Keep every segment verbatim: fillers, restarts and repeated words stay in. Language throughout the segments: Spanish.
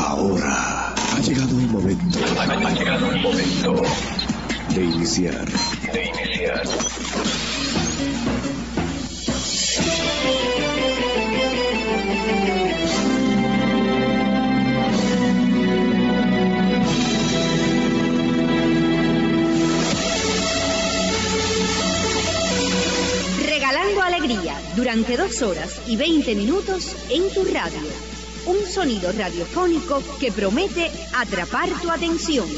Ahora ha llegado el momento. Ha llegado el momento de iniciar. De iniciar. Regalando alegría durante dos horas y veinte minutos en tu radio. Un sonido radiofónico que promete atrapar tu atención.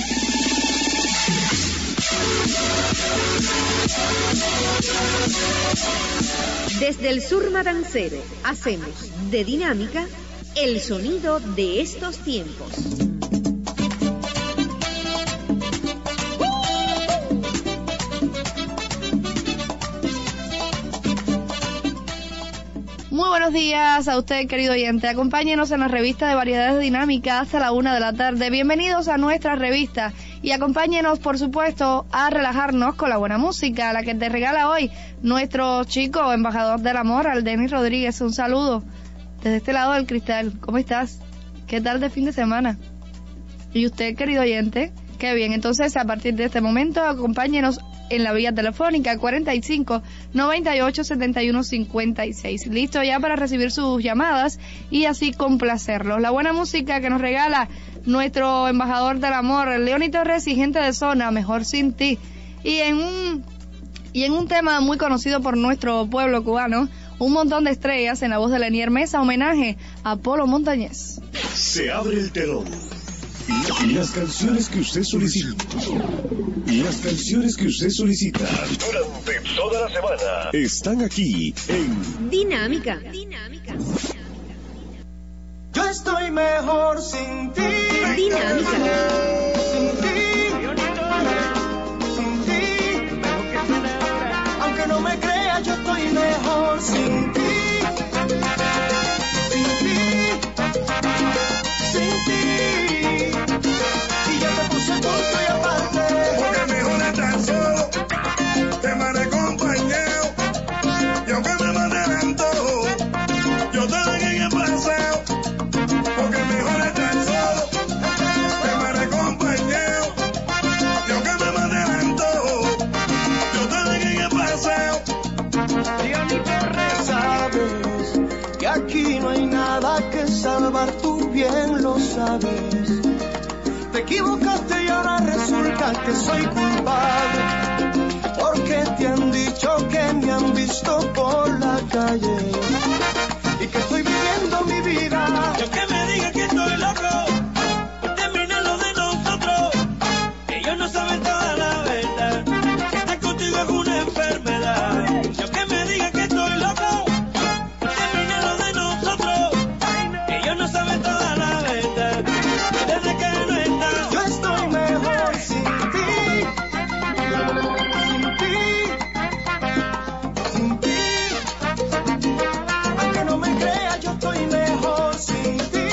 Desde el sur matancero hacemos de Dinámica el sonido de estos tiempos. Muy buenos días a usted, querido oyente. Acompáñenos en la revista de Variedades Dinámicas hasta la una de la tarde. Bienvenidos a nuestra revista y acompáñenos, por supuesto, a relajarnos con la buena música, la que te regala hoy nuestro chico embajador del amor, Aldenis Rodríguez. Un saludo desde este lado del cristal. ¿Cómo estás? ¿Qué tal de fin de semana? ¿Y usted, querido oyente? Qué bien. Entonces, a partir de este momento, acompáñenos en la vía telefónica cuarenta y cinco, noventa y ocho, setenta y uno, cincuenta y seis. Listo ya para recibir sus llamadas y así complacerlos. La buena música que nos regala nuestro embajador del amor, Leoni Torres y Gente de Zona, Mejor Sin Ti. Y en un y en un tema muy conocido por nuestro pueblo cubano, Un Montón de Estrellas, en la voz de Lenier Mesa, homenaje a Polo Montañés. Se abre el telón. Y las canciones que usted solicita. Y las canciones que usted solicita durante toda la semana están aquí en Dinámica. Dinámica. Yo estoy mejor sin ti. Dinámica. Sin ti. Sin ti. Aunque no me creas, yo estoy mejor sin ti. Sin ti. Sin ti. Y yo te puse punto y aparte. Porque mejor estar solo, te me acompañado. Y aunque me mande lento, yo te dejé en el pasado. Porque mejor estar solo, te me acompañado. Y aunque me mande lento, yo te dejé en el pasado. Diana Torres, sabes que aquí no hay nada que salvar, tú bien lo sabes. Te equivocaste y ahora resulta que soy culpable, porque te han dicho que me han visto por la calle y que estoy viviendo mi vida. Yo que me digan que estoy loco por terminar lo de nosotros, ellos no saben toda la verdad, que estar contigo es una enfermedad. Yo que me digan que estoy loco por terminar lo de nosotros, ellos no saben toda la verdad, que desde que no estás Yo estoy mejor sin ti, sin ti, sin ti. Aunque no me creas, yo estoy mejor sin ti,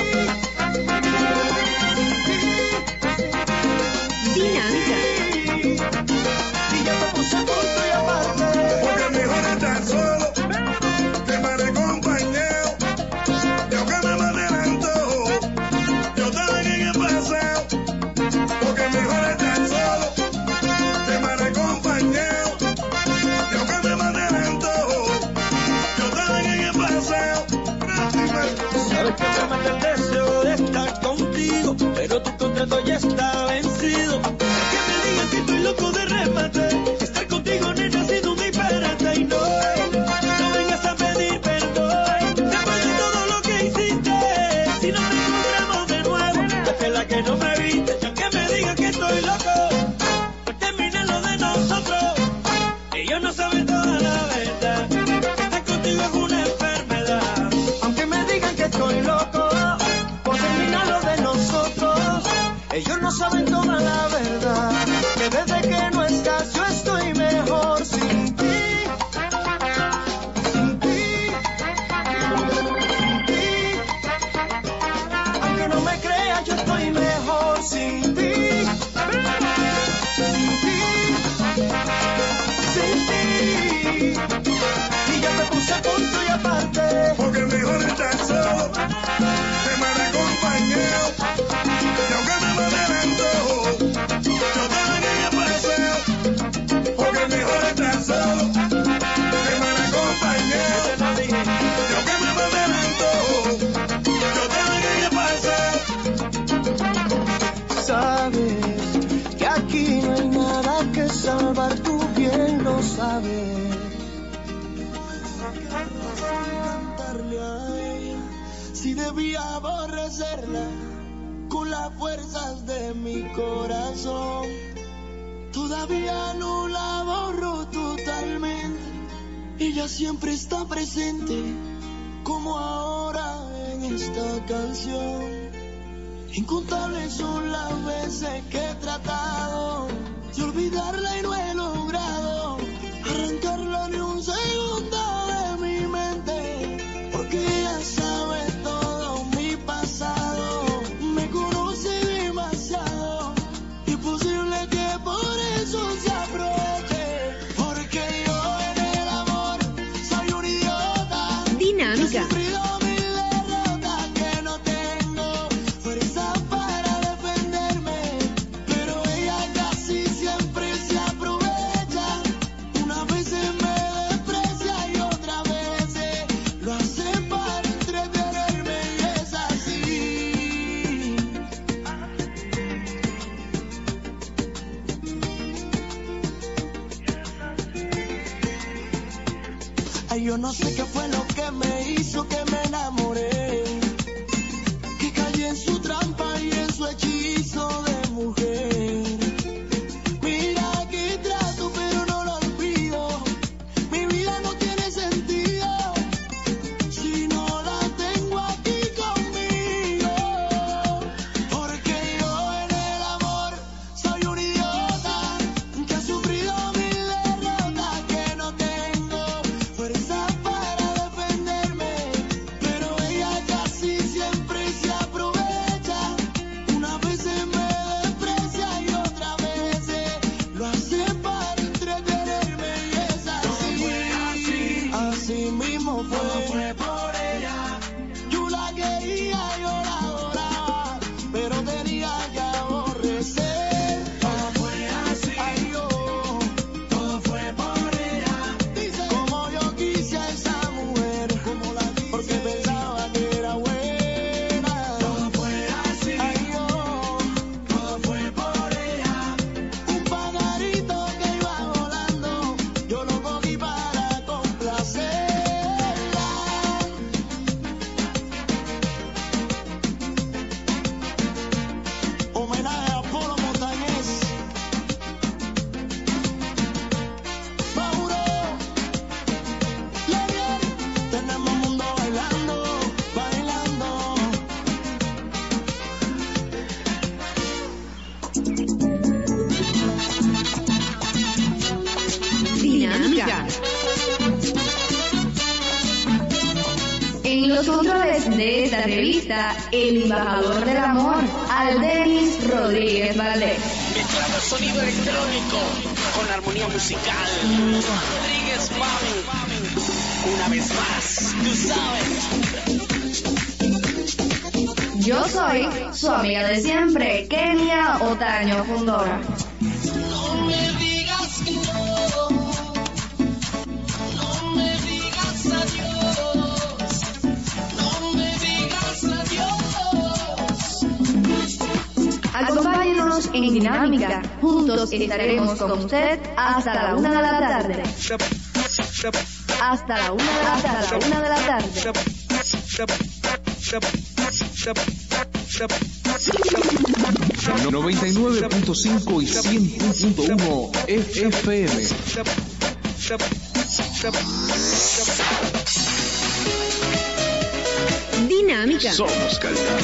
sin ti, Dinámica. y ya te puse punto y aparte. Porque mejor estar solo, te me acompañado. Y aunque me mande lento, yo te dejé en el pasado. Porque mejor estar solo, te me acompañado. Y aunque me mande lento, yo te dejé en el pasado. sabes que me mata el deseo de estar contigo, pero tu contrato ya está vencido. Que me digan que estoy loco de remate, estar contigo, nena, ha sido un disparate. Y no, no vengas a pedir perdón después de todo lo que hiciste. Si no te encontramos de nuevo, déjala que no me viste. Yo que me digan que estoy loco por terminar lo de nosotros, ellos no saben toda la verdad, que estar contigo es una enfermedad. Aunque me digan que estoy loco por terminar lo de nosotros, ellos no saben toda la verdad, que desde que no estás yo estoy mejor sin ti, sin ti, sin ti. Aunque no me creas, yo estoy mejor sin ti, sin ti, sin ti. Y ya te puse punto y aparte. Porque mejor estar solo, te me acompañado. saber. ¿Qué razón cantarle a ella si debía aborrecerla con las fuerzas de mi corazón? Todavía no la borro totalmente, ella siempre está presente, como ahora en esta canción. Incontables son las veces que he tratado de olvidarla y no he logrado arrancarla ni un segundo de mi mente, porque ella sabe todo mi pasado, me conoce demasiado, imposible que por eso se aproveche, porque yo en el amor soy un idiota. Dinámica. Yo no sé qué fue lo que me hizo que me enamoré, que caí en su trampa y en su hechizo de mujer. Mira que trato pero no lo olvido, mi vida no tiene sentido si no la tengo aquí conmigo, porque yo en el amor soy un idiota que ha sufrido mil derrotas, que no tengo fuerza para defenderme, pero ella casi siempre se aprovecha, una vez me desprecia y otra vez lo hace para entretenerme, y es así, así mismo fue, fue por ella, yo la quería, yo la adoraba, pero tenía que aborrecer, todo fue así, ay yo, todo fue por ella, dice, como yo quise a esa mujer, como la quise, porque pensaba que era buena, todo fue así, ay yo, todo fue por ella, un pajarito que iba volando, yo lo cogí para complacerla. Homenaje a Polo Montañez, Mauro, Lenier, tenemos mundo bailando, bailando. Dinámica. En los controles de esta revista, el embajador del amor, Aldenis Rodríguez Valdés. Mezclando el sonido electrónico con la armonía musical. Rodríguez Bam. Una vez más, tú sabes. Yo soy su amiga de siempre, Kenia Otaño Fundora. No me digas que no, no me digas adiós, no me digas adiós. Acompáñenos en Dinámica. Juntos estaremos con usted hasta la una de la tarde. Hasta la una de la tarde. Hasta la una de la tarde. noventa y nueve punto cinco y cien punto uno F M. Dinámica. Somos calidad.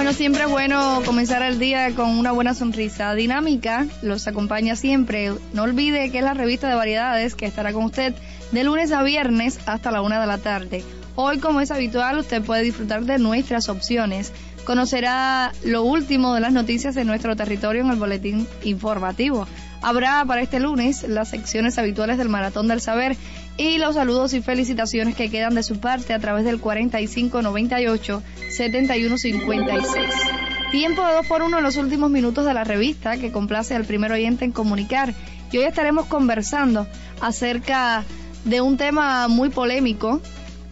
Bueno, siempre es bueno comenzar el día con una buena sonrisa. Dinámica los acompaña siempre. No olvide que es la revista de variedades que estará con usted de lunes a viernes hasta la una de la tarde. Hoy, como es habitual, usted puede disfrutar de nuestras opciones. Conocerá lo último de las noticias de nuestro territorio en el boletín informativo. Habrá para este lunes las secciones habituales del Maratón del Saber y los saludos y felicitaciones que quedan de su parte a través del cuarenta y cinco noventa y ocho setenta y uno cincuenta y seis. Tiempo de dos por uno en los últimos minutos de la revista, que complace al primer oyente en comunicar. Y hoy estaremos conversando acerca de un tema muy polémico: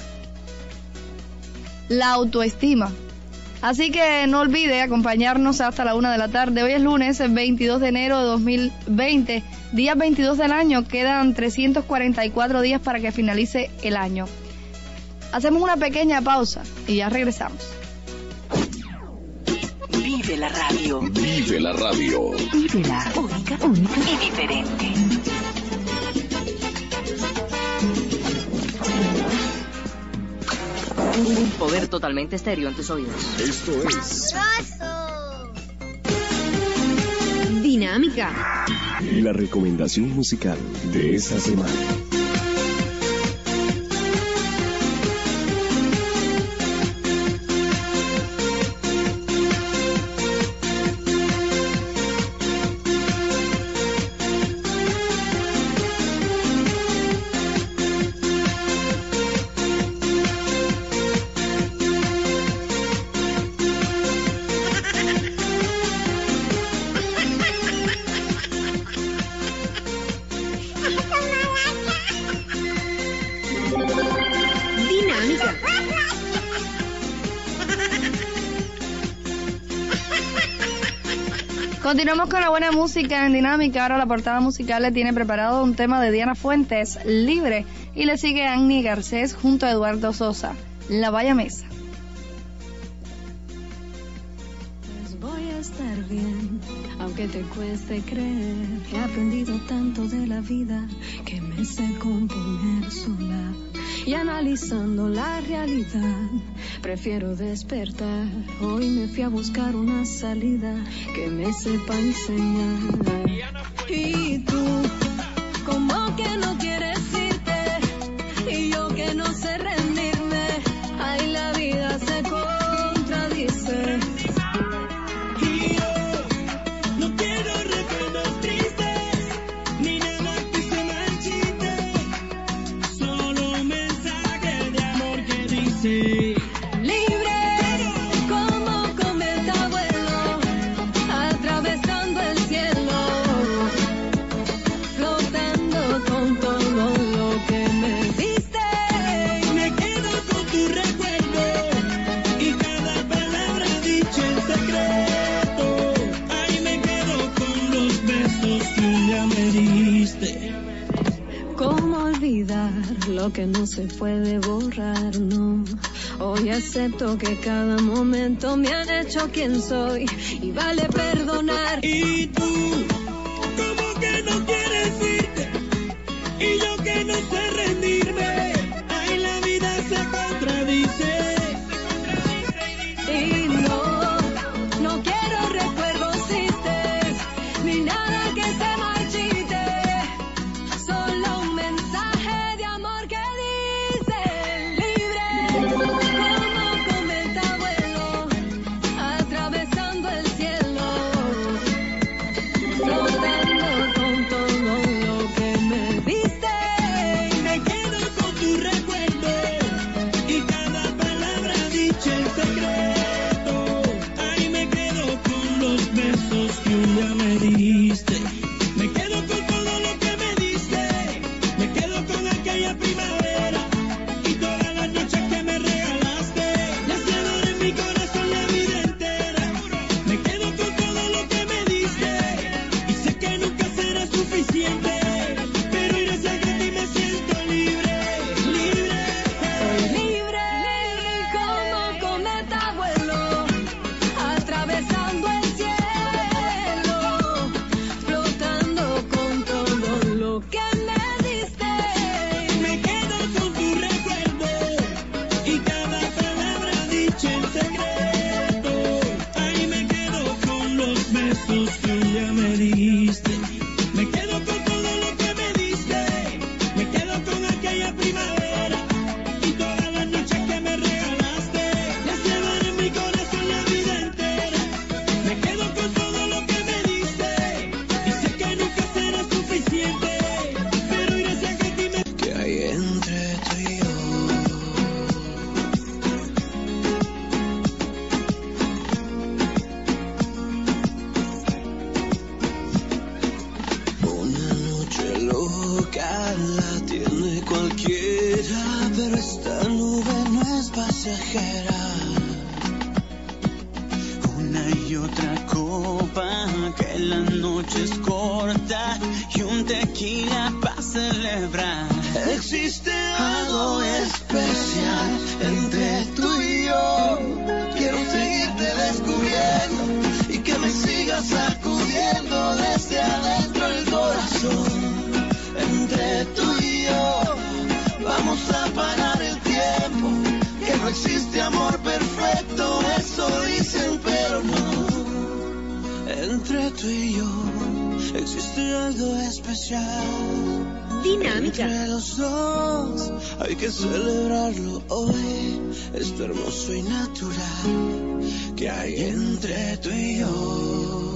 la autoestima. Así que no olvide acompañarnos hasta la una de la tarde. Hoy es lunes, el veintidós de enero de dos mil veinte, día veintidós del año. Quedan trescientos cuarenta y cuatro días para que finalice el año. Hacemos una pequeña pausa y ya regresamos. Vive la radio. Vive la radio. Vive la única, única y diferente. Un poder totalmente estéreo en tus oídos. Esto es Dinámica. la recomendación musical de esta semana. Continuamos con la buena música en Dinámica. Ahora la portada musical le tiene preparado un tema de Diana Fuentes, Libre, y le sigue Annie Garcés junto a Eduardo Sosa, La Valla Mesa. Pues voy a estar bien, aunque te cueste creer. He aprendido tanto de la vida que me sé componer sola. Y analizando la realidad, prefiero despertar. Hoy me fui a buscar una salida que me sepa enseñar. Y tú, como que no quieres irte, y yo que no sé rendirme. Ay, la vida se contradice. Y yo no quiero recuerdos tristes, ni nada que se marchite. Solo un mensaje de amor que dice: ¿cómo olvidar lo que no se puede borrar? No, hoy acepto que cada momento me han hecho quien soy y vale perdonar. Y tú, como que no quieres irte, y yo que no sé rendirme. Ay, la vida se contradice. Y no, no quiero recuerdos tristes, ni nada que se marchite. Solo un mensaje de amor que dice: libre, como cometa vuelo, atravesando el cielo, noche es corta y un tequila para celebrar. Existe algo especial entre tú y yo. Quiero seguirte descubriendo y que me sigas sacudiendo desde adentro el corazón. Entre tú y yo vamos a parar el tiempo, que no existe amor perfecto, eso dicen pero no. Entre tú y yo existe algo especial. Dinámica. Entre los dos hay que celebrarlo hoy, esto hermoso y natural que hay entre tú y yo.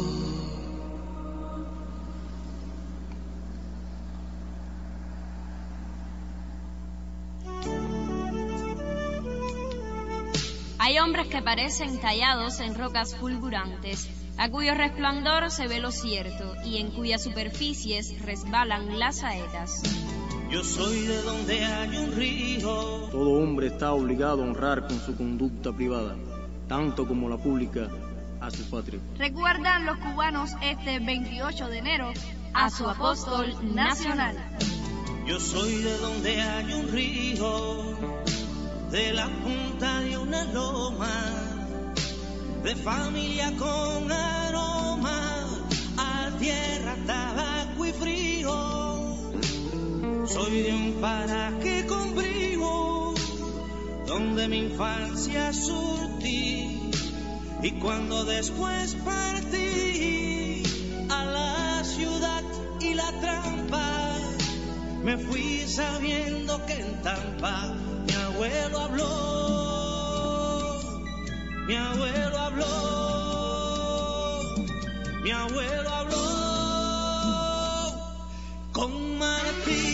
Hay hombres que parecen tallados en rocas fulgurantes, a cuyo resplandor se ve lo cierto y en cuyas superficies resbalan las saetas. Yo soy de donde hay un río. Todo hombre está obligado a honrar con su conducta privada, tanto como la pública, a su patria. Recuerdan los cubanos este veintiocho de enero a su apóstol nacional. Yo soy de donde hay un río, de la punta de una loma, de familia con aroma, a tierra, tabaco y frío. Soy de un paraje con brío, donde mi infancia surtí, y cuando después partí a la ciudad y la trampa, me fui sabiendo que en Tampa mi abuelo habló, mi abuelo habló, mi abuelo habló con Martín.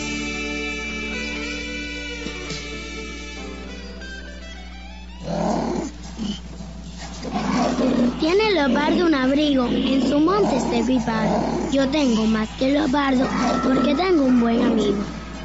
Tiene el leopardo un abrigo en su monte este pipado. Yo tengo más que el leopardo porque tengo un buen amigo.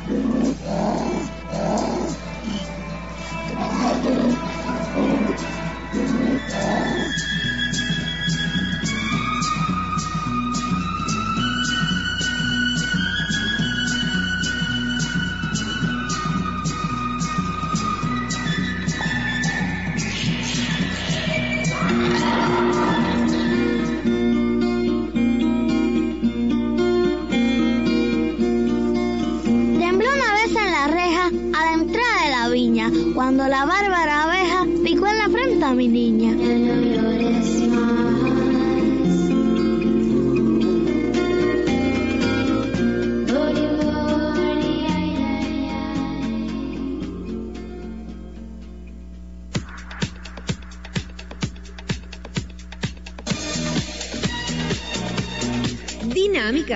Cuando la bárbara abeja picó en la frente a mi niña. No llores más. Bori, bori, ay, ay, ay. Dinámica.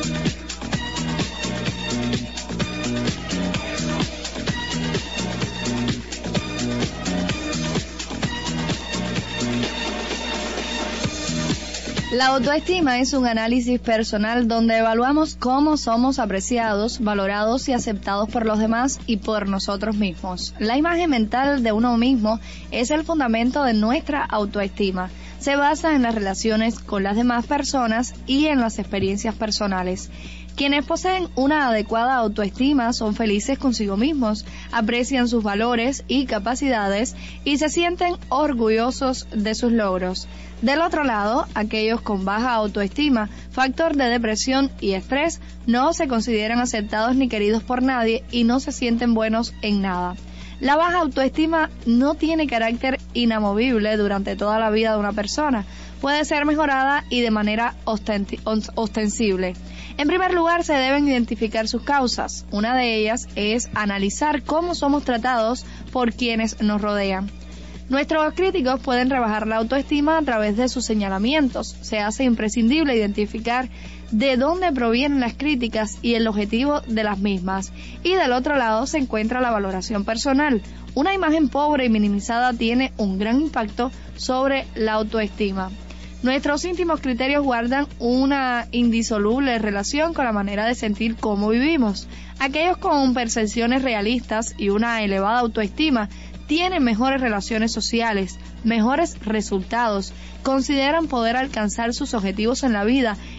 La autoestima es un análisis personal donde evaluamos cómo somos apreciados, valorados y aceptados por los demás y por nosotros mismos. La imagen mental de uno mismo es el fundamento de nuestra autoestima. Se basa en las relaciones con las demás personas y en las experiencias personales. Quienes poseen una adecuada autoestima son felices consigo mismos, aprecian sus valores y capacidades y se sienten orgullosos de sus logros. Del otro lado, aquellos con baja autoestima, factor de depresión y estrés, no se consideran aceptados ni queridos por nadie y no se sienten buenos en nada. La baja autoestima no tiene carácter inamovible durante toda la vida de una persona. Puede ser mejorada y de manera ostensible. En primer lugar, se deben identificar sus causas. Una de ellas es analizar cómo somos tratados por quienes nos rodean. Nuestros críticos pueden rebajar la autoestima a través de sus señalamientos. Se hace imprescindible identificar de dónde provienen las críticas y el objetivo de las mismas. Y del otro lado se encuentra la valoración personal. Una imagen pobre y minimizada tiene un gran impacto sobre la autoestima. Nuestros íntimos criterios guardan una indisoluble relación con la manera de sentir cómo vivimos. Aquellos con percepciones realistas y una elevada autoestima tienen mejores relaciones sociales, mejores resultados, consideran poder alcanzar sus objetivos en la vida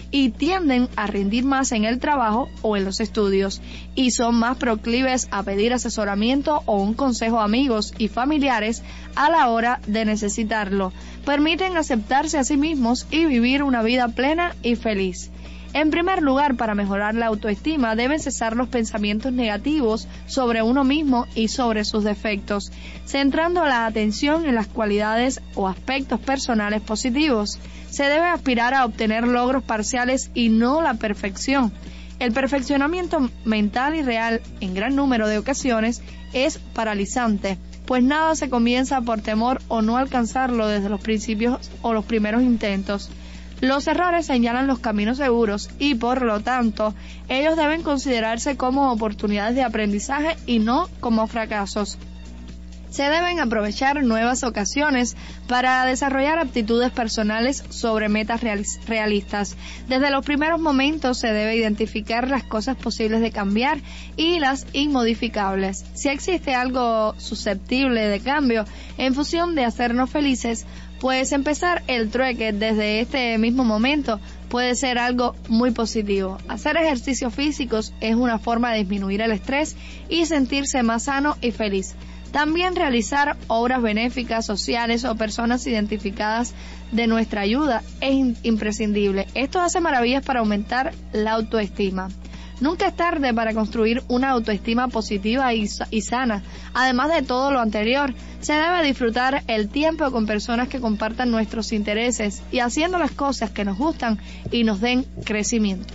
y tienden a rendir más en el trabajo o en los estudios, y son más proclives a pedir asesoramiento o un consejo a amigos y familiares a la hora de necesitarlo. Permiten aceptarse a sí mismos y vivir una vida plena y feliz. En primer lugar, para mejorar la autoestima, deben cesar los pensamientos negativos sobre uno mismo y sobre sus defectos, centrando la atención en las cualidades o aspectos personales positivos. Se debe aspirar a obtener logros parciales y no la perfección. El perfeccionamiento mental y real, en gran número de ocasiones, es paralizante, pues nada se comienza por temor o no alcanzarlo desde los principios o los primeros intentos. Los errores señalan los caminos seguros y, por lo tanto, ellos deben considerarse como oportunidades de aprendizaje y no como fracasos. Se deben aprovechar nuevas ocasiones para desarrollar aptitudes personales sobre metas realistas. Desde los primeros momentos se debe identificar las cosas posibles de cambiar y las inmodificables. Si existe algo susceptible de cambio en función de hacernos felices, pues empezar el trueque desde este mismo momento puede ser algo muy positivo. Hacer ejercicios físicos es una forma de disminuir el estrés y sentirse más sano y feliz. También realizar obras benéficas, sociales o personas identificadas de nuestra ayuda es imprescindible. Esto hace maravillas para aumentar la autoestima. Nunca es tarde para construir una autoestima positiva y, y sana. Además de todo lo anterior, se debe disfrutar el tiempo con personas que compartan nuestros intereses y haciendo las cosas que nos gustan y nos den crecimiento.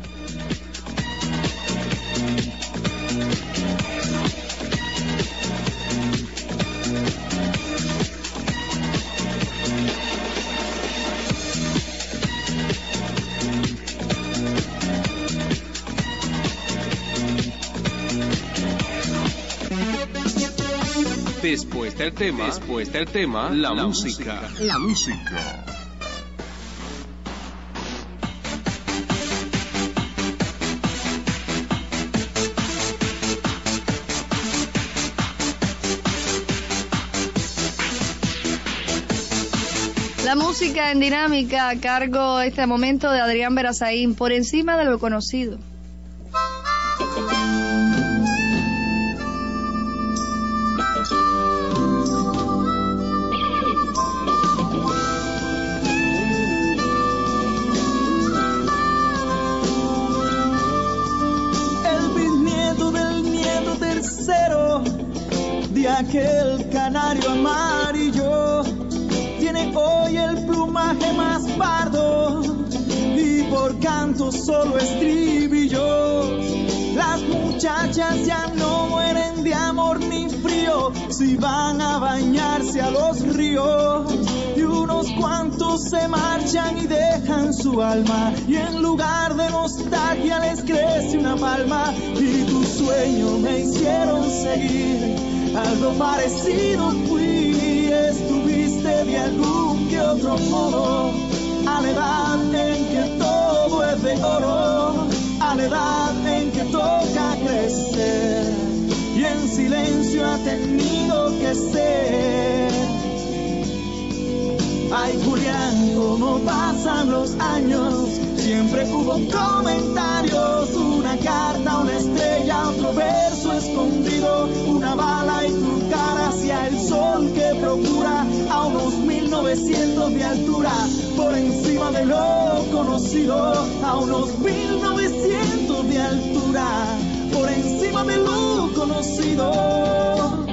Después del tema, después del tema, la, la música, música, la música. La música en dinámica a cargo este momento de Adrián Berazaín, por encima de lo conocido. Aquel canario amarillo tiene hoy el plumaje más pardo y por canto solo estribillos. Las muchachas ya no mueren de amor ni frío si van a bañarse a los ríos, y unos cuantos se marchan y dejan su alma, y en lugar de nostalgia les crece una palma. Y tu sueño me hicieron seguir, algo parecido fui, estuviste de algún que otro modo, a la edad en que todo es de oro, a la edad en que toca crecer, y en silencio ha tenido que ser. Ay, Julián, cómo pasan los años, siempre hubo comentarios, una carta, una estrella, otro verso escondido, una bala y tu cara hacia el sol que procura a unos mil novecientos de altura, por encima de lo conocido, a unos mil novecientos de altura, por encima de lo conocido.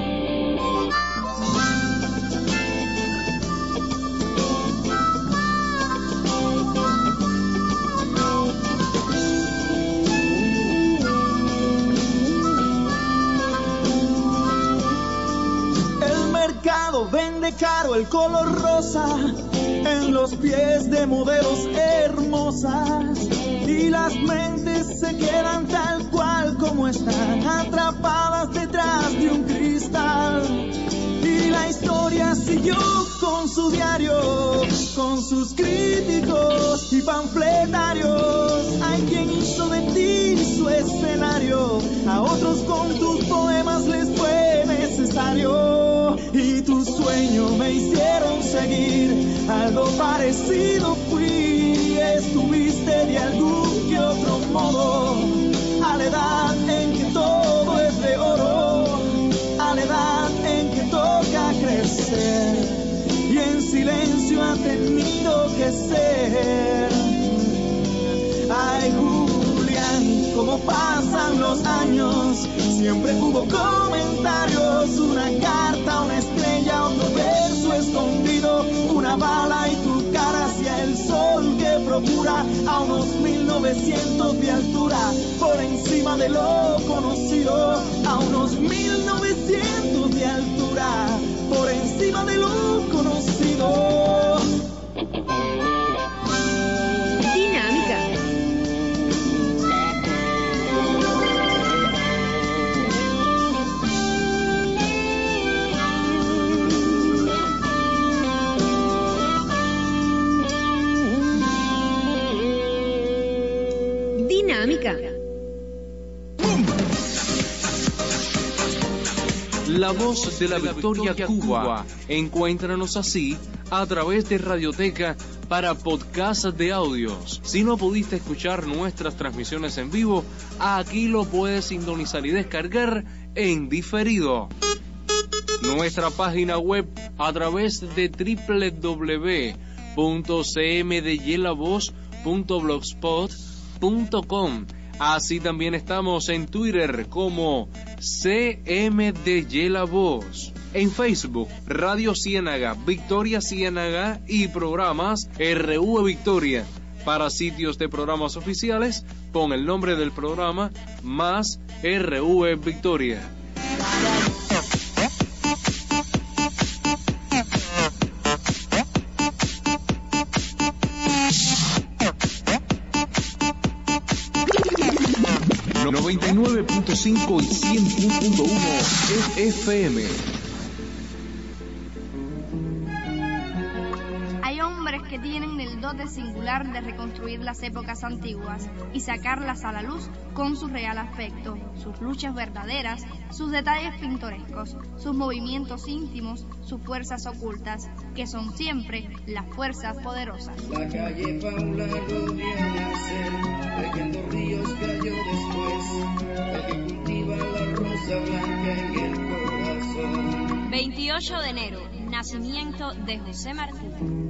Vende caro el color rosa en los pies de modelos hermosas, y las mentes se quedan tal cual como están, atrapadas detrás de un cristal. Y la historia siguió con su diario, con sus críticos y panfletarios. Hay quien hizo de ti su escenario, a otros con tus poemas les fue necesario. Y tus sueños me hicieron seguir, algo parecido fui, estuviste de ser. Ay, Julián, cómo pasan los años, siempre hubo comentarios, una carta, una estrella, otro verso escondido, una bala y tu cara hacia el sol que procura a unos mil novecientos de altura, por encima de lo conocido, a unos mil novecientos de altura, por encima de lo conocido. Dinámica. Dinámica. La voz de la Victoria Cuba. Encuéntranos así a través de Radioteca para podcast de audios. Si no pudiste escuchar nuestras transmisiones en vivo, aquí lo puedes sintonizar y descargar en diferido. Nuestra página web a través de doble u doble u doble u punto c m d y la voz punto blogspot punto com. Así también estamos en Twitter como C M D Y La Voz. En Facebook, Radio Ciénaga, Victoria Ciénaga y programas R V Victoria. Para sitios de programas oficiales, con el nombre del programa más R V Victoria. noventa y nueve punto cinco y cien punto uno F M. Hay hombres que tienen el dote singular de reconstruir las épocas antiguas y sacarlas a la luz con su real aspecto, sus luchas verdaderas, sus detalles pintorescos, sus movimientos íntimos, sus fuerzas ocultas, que son siempre las fuerzas poderosas. La calle Paula lo vio nacer, tejiendo ríos cayó después, el que cultiva la rosa blanca en el corazón. veintiocho de enero, nacimiento de José Martí.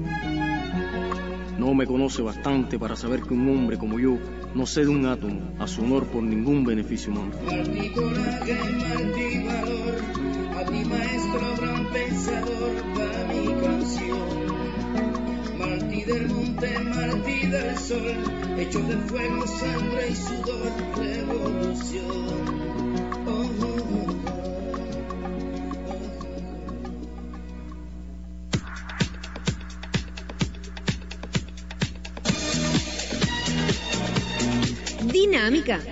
No me conoce bastante para saber que un hombre como yo no cede un átomo a su honor por ningún beneficio humano. Martí coraje, Martí valor, a ti maestro gran pensador para mi canción. Martí del monte, Martí del sol, hecho de fuego, sangre y sudor, revolución. Oh, oh, oh. Dinámica.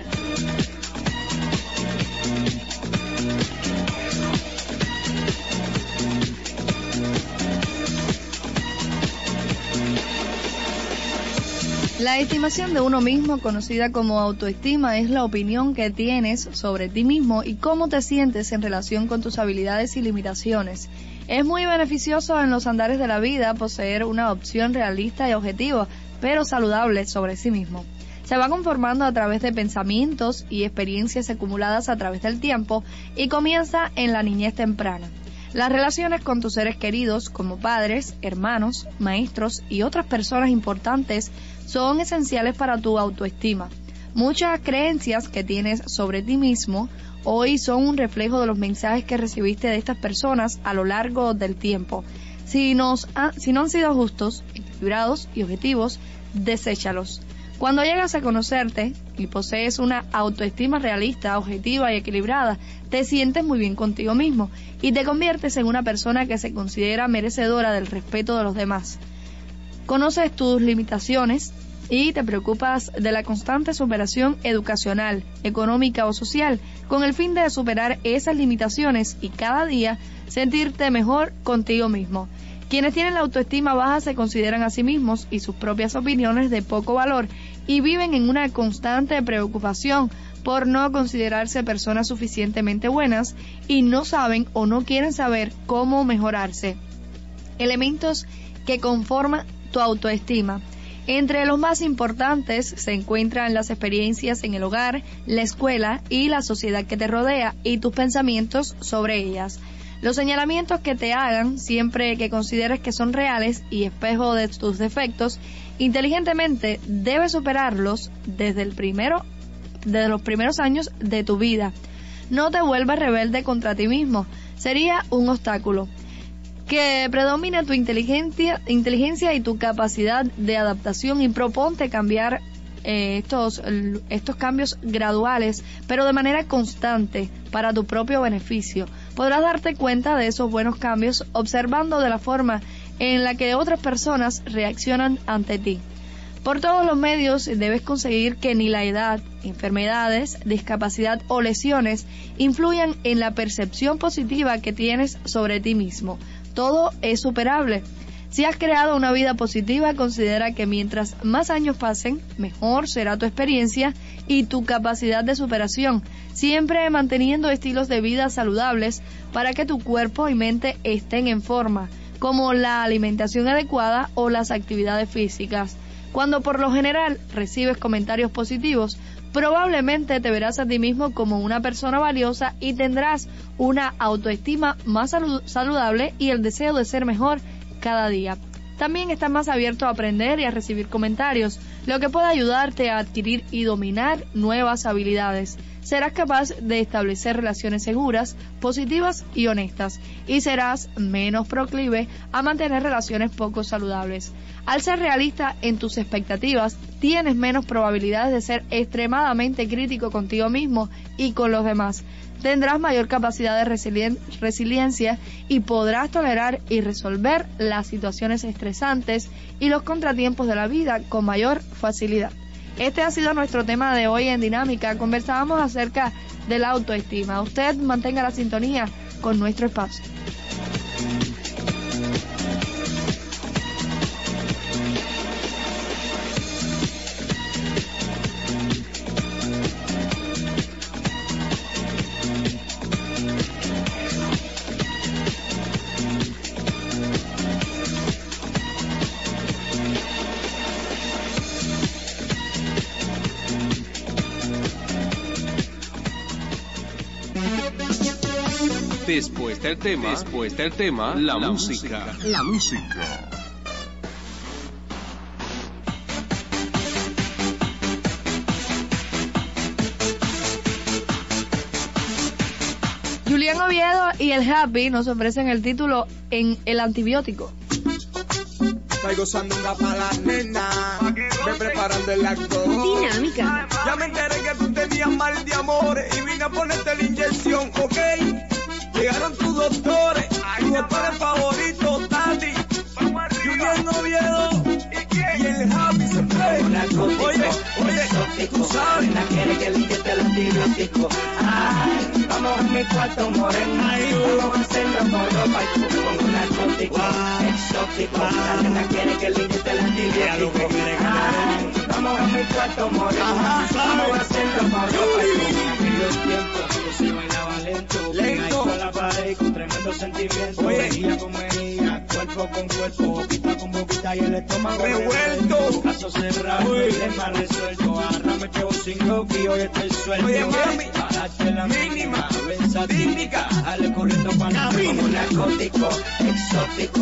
La estimación de uno mismo, conocida como autoestima, es la opinión que tienes sobre ti mismo y cómo te sientes en relación con tus habilidades y limitaciones. Es muy beneficioso en los andares de la vida poseer una opción realista y objetiva, pero saludable sobre sí mismo. Se va conformando a través de pensamientos y experiencias acumuladas a través del tiempo y comienza en la niñez temprana. Las relaciones con tus seres queridos, como padres, hermanos, maestros y otras personas importantes, son esenciales para tu autoestima. Muchas creencias que tienes sobre ti mismo hoy son un reflejo de los mensajes que recibiste de estas personas a lo largo del tiempo. Si, nos ha, si no han sido justos, equilibrados y objetivos, deséchalos. Cuando llegas a conocerte y posees una autoestima realista, objetiva y equilibrada, te sientes muy bien contigo mismo y te conviertes en una persona que se considera merecedora del respeto de los demás. Conoces tus limitaciones y te preocupas de la constante superación educacional, económica o social, con el fin de superar esas limitaciones y cada día sentirte mejor contigo mismo. Quienes tienen la autoestima baja se consideran a sí mismos y sus propias opiniones de poco valor y viven en una constante preocupación por no considerarse personas suficientemente buenas y no saben o no quieren saber cómo mejorarse. Elementos que conforman tu autoestima. Entre los más importantes se encuentran las experiencias en el hogar, la escuela y la sociedad que te rodea y tus pensamientos sobre ellas. Los señalamientos que te hagan, siempre que consideres que son reales y espejo de tus defectos, inteligentemente debes superarlos desde el primero, desde los primeros años de tu vida. No te vuelvas rebelde contra ti mismo, sería un obstáculo. Que predomine tu inteligencia, inteligencia y tu capacidad de adaptación, y proponte cambiar eh, estos, estos cambios graduales, pero de manera constante, para tu propio beneficio. Podrás darte cuenta de esos buenos cambios observando de la forma en la que otras personas reaccionan ante ti. Por todos los medios debes conseguir que ni la edad, enfermedades, discapacidad o lesiones influyan en la percepción positiva que tienes sobre ti mismo. Todo es superable. Si has creado una vida positiva, considera que mientras más años pasen, mejor será tu experiencia y tu capacidad de superación, siempre manteniendo estilos de vida saludables para que tu cuerpo y mente estén en forma, como la alimentación adecuada o las actividades físicas. Cuando por lo general recibes comentarios positivos, probablemente te verás a ti mismo como una persona valiosa y tendrás una autoestima más saludable y el deseo de ser mejor cada día. También estás más abierto a aprender y a recibir comentarios, lo que puede ayudarte a adquirir y dominar nuevas habilidades. Serás capaz de establecer relaciones seguras, positivas y honestas, y serás menos proclive a mantener relaciones poco saludables. Al ser realista en tus expectativas, tienes menos probabilidades de ser extremadamente crítico contigo mismo y con los demás. Tendrás mayor capacidad de resilien- resiliencia y podrás tolerar y resolver las situaciones estresantes y los contratiempos de la vida con mayor facilidad. Este ha sido nuestro tema de hoy en Dinámica. Conversábamos acerca de la autoestima. Usted mantenga la sintonía con nuestro espacio. Después del tema, después del tema, la, la música. música. La música. Julián Oviedo y el Happy nos ofrecen el título en El Antibiótico. Traigo sandunga para la nena, me preparando el acto. Dinámica. Ya me enteré que tú tenías mal de amores y vine a ponerte la inyección, ¿ok? Llegaron tus doctores, tus doctores favoritos, Tati, Julián Oviedo y el Happy se fue. Oye, oye, tú sabes. La quiere que limpie el antibiótico. Ay, vamos a mi cuarto morena y vamos a hacerlo por ropa y con un narcótico exótico. La nena quiere que limpie el antibiótico. Ay, vamos a mi cuarto morena, vamos a hacerlo por ropa y con aquellos tiempos yo se bailaba lento, lento con la pared con tremendo sentimiento. Oye, como ella, cuerpo con cuerpo, boquita con boquita y el estómago revuelto. Caso cerrado, problema resuelto. Arrame que vos sin rocky, hoy estoy suelto. Oye, mami, párate la mínima, cabeza típica, dale corriendo para la como un narcótico exótico.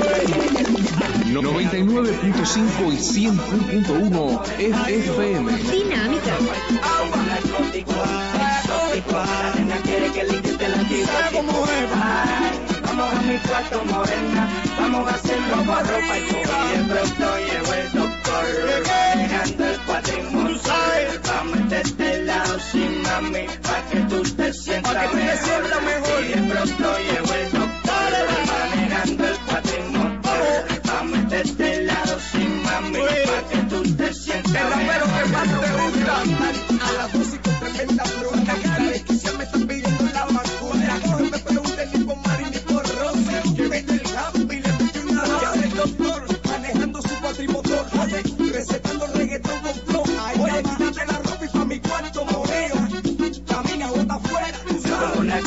noventa y nueve punto cinco y cien punto uno F M. Dinámica. Un narcótico exótico. La nena quiere que limpie el antibiótico. Vamos a mi cuarto morena, vamos a hacerlo por ropa y con pronto llegó el doctor, manejando el cuatrimotor. Vamos a meterte el lado sin mami, pa' que tú te sientas mejor. Y de pronto llegó el doctor, manejando el cuatrimotor. Vamos a meterte el lado sin mami, pa' que tú te sientas mejor. El rapero que más te gusta, a la música tremenda pregunta, cada vez que se me está pidiendo la vacuna. No me pregunten ni por Mari ni por Rose, que vende el Happy, le metí una dosis. El doctor manejando su cuatrimotor, oye, recetando reggaetón con flow. Oye, quítate la ropa y pa' mi cuarto moreno, camina, bota afuera.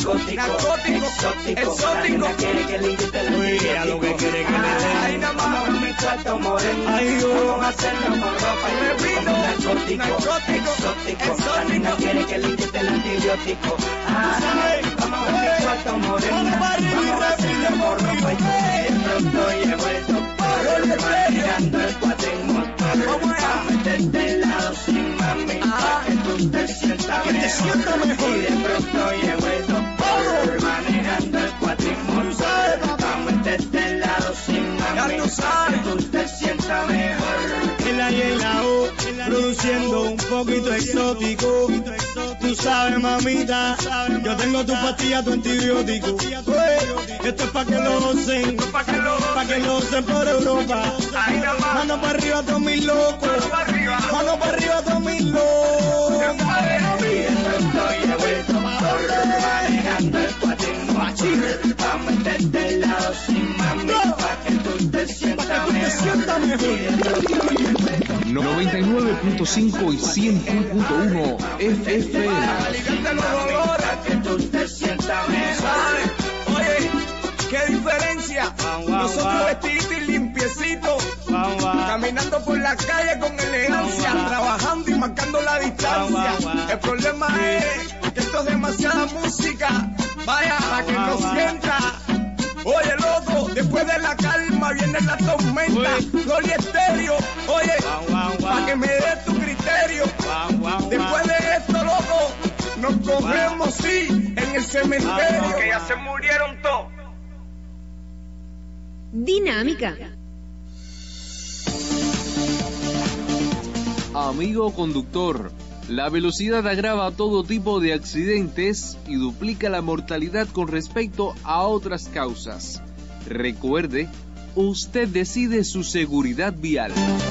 narcótico, narcótico, exótico, exótico. la nena quiere que le inyecte el Oye, a lo que quiere que le den. Ay, nada más. Vamos a mi cuarto moreno, Ay, oh. vamos a hacerlo con ropa y Repito, narcótico, narcótico, exótico, la exótico. nena quiere que le inyecte el antibiótico. Ay, vamos a mi cuarto moreno, Vamos para arriba y vamos a hacerlo rápido, con ropa y de pronto he vuelto manejando el cuatrimotor. Vamos allá. A meterte el lado sin mami, pa' que tú te sientas Que te sientas mejor. Y de pronto he vuelto manejando el cuatrimotor. A meterte el lado sin mami, Ya tú pa' sabes. que tú te sientas mejor. En la Y y la O, produciendo un poquito exótico. Tú sabes, mamita, yo tengo tu pastilla, tu antibiótico. Ey, esto es pa' que lo gocen, pa' que lo gocen por Europa. Mano para arriba, todos mis locos. Mano para arriba, todos mis locos. Y de pronto he vuelto manejando el cuatrimotor. Pa' meterte el lado sin mami, pa' que tú te sientas mejor. Y de pronto he vuelto noventa y nueve punto cinco y cien punto uno F F M. Aliviarte los dolores. pa' que tú te sientas mejor. Oye, qué diferencia. Nosotros vestiditos y limpiecitos, caminando por la calle con elegancia, trabajando y marcando la distancia. El problema es que esto es demasiada música. Vaya, para que no sienta. Oye, loco, después de la calma viene la tormenta. Gloria estéreo, oye, para que me des tu criterio. Después de esto, loco, nos cogemos, sí, en el cementerio. Que ya se murieron todos. Dinámica. Amigo conductor, la velocidad agrava todo tipo de accidentes y duplica la mortalidad con respecto a otras causas. Recuerde, usted decide su seguridad vial.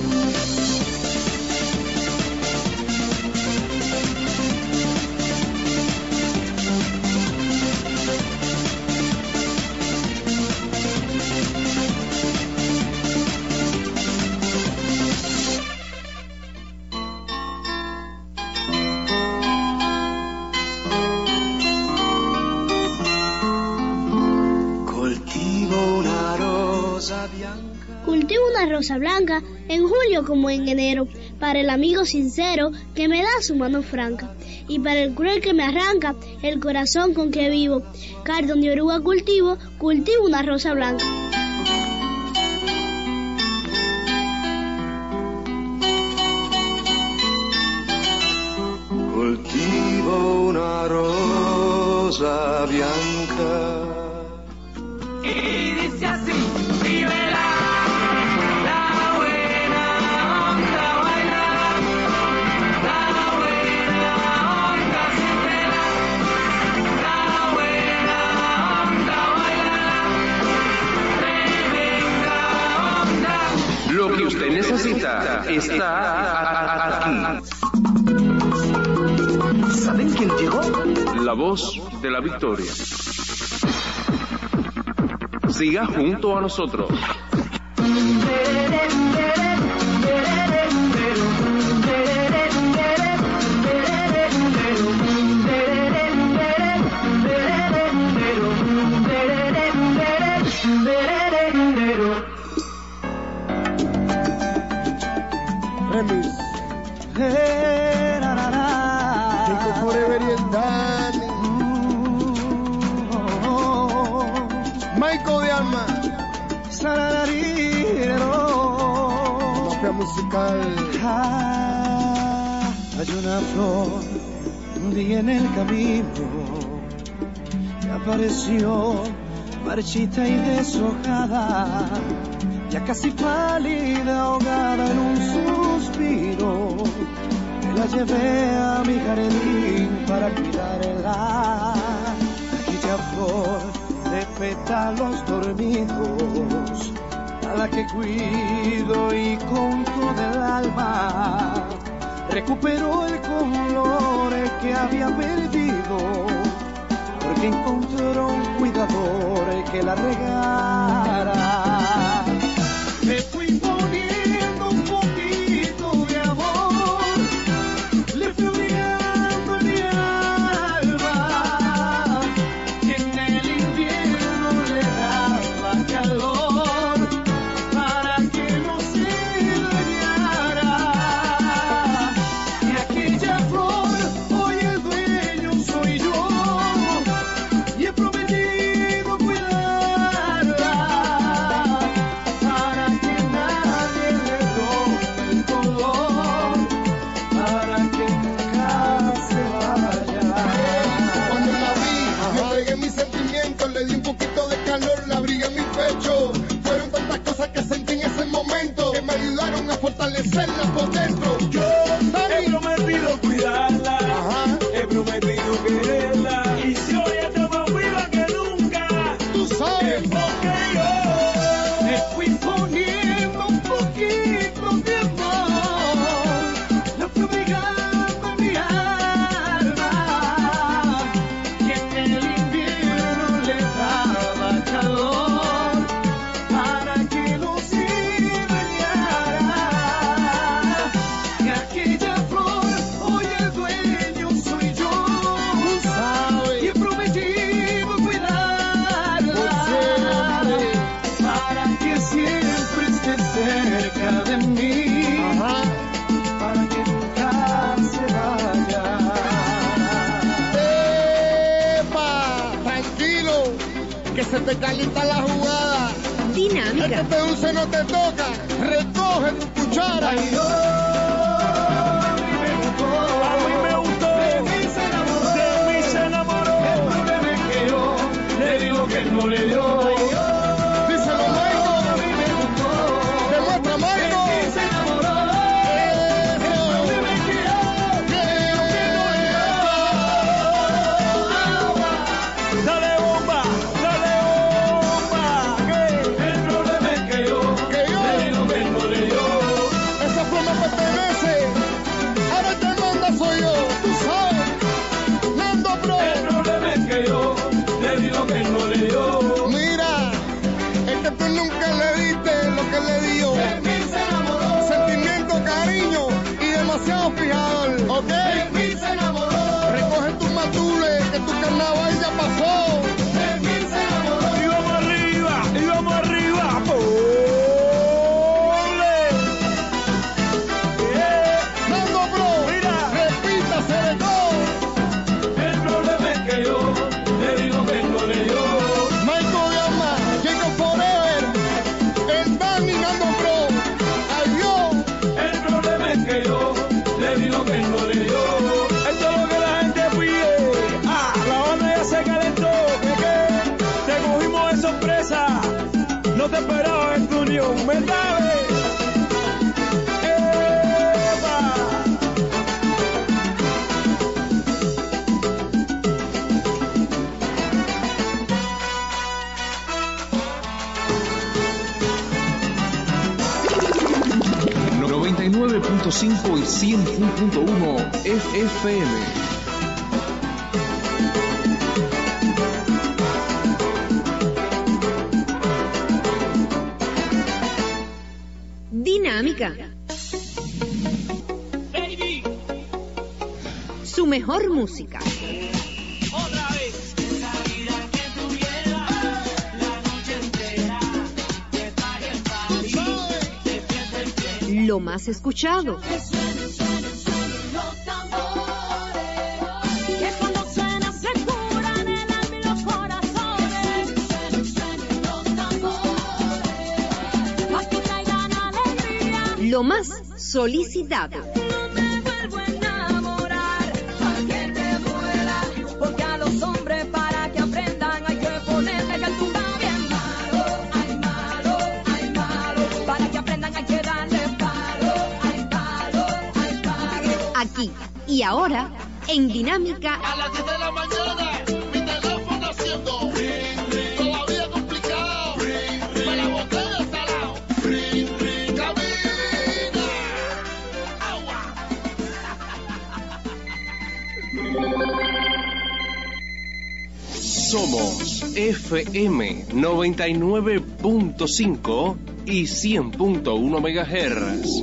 Cultivo una rosa blanca en julio como en enero, para el amigo sincero que me da su mano franca, y para el cruel que me arranca el corazón con que vivo. Cardón de oruga cultivo, cultivo una rosa blanca. Cultivo una rosa blanca. Y dice así, vive la, la buena onda, baila, la buena onda, siempre la, la buena onda, baila, tremenda onda. Lo que usted necesita está aquí. ¿Saben quién llegó? La voz de la victoria. Siga junto a nosotros. Remix. Hey, na, na, na. Cinco Forever y el Dani. Michael de Alma. Sarararirero. Mafia musical. Ah, hay una flor un día en el camino que apareció marchita y deshojada, ya casi pálida, ahogada en un suspiro. Me la llevé a mi jardín para cuidarla, aquella flor de pétalos dormidos, a la que cuido y con todo el alma recuperó el color que había perdido, porque encontró un cuidador que la regara. Me fui poniendo un poquito de amor, le fui brillando en mi alma, se te calienta la jugada. Dinámica. Es que este dulce no te toca. Recoge tu cuchara. Ay, oh, a mí me gustó. De mí se enamoró. De mí se enamoró. El problema es que yo le digo que él no le dio. Díselo, Marco. A mí me gustó. Demuestra, Marco. De mí se enamoró. El problema es que yo le digo que no le dio. Dale bomba, dale bomba. El problema es que yo Que yo. le digo que él no le dio. Esa flor me pertenece. Ahora el que manda soy yo. Tú sabes. Nando Pro. El problema es que yo le digo que él no le dio. Mira, es que tú nunca le diste lo que le dio. De mí se enamoró. Sentimiento, cariño y demasiado fijador, ¿ok? De mí se enamoró. Recoge tus matules, que tu carnaval ya pasó. De mí se enamoró. Y vamos arriba, y vamos arriba. ¡Ole! Yeah. Nando Pro, Mira. repítase de todo. El problema es que yo le digo que él no le dio. Michael Gamma, Jacob Forever, el Dani Nando Pro. Adiós. El problema es que yo le digo que él no le dio. Esto es lo que la gente pide. Ah, la banda ya se calentó. ¿Qué qué? Te cogimos de sorpresa. No te esperaba en tu unión, ¿verdad? ¡Epa! noventa y nueve punto cinco y cien punto uno F M. Dinámica. Su mejor música. Otra vez, esa vida que tuviera la noche entera, que pague el party, que pierde el pie. Lo más escuchado. Que suenen, suenen, suenen los tambores, que cuando suena se curan el alma y los corazones. Suenen, suenen los tambores, pa' que traigan alegría. Lo más solicitado. No me vuelvo a enamorar, pa' que te duela, porque a los hombres para que aprendan hay que ponerle que tú vas bien malo, ay malo, ay malo, para que aprendan hay que darle palo, ay palo, ay palo. Aquí y ahora en Dinámica. A las diez de la mañana, mi teléfono haciendo ring, ring. Todavía complicado. Ring, ring. Me la boté de salado. Ring, ring. Cabina. Agua. Somos F M noventa y nueve punto cinco y cien punto uno megahertz.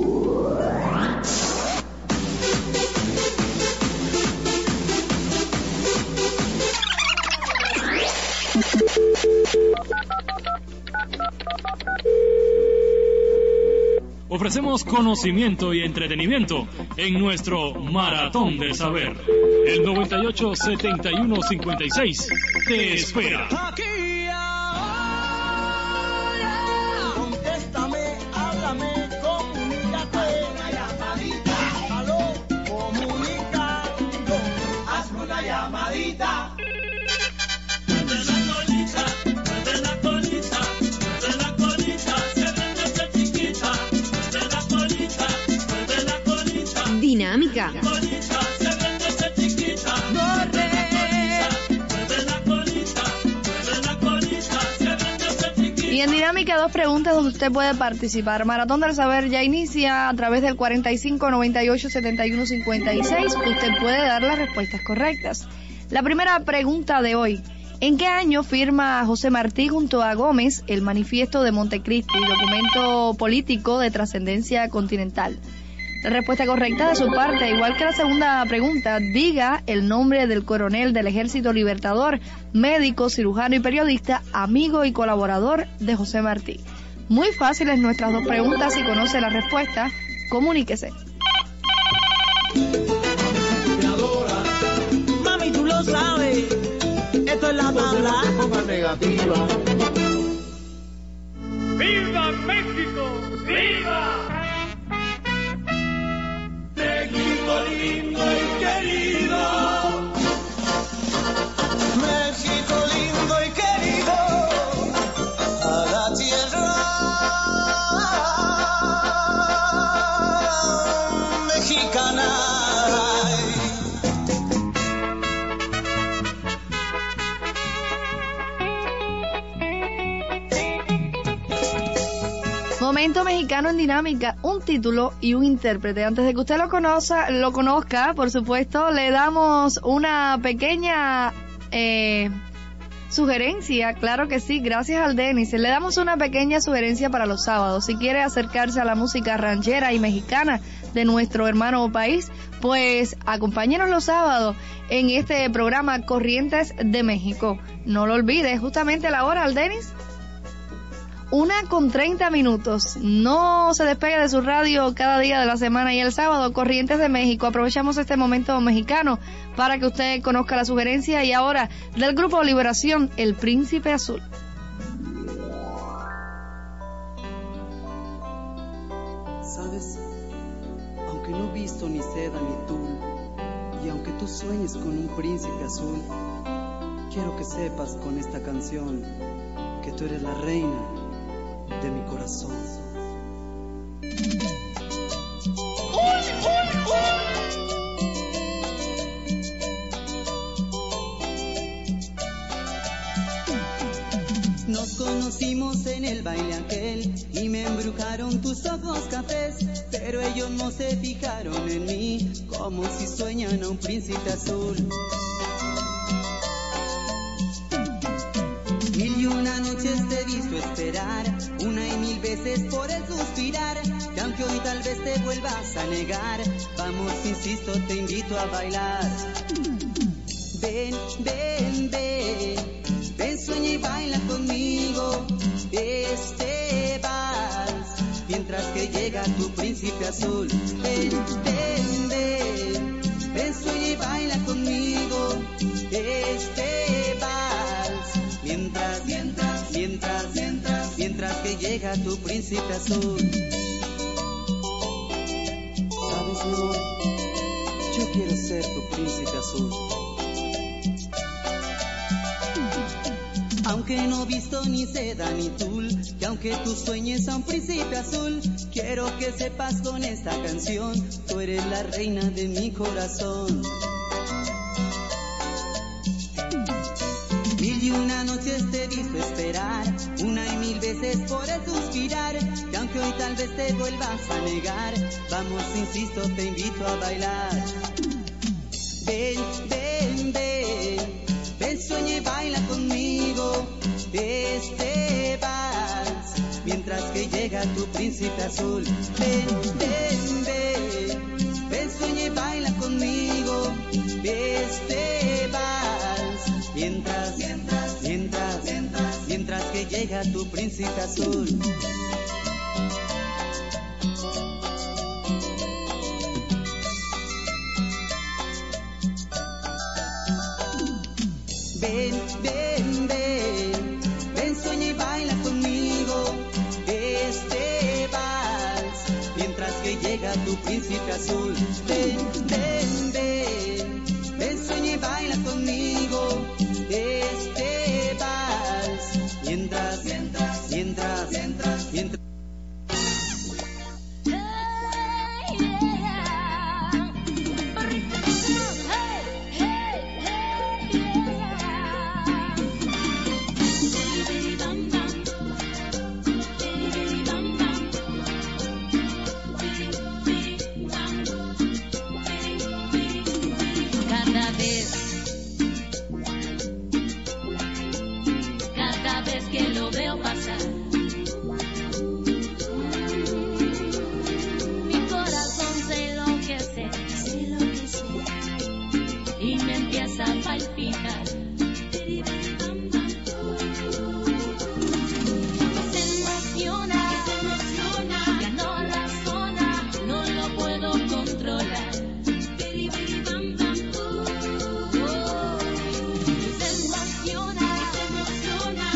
Ofrecemos conocimiento y entretenimiento en nuestro Maratón del Saber. El noventa y ocho setenta y uno cincuenta y seis te espera. Aquí ahora, contéstame, háblame, comunícate. Una llamadita, aló, comunicando, hazme una llamadita. Mueve la colita, mueve la colita, mueve la colita, se vende esa chiquita. Mueve la colita, mueve la colita. Dinámica. Colita, se vende esa chiquita. Corre. Mueve la colita, mueve la colita, se vende esa chiquita. Y en Dinámica, dos preguntas donde usted puede participar. Maratón del Saber ya inicia a través del cuarenta y cinco noventa y ocho setenta y uno cincuenta y seis. Usted puede dar las respuestas correctas. La primera pregunta de hoy: ¿en qué año firma José Martí junto a Gómez el Manifiesto de Montecristi, documento político de trascendencia continental? La respuesta correcta de su parte, igual que la segunda pregunta, diga el nombre del coronel del Ejército Libertador, médico, cirujano y periodista, amigo y colaborador de José Martí. Muy fáciles nuestras dos preguntas. Si conoce la respuesta, comuníquese. Mami, tú lo sabes, esto es la tabla. viva, viva. ¡Viva México! ¡Viva! México lindo y querido. México lindo y querido. A la tierra mexicana. Momento mexicano en dinámica, un título y un intérprete. Antes de que usted lo conozca, lo conozca, por supuesto, le damos una pequeña eh, sugerencia, claro que sí, gracias al Denis. Le damos una pequeña sugerencia para los sábados. Si quiere acercarse a la música ranchera y mexicana de nuestro hermano país, pues acompáñenos los sábados en este programa Corrientes de México. No lo olvide, justamente la hora, al Denis. Una con treinta minutos. No se despegue de su radio cada día de la semana y el sábado, Corrientes de México. Aprovechamos este momento mexicano para que usted conozca la sugerencia. Y ahora, del Grupo Liberación, El Príncipe Azul. Sabes, aunque no he visto ni seda ni tul, y aunque tú sueñes con un príncipe azul, quiero que sepas con esta canción que tú eres la reina de mi corazón. Nos conocimos en el baile aquel y me embrujaron tus ojos cafés, pero ellos no se fijaron en mí como si sueñan a un príncipe azul. Mil y una noches te he visto esperar, una y mil veces por el suspirar, que aunque hoy tal vez te vuelvas a negar, vamos, insisto, te invito a bailar. Ven, ven, ven, ven, sueña y baila conmigo este vals, mientras que llega tu príncipe azul. Ven, ven, ven, ven, sueña y baila conmigo este vals, mientras, mientras, mientras, mientras, mientras que llega tu príncipe azul. Sabes, mi amor, yo quiero ser tu príncipe azul. Aunque no he visto ni seda ni tul, que aunque tú sueñes a un príncipe azul, quiero que sepas con esta canción, tú eres la reina de mi corazón. Mil y una noches te he visto esperar, una y mil veces por el suspirar, que aunque hoy tal vez te vuelvas a negar, vamos, insisto, te invito a bailar. Ven, ven, ven, ven, sueña y baila conmigo este vals, mientras que llega tu príncipe azul. Ven, ven, ven, ven, sueña y baila conmigo este vals, mientras, mientras, mientras, mientras, mientras que llega tu príncipe azul. Ven, ven, ven, ven, sueña y baila conmigo este vals, mientras que llega tu príncipe azul. Ven, ven, ven, ven, sueña y baila conmigo este vals, mientras, mientras, mientras, mientras, mientras. Emociona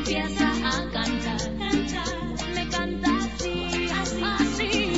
empieza a cantar, me canta así, así.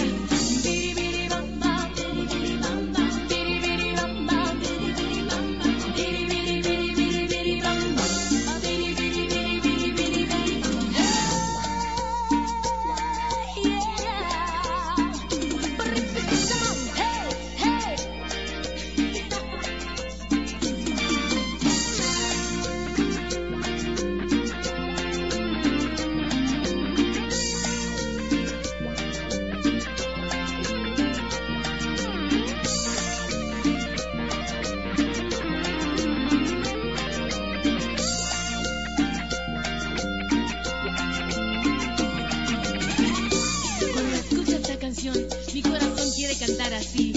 Mi corazón quiere cantar así.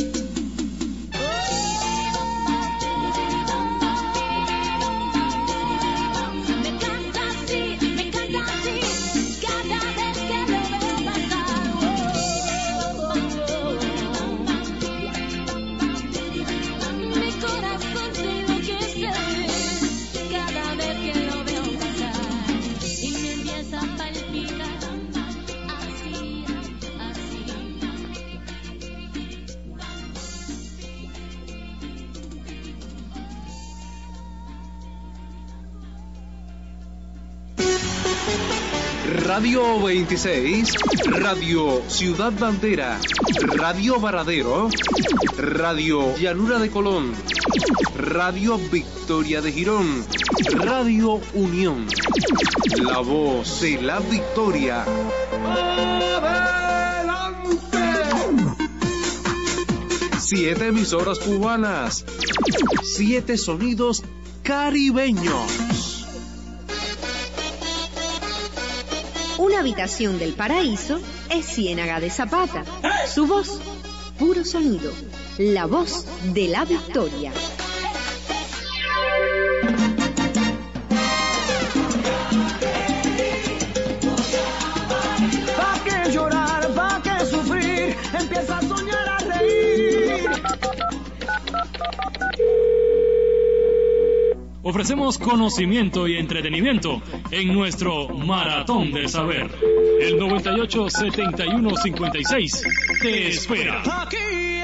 Me canta así, me canta así, cada vez que lo veo pasar. Mi corazón se enloquece cada vez que lo veo pasar y me empieza a palpitar. Radio veintiséis, Radio Ciudad Bandera, Radio Varadero, Radio Llanura de Colón, Radio Victoria de Girón, Radio Unión, la voz de la victoria. Siete emisoras cubanas, siete sonidos caribeños. Una habitación del paraíso es Ciénaga de Zapata. Su voz, puro sonido. La voz de la victoria. ¿Pa' qué llorar? ¿Pa' qué sufrir? Empieza a soñar, a reír. Ofrecemos conocimiento y entretenimiento en nuestro Maratón del Saber. El noventa y ocho, setenta y uno, cincuenta y seis te espera. Aquí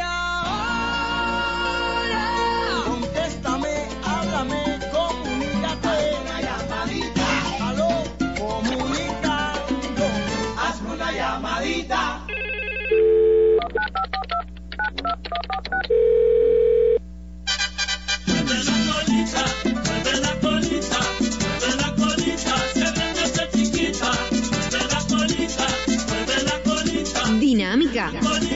ahora, contéstame, háblame, comunícate. Una llamadita, aló, comunicando, hazme una llamadita. Dinámica.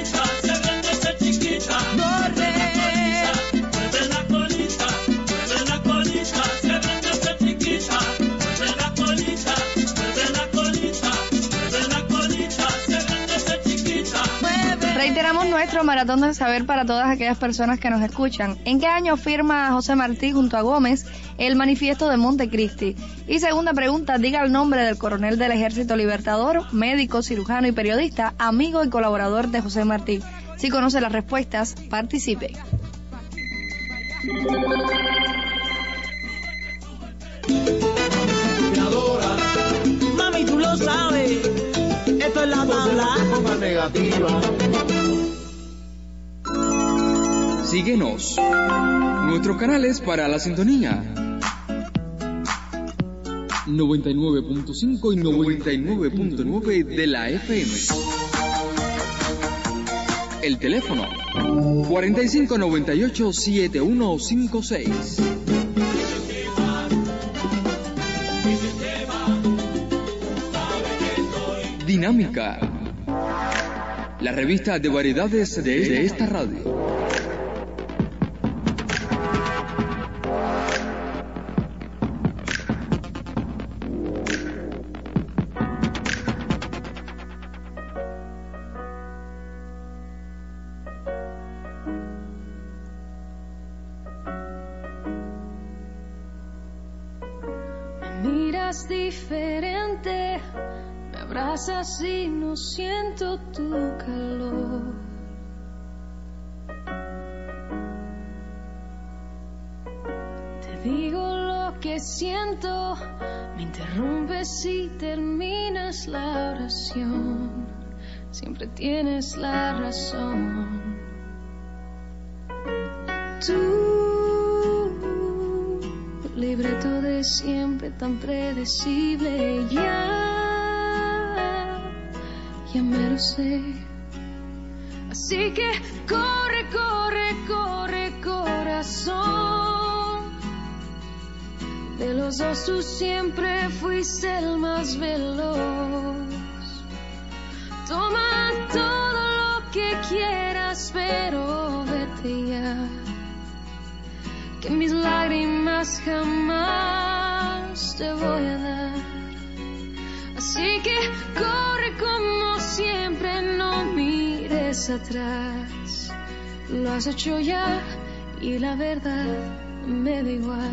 Reiteramos nuestro maratón del saber para todas aquellas personas que nos escuchan. ¿En qué año firma José Martí junto a Gómez el manifiesto de Montecristi? Y segunda pregunta, diga el nombre del coronel del Ejército Libertador, médico, cirujano y periodista, amigo y colaborador de José Martí. Si conoce las respuestas, participe. Mami, tú lo sabes, esto es la tabla negativa. Síguenos. Nuestros canales para la sintonía. noventa y nueve punto cinco y noventa y nueve punto nueve de la F M. El teléfono cuarenta y cinco noventa y ocho, setenta y uno cincuenta y seis. Dinámica, la revista de variedades de, de esta radio. Miras diferente, me abrazas y no siento tu calor. Te digo lo que que siento. Me interrumpes y terminas la oración. Siempre tienes la razón. Tú, libreto de siempre tan predecible, ya, ya me lo sé. Así que corre, corre, corre, corazón. De los dos tú siempre fuiste el más veloz. Toma todo lo que quieras, pero vete ya. Que mis lágrimas jamás te voy a dar. Así que corre como siempre, no mires atrás. Lo has hecho ya y la verdad me da igual.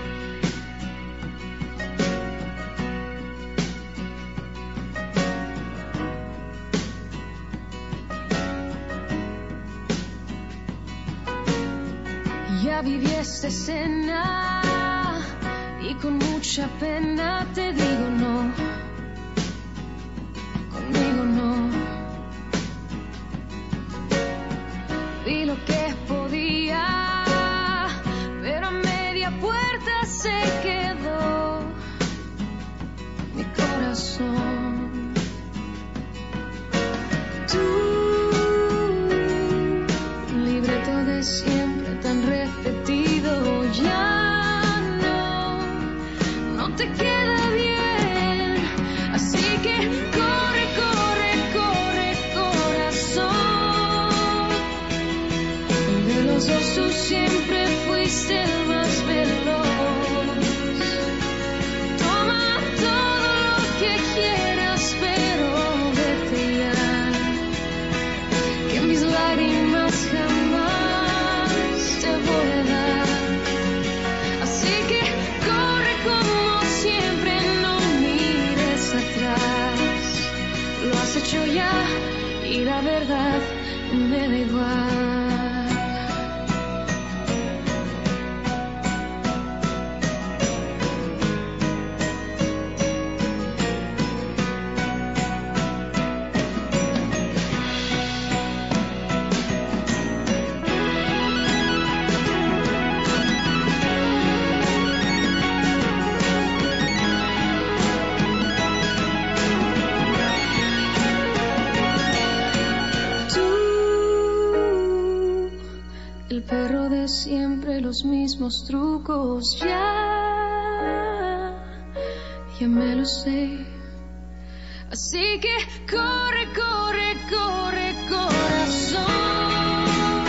Ya viví esta escena y con mucha pena te digo no, conmigo no. Vi lo que podía, pero a media puerta se quedó mi corazón. Tú, libreto de siempre tan repetido, ya no, no te queda bien. Así que corre, corre, corre, corazón. De los dos tú siempre fuiste el más veloz. Toma todo lo que quieras, pero vete ya. Que mis lágrimas jamás te voy a dar. Así que corre como siempre, no mires atrás. Lo has hecho ya y la verdad me da igual. El perro de siempre, los mismos trucos, ya, ya me lo sé. Así que corre, corre, corre, corazón.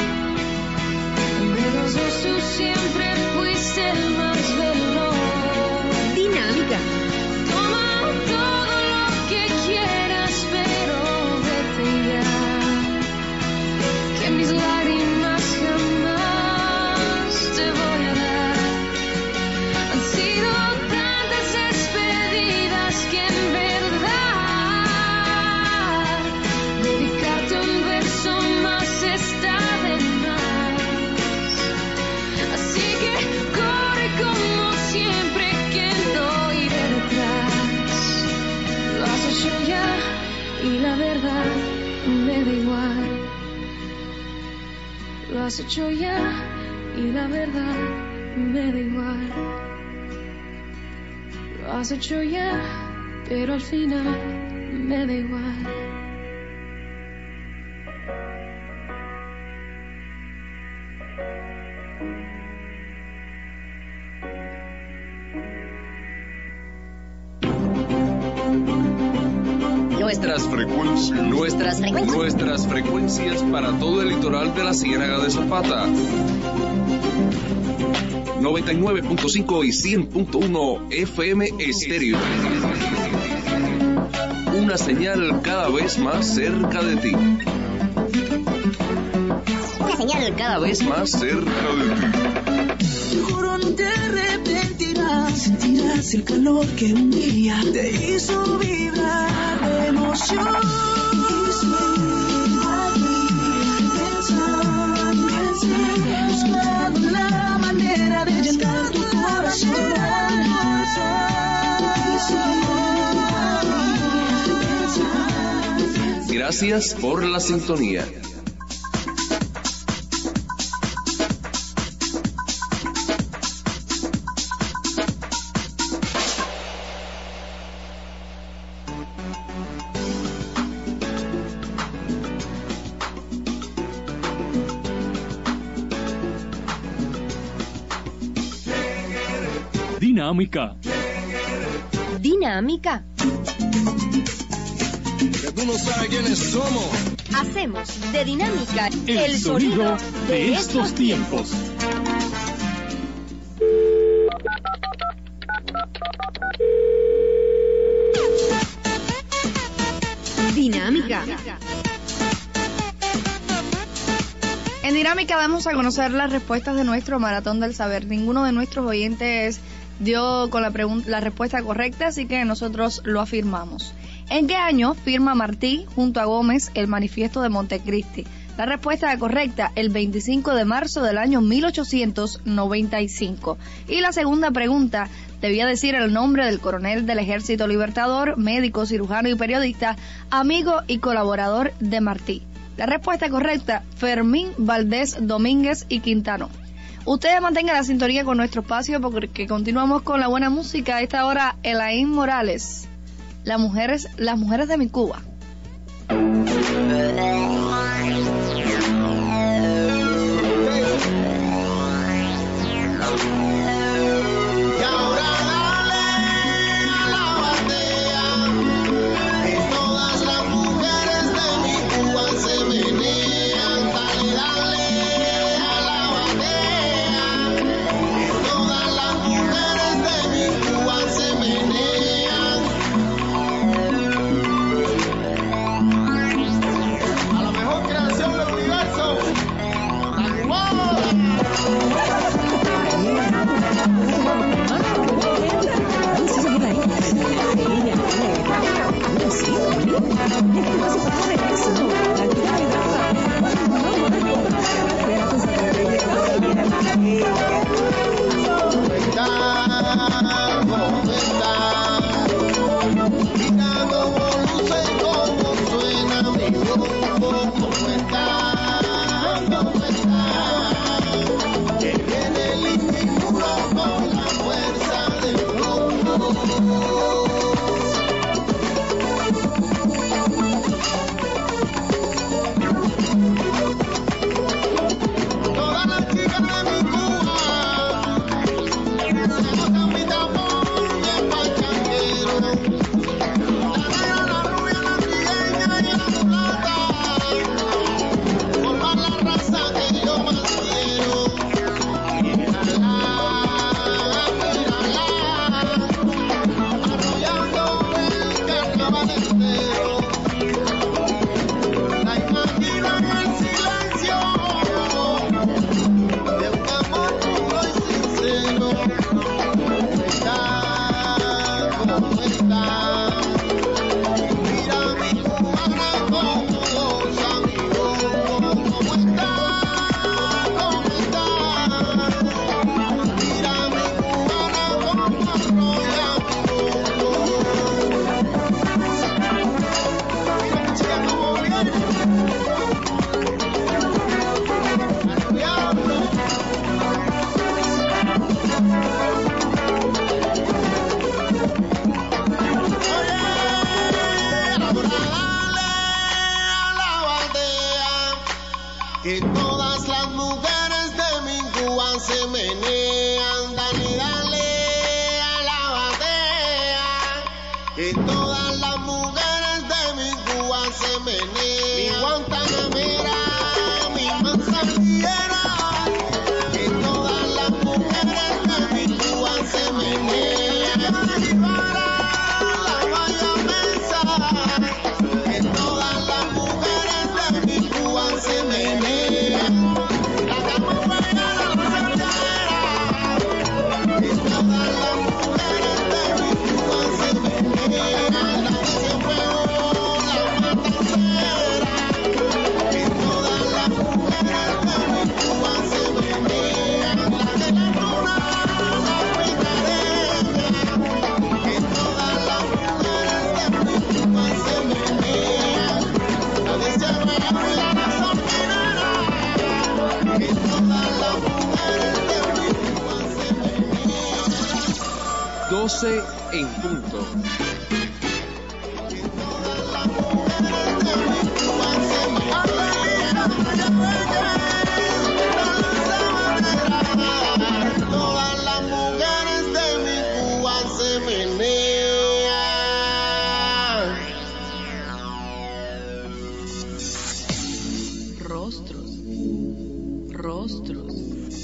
De los dos tú siempre fuiste el más veloz. Dinámica. Toma todo lo que quieras, pero vete ya. Que mis lágrimas jamás te voy a dar. Han sido tantas despedidas que en verdad dedicarte un verso más está de más. Así que corre como siempre, que no iré detrás. Lo has hecho ya y la verdad me da igual. Lo has hecho ya y la verdad me da igual. Lo has hecho ya, pero al final me da igual. Nuestras frecuencias, nuestras frecuencias, nuestras frecuencias para todo el litoral de la Ciénaga de Zapata. noventa y nueve punto cinco y cien punto uno F M estéreo. Una señal cada vez más cerca de ti. Una señal cada vez más cerca de ti. Juro no te arrepentirás, sentirás el calor que un día te hizo vibrar de emoción. Pensando la manera de llenar tu corazón. Gracias por la sintonía. Dinámica. Dinámica. Que tú no sabes quiénes somos. Hacemos de Dinámica el, el sonido de, de estos estos tiempos. Dinámica. En Dinámica damos a conocer las respuestas de nuestro Maratón del Saber. Ninguno de nuestros oyentes dio con la, pregun- la respuesta correcta, así que nosotros lo afirmamos. ¿En qué año firma Martí junto a Gómez el Manifiesto de Montecristi? La respuesta correcta, el veinticinco de marzo del año mil ochocientos noventa y cinco. Y la segunda pregunta, debía decir el nombre del coronel del Ejército Libertador, médico, cirujano y periodista, amigo y colaborador de Martí. La respuesta correcta, Fermín Valdés Domínguez y Quintano. Ustedes mantengan la sintonía con nuestro espacio porque continuamos con la buena música. A esta hora, Elaine Morales, las mujeres, las mujeres de mi Cuba. Todas doce en punto. Todas las mujeres de mi Cuba se menean. Rostros, rostros.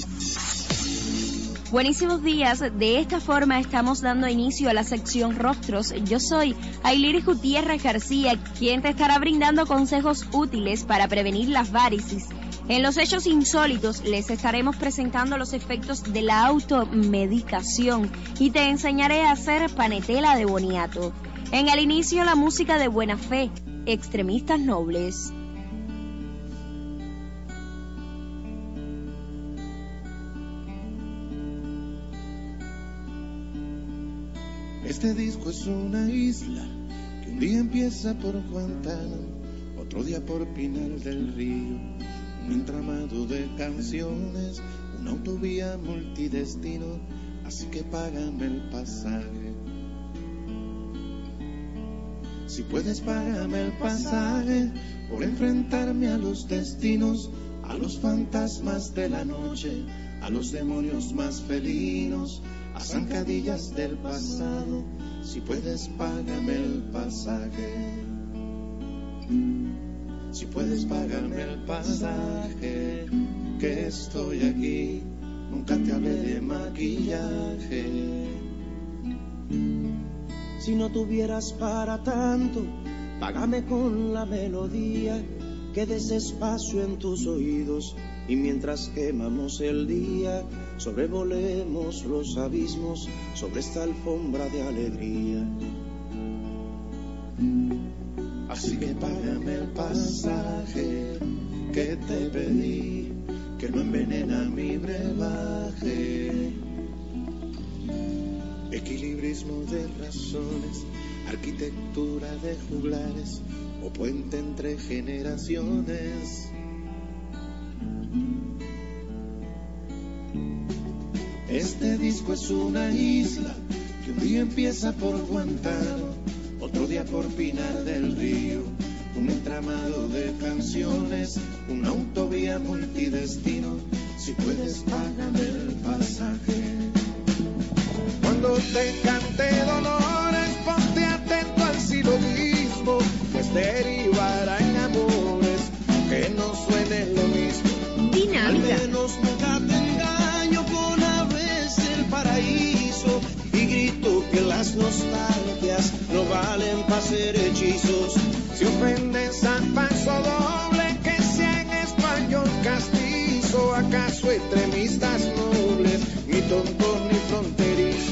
Buenísimos días, de esta forma estamos dando inicio a la sección Rostros. Yo soy Ayliris Gutiérrez García, quien te estará brindando consejos útiles para prevenir las varices. En los hechos insólitos les estaremos presentando los efectos de la automedicación y te enseñaré a hacer panetela de boniato. En el inicio, la música de Buena Fe, Extremistas Nobles. Este disco es una isla que un día empieza por Guantánamo, otro día por Pinar del Río, un entramado de canciones, una autovía multidestino, así que págame el pasaje. Si puedes, págame el pasaje por enfrentarme a los destinos, a los fantasmas de la noche, a los demonios más felinos, a zancadillas del pasado. Si puedes, págame el pasaje. Si puedes, págame el pasaje, que estoy aquí. Nunca te hablé de maquillaje. Si no tuvieras para tanto, págame con la melodía que des espacio en tus oídos, y mientras quemamos el día, sobrevolemos los abismos sobre esta alfombra de alegría. Así que págame el pasaje que te pedí, que no envenena mi brebaje. Equilibrismo de razones, arquitectura de juglares o puente entre generaciones. Este disco es una isla que un día empieza por Guantánamo, otro día por Pinar del Río, un entramado de canciones, una autovía multidestino. Si puedes, págame el pasaje. Cuando te cante dolores, ponte atento al silogismo, pues derivará en amores que no suenen lo mismo. Dinámica. Al menos nunca te engaño con aves del paraíso y grito que las nostalgias no valen para ser hechizos. Si ofendes al paso doble, que sea en español castizo, acaso extremistas nobles, ni tontos ni fronterizos.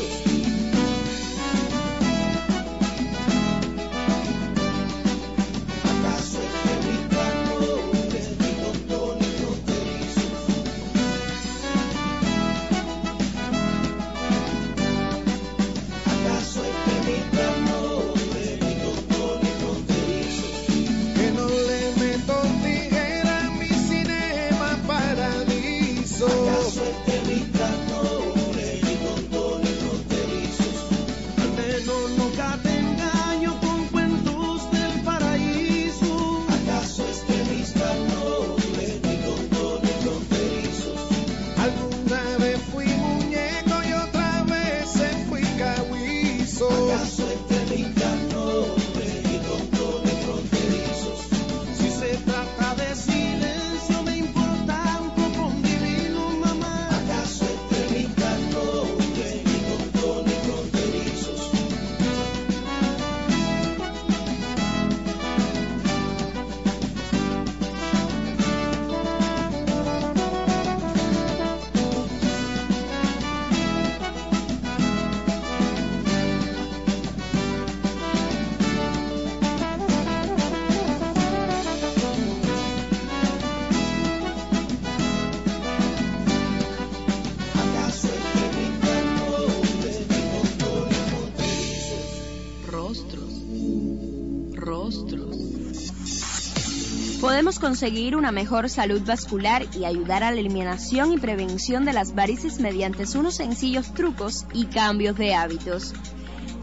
Podemos conseguir una mejor salud vascular y ayudar a la eliminación y prevención de las varices mediante unos sencillos trucos y cambios de hábitos.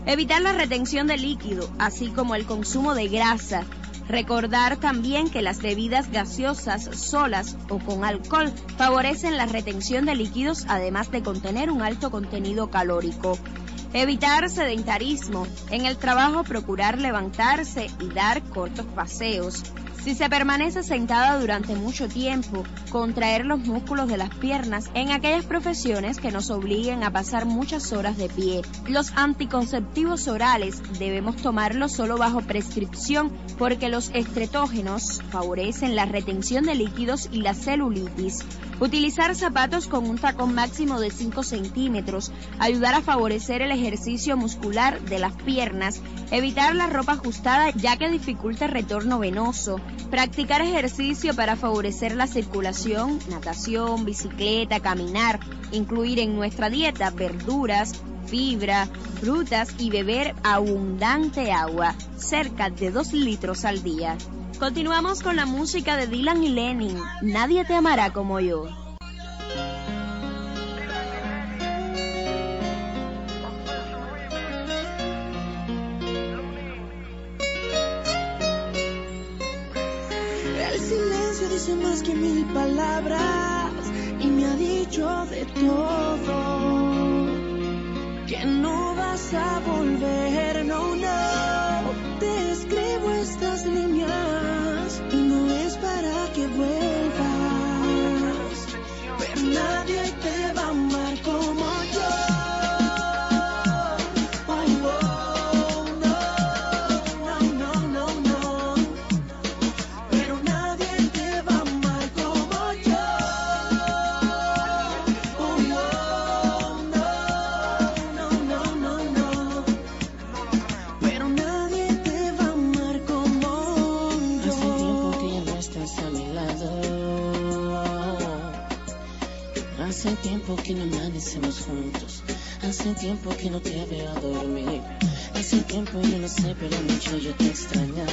Evitar la retención de líquido, así como el consumo de grasa. Recordar también que las bebidas gaseosas solas o con alcohol favorecen la retención de líquidos, además de contener un alto contenido calórico. Evitar sedentarismo. En el trabajo procurar levantarse y dar cortos paseos. Si se permanece sentada durante mucho tiempo, contraer los músculos de las piernas en aquellas profesiones que nos obliguen a pasar muchas horas de pie. Los anticonceptivos orales debemos tomarlos solo bajo prescripción porque los estretógenos favorecen la retención de líquidos y la celulitis. Utilizar zapatos con un tacón máximo de cinco centímetros, ayudar a favorecer el ejercicio muscular de las piernas, evitar la ropa ajustada ya que dificulta el retorno venoso, practicar ejercicio para favorecer la circulación, natación, bicicleta, caminar, incluir en nuestra dieta verduras, fibra, frutas y beber abundante agua, cerca de dos litros al día. Continuamos con la música de Dylan y Lennon, Nadie te amará como yo. El silencio dice más que mil palabras y me ha dicho de todo, que no vas a volver, no, no. Te escribo estas líneas y no es para que vuelvas, pero nadie te va a amar como yo. Hace tiempo que no amanecemos juntos, hace tiempo que no te veo a dormir, hace tiempo yo no sé, pero mucho yo te he extrañado.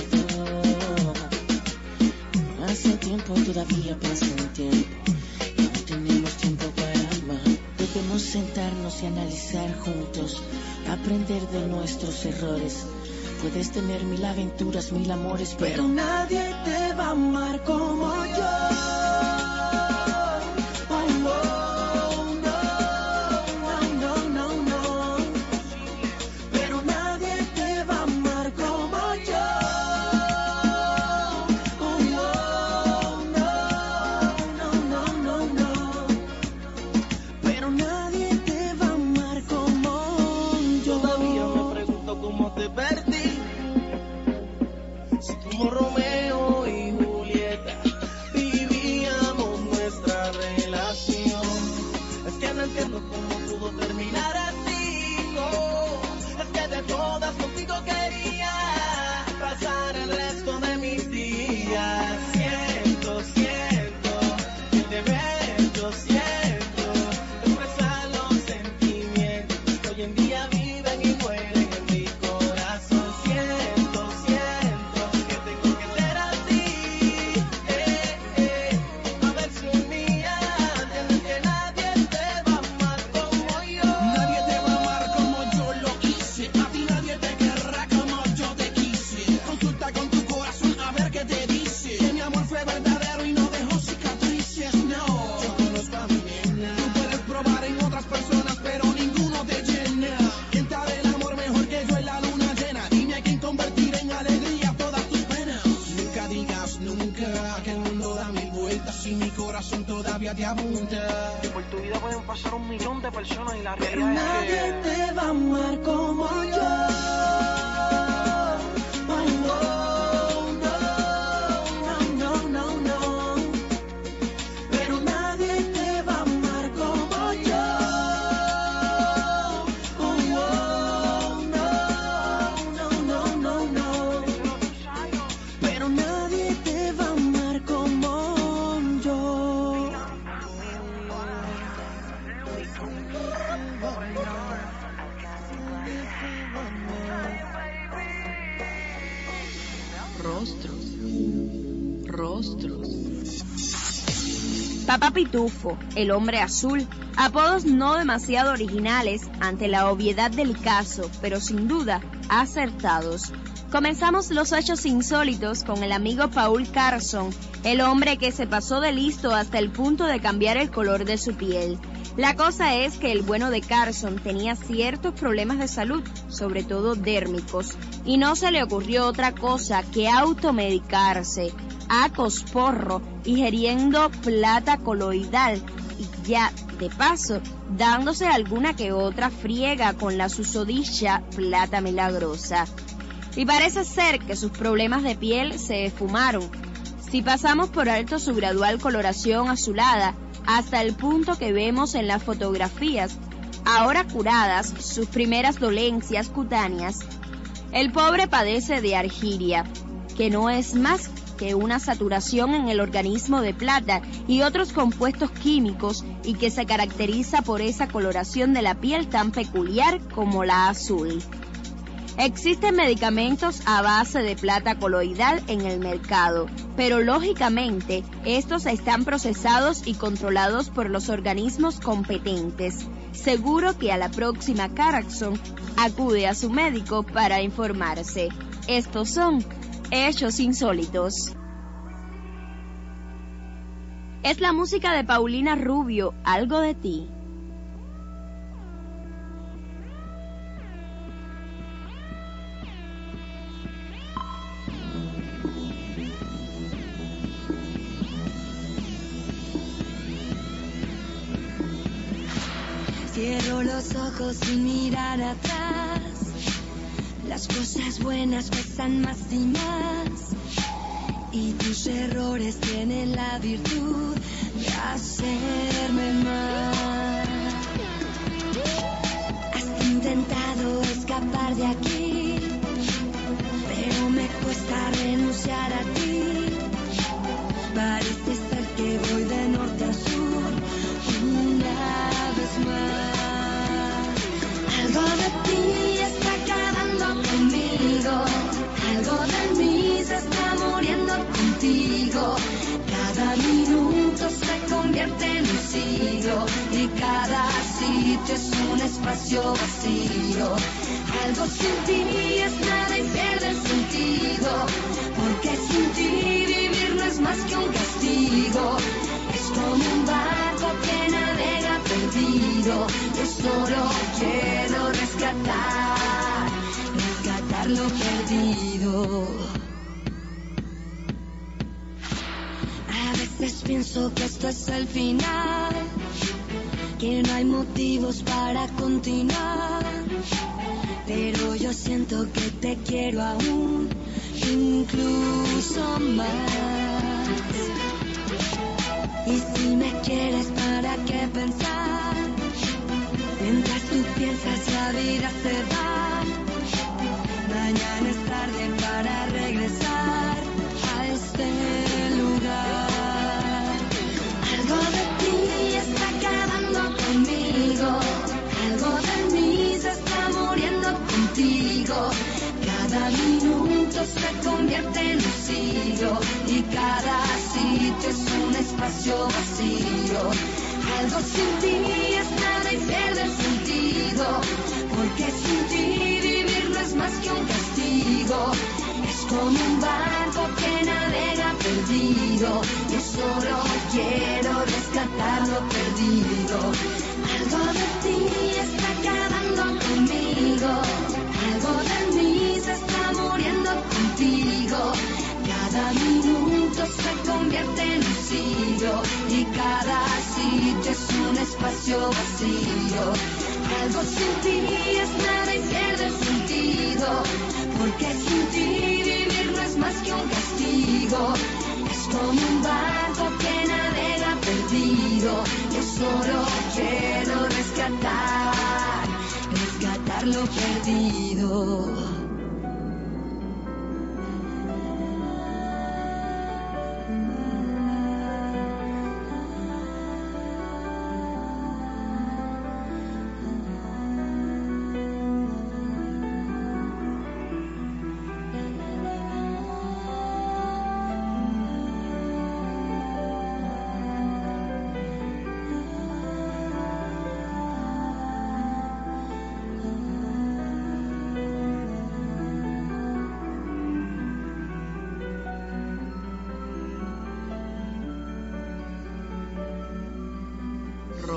Hace tiempo todavía pasa el tiempo, y no tenemos tiempo para amar. Debemos sentarnos y analizar juntos, aprender de nuestros errores. Puedes tener mil aventuras, mil amores, pero, pero nadie te va a amar como yo. Romeo y Julieta vivíamos nuestra relación. Es que no entiendo cómo pudo terminar así. Oh, es que de todas contigo quería pasar el resto de mis días. Siento, siento el deber, yo siento expresar los sentimientos que hoy en día viven y mueren en mi corazón. Siento, siento que tengo que ser así, eh, eh, a ver si un día entiendes que nadie te va a amar como yo. Nadie te va a amar como yo lo hice, a ti nadie te querrá como yo te quise. Consulta con tu corazón a ver qué te dice, que mi amor fue verdadero y no dejó cicatrices, no. Yo conozco a mi nena, tú puedes probar en otras personas pero ninguno te llena. ¿Quién sabe el amor mejor que yo en la luna llena? Dime a quién convertir en alegría todas tus penas. Nunca digas nunca, que el mundo da mil vueltas y mi corazón todavía te apunta. Por tu vida pueden pasar un millón de personas y la Pero realidad nadie es que te va a amar como yo. Oh, no, no, no, no, no. Pero nadie te va a amar como yo. Oh, no, no, no, no, no. Pero nadie te va a amar como yo. rostros, rostros. Papá Pitufo, El Hombre Azul, apodos no demasiado originales ante la obviedad del caso, pero sin duda acertados. Comenzamos los hechos insólitos con el amigo Paul Carson, el hombre que se pasó de listo hasta el punto de cambiar el color de su piel. La cosa es que el bueno de Carson tenía ciertos problemas de salud, sobre todo dérmicos, y no se le ocurrió otra cosa que automedicarse a cosporro, ingiriendo plata coloidal y ya, de paso, dándose alguna que otra friega con la susodicha plata milagrosa. Y parece ser que sus problemas de piel se esfumaron. Si pasamos por alto su gradual coloración azulada, hasta el punto que vemos en las fotografías, ahora curadas sus primeras dolencias cutáneas, el pobre padece de argiria, que no es más que una saturación en el organismo de plata y otros compuestos químicos y que se caracteriza por esa coloración de la piel tan peculiar como la azul. Existen medicamentos a base de plata coloidal en el mercado, pero lógicamente estos están procesados y controlados por los organismos competentes. Seguro que a la próxima Carson acude a su médico para informarse. Estos son hechos insólitos. Es la música de Paulina Rubio, Algo de ti. Cierro los ojos sin mirar atrás. Las cosas buenas pesan más y más. Y tus errores tienen la virtud de hacerme mal. Has intentado escapar de aquí, pero me cuesta renunciar a ti. Parece ser que voy de norte a sur una vez más. Algo de ti está acabando conmigo, algo de mí se está muriendo contigo. Cada minuto se convierte en un siglo y cada sitio es un espacio vacío. Algo sin ti es nada y pierde el sentido, porque sin ti vivir no es más que un castigo. Es como un barco que navega perdido. Yo solo quiero rescatar, rescatar lo perdido. A veces pienso que esto es el final, que no hay motivos para continuar, pero yo siento que te quiero aún, incluso más. Y si me quieres, ¿para qué pensar? Mientras tú piensas, la vida se va. Mañana es tarde para regresar a este lugar. Algo de ti está acabando conmigo, algo de mí se está muriendo contigo. Cada minuto se convierte en un siglo y cada sitio es un espacio vacío. Algo sin ti es nada y pierde el sentido, porque sin ti vivir no es más que un castigo. Es como un barco que navega perdido. Yo solo quiero rescatar lo perdido. Algo de ti está acabando conmigo, algo de mí se está muriendo contigo. Cada minuto se convierte en un siglo y cada sitio es un espacio vacío. Algo sin ti es nada y pierde el sentido, porque sin ti vivir no es más que un castigo. Es como un barco que navega perdido. Yo solo quiero rescatar, rescatar lo perdido.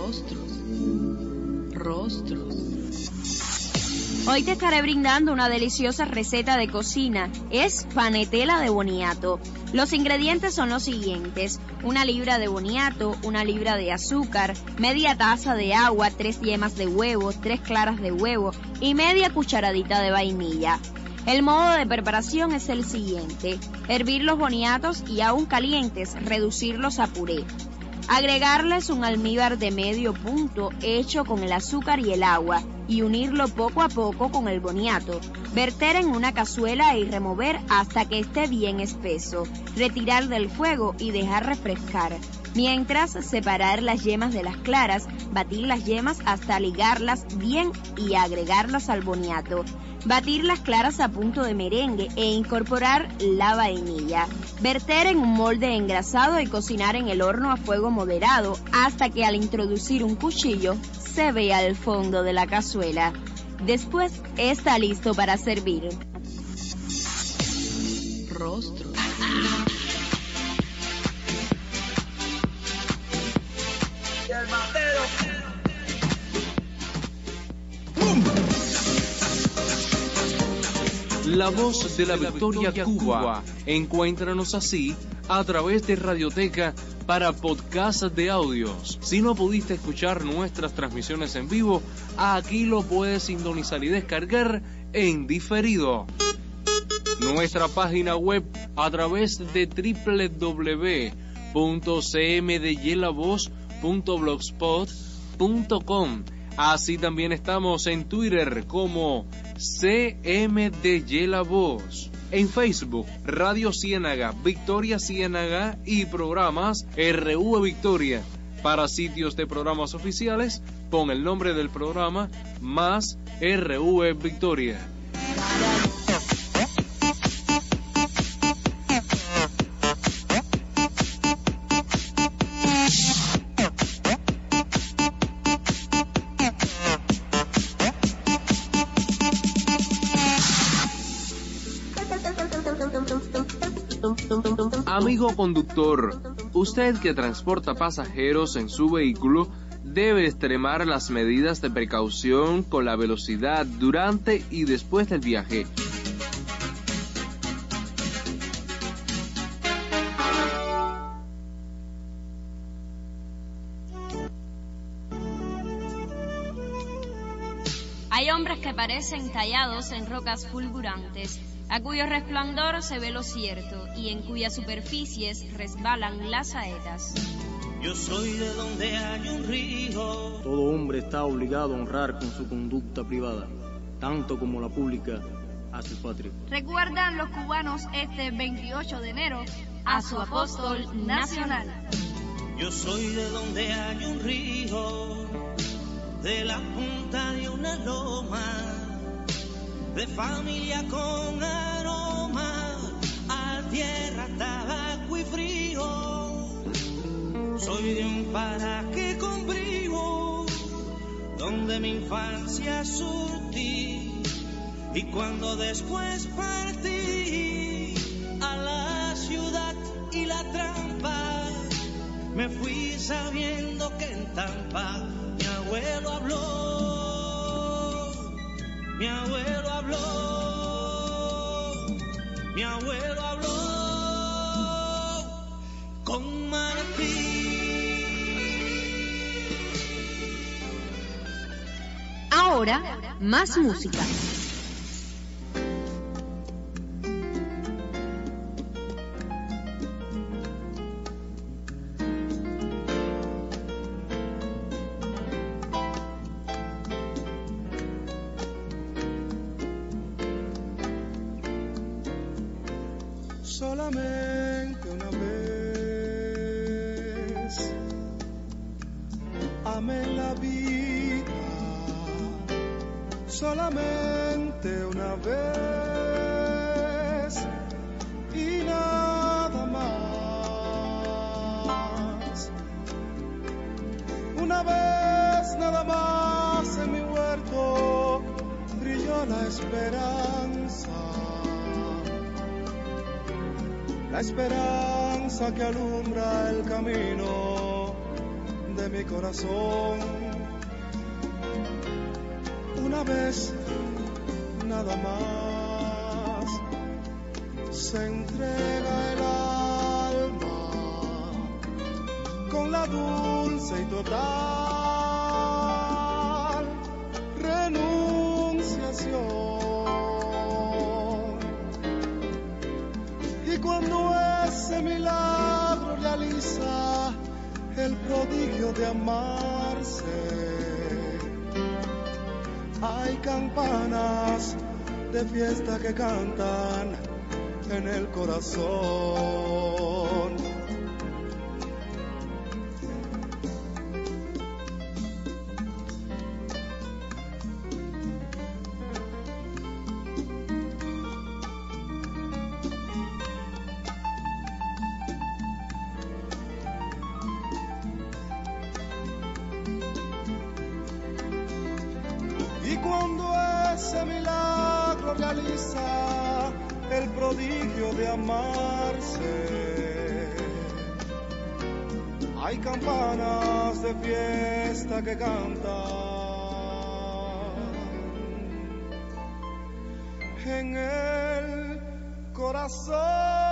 Rostros, rostros. Hoy te estaré brindando una deliciosa receta de cocina. Es panetela de boniato. Los ingredientes son los siguientes: una libra de boniato, una libra de azúcar, media taza de agua, tres yemas de huevo, tres claras de huevo y media cucharadita de vainilla. El modo de preparación es el siguiente: hervir los boniatos y aún calientes, reducirlos a puré. Agregarles un almíbar de medio punto hecho con el azúcar y el agua y unirlo poco a poco con el boniato. Verter en una cazuela y remover hasta que esté bien espeso. Retirar del fuego y dejar refrescar. Mientras, separar las yemas de las claras, batir las yemas hasta ligarlas bien y agregarlas al boniato. Batir las claras a punto de merengue e incorporar la vainilla. Verter en un molde engrasado y cocinar en el horno a fuego moderado hasta que al introducir un cuchillo se vea el fondo de la cazuela. Después está listo para servir. Rostro. La voz de la Victoria Cuba. Encuéntranos así a través de Radioteca para podcast de audios. Si no pudiste escuchar nuestras transmisiones en vivo, aquí lo puedes sintonizar y descargar en diferido. Nuestra página web a través de doble u doble u doble u punto c m d y la voz punto blogspot punto com. Así también estamos en Twitter como C M D Y La Voz. En Facebook, Radio Ciénaga, Victoria Ciénaga y programas R V Victoria. Para sitios de programas oficiales, pon el nombre del programa más R V Victoria. Amigo conductor, usted que transporta pasajeros en su vehículo debe extremar las medidas de precaución con la velocidad durante y después del viaje. Hay hombres que parecen tallados en rocas fulgurantes, a cuyo resplandor se ve lo cierto y en cuyas superficies resbalan las saetas. Yo soy de donde hay un río. Todo hombre está obligado a honrar con su conducta privada, tanto como la pública, a su patria. Recuerdan los cubanos este veintiocho de enero a su apóstol nacional. Yo soy de donde hay un río, de la punta de una loma, de familia con aroma, a tierra, tabaco y frío. Soy de un paraje con brío, donde mi infancia surtí, y cuando después partí a la ciudad y la trampa, me fui sabiendo que en Tampa mi abuelo habló, mi abuelo habló, mi abuelo habló con Martín. Ahora, más música. Solamente una vez amé la vida, solamente una vez y nada más. Una vez nada más en mi huerto brilló la esperanza. La esperanza que alumbra el camino de mi corazón. Una vez, nada más, se entrega el alma con la dulce y total renunciación. Y cuando ese milagro realiza el prodigio de amarse, hay campanas de fiesta que cantan en el corazón. Y cuando ese milagro realiza el prodigio de amarse, hay campanas de fiesta que cantan en el corazón.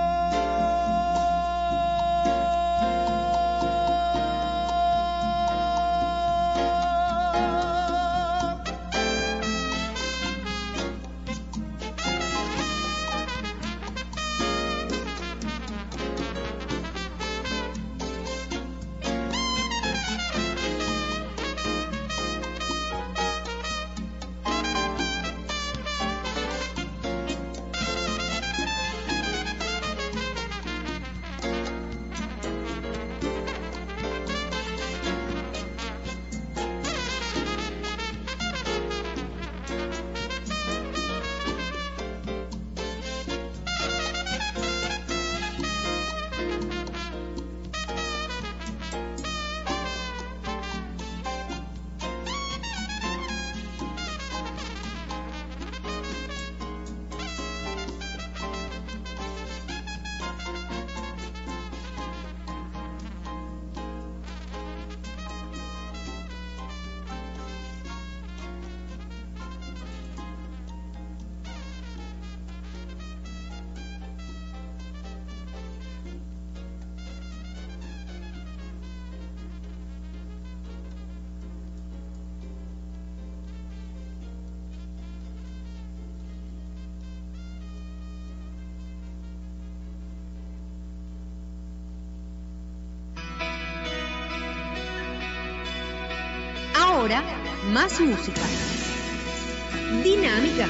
Ahora, más música. Dinámica.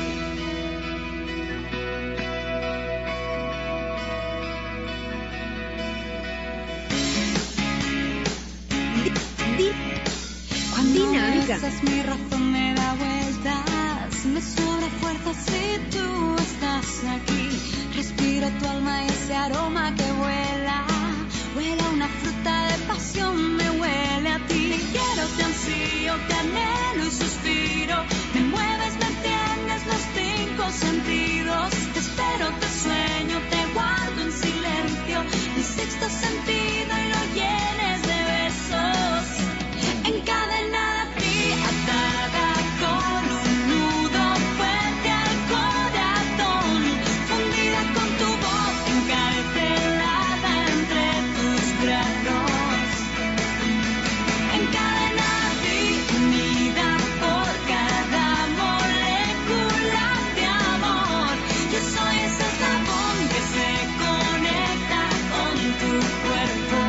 Di- di- Cuando Dinámica. a veces mi razón me da vueltas, me sobra fuerza si tú estás aquí. Respiro tu alma y ese aroma que vuela, huele a una fruta de pasión, me huele a ti. Te quiero, te ansío, te anhelo y suspiro. Me mueves, me entiendes los cinco sentidos. Te espero, te sueño, te guardo en silencio. Mi sexto sentido y lo llenes de besos. Encadenada a ti, atada con un nudo fuerte al corazón. Fundida con tu voz, encarcelada entre tus brazos. Encadenada a ti, unida por cada molécula de amor. Yo soy ese eslabón que se conecta con tu cuerpo.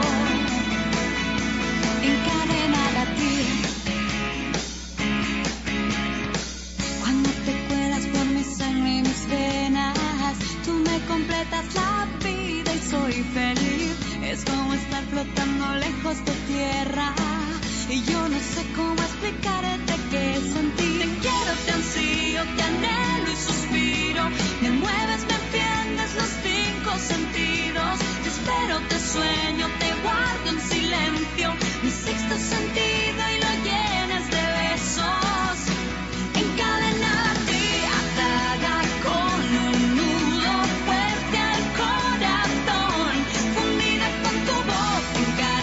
Encadenada a ti. Cuando te cuelas por mi sangre y mis venas, tú me completas la vida y soy feliz. Es como estar flotando lejos de tierra y yo no sé cómo explicarte qué sentí. Te quiero, te ansío, te anhelo y suspiro. Me mueves, me entiendes los cinco sentidos. Te espero, te sueño, te guardo en silencio. Mi sexto sentido y lo llenas de besos. Encadenada a ti, atada con un nudo fuerte al corazón. Fundida con tu voz, encadenada.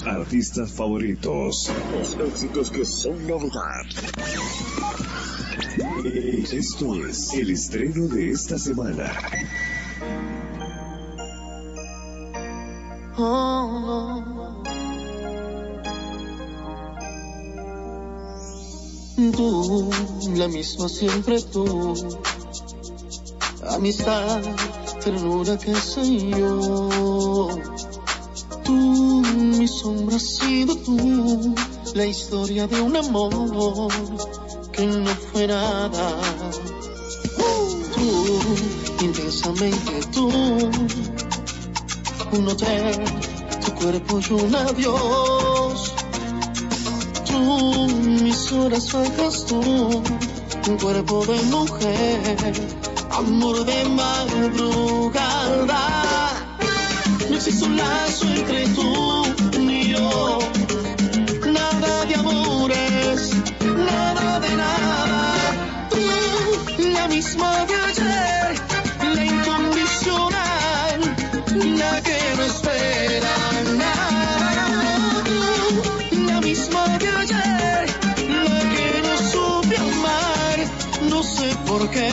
artistas favoritos, los éxitos que son novedad. Esto es el estreno de esta semana. Oh, tú, la misma siempre tú, amistad, ternura que soy yo. Tú, mi sombra has sido tú, la historia de un amor que no fue nada. Tú, intensamente tú, un hotel, tu cuerpo y un adiós. Tú, mis horas bajas tú, un cuerpo de mujer, amor de madrugada. No existe un lazo entre tú ni yo, nada de amores, nada de nada. Tú, la misma de ayer, la incondicional, la que no espera nada. Tú, la misma de ayer, la que no supe amar, no sé por qué.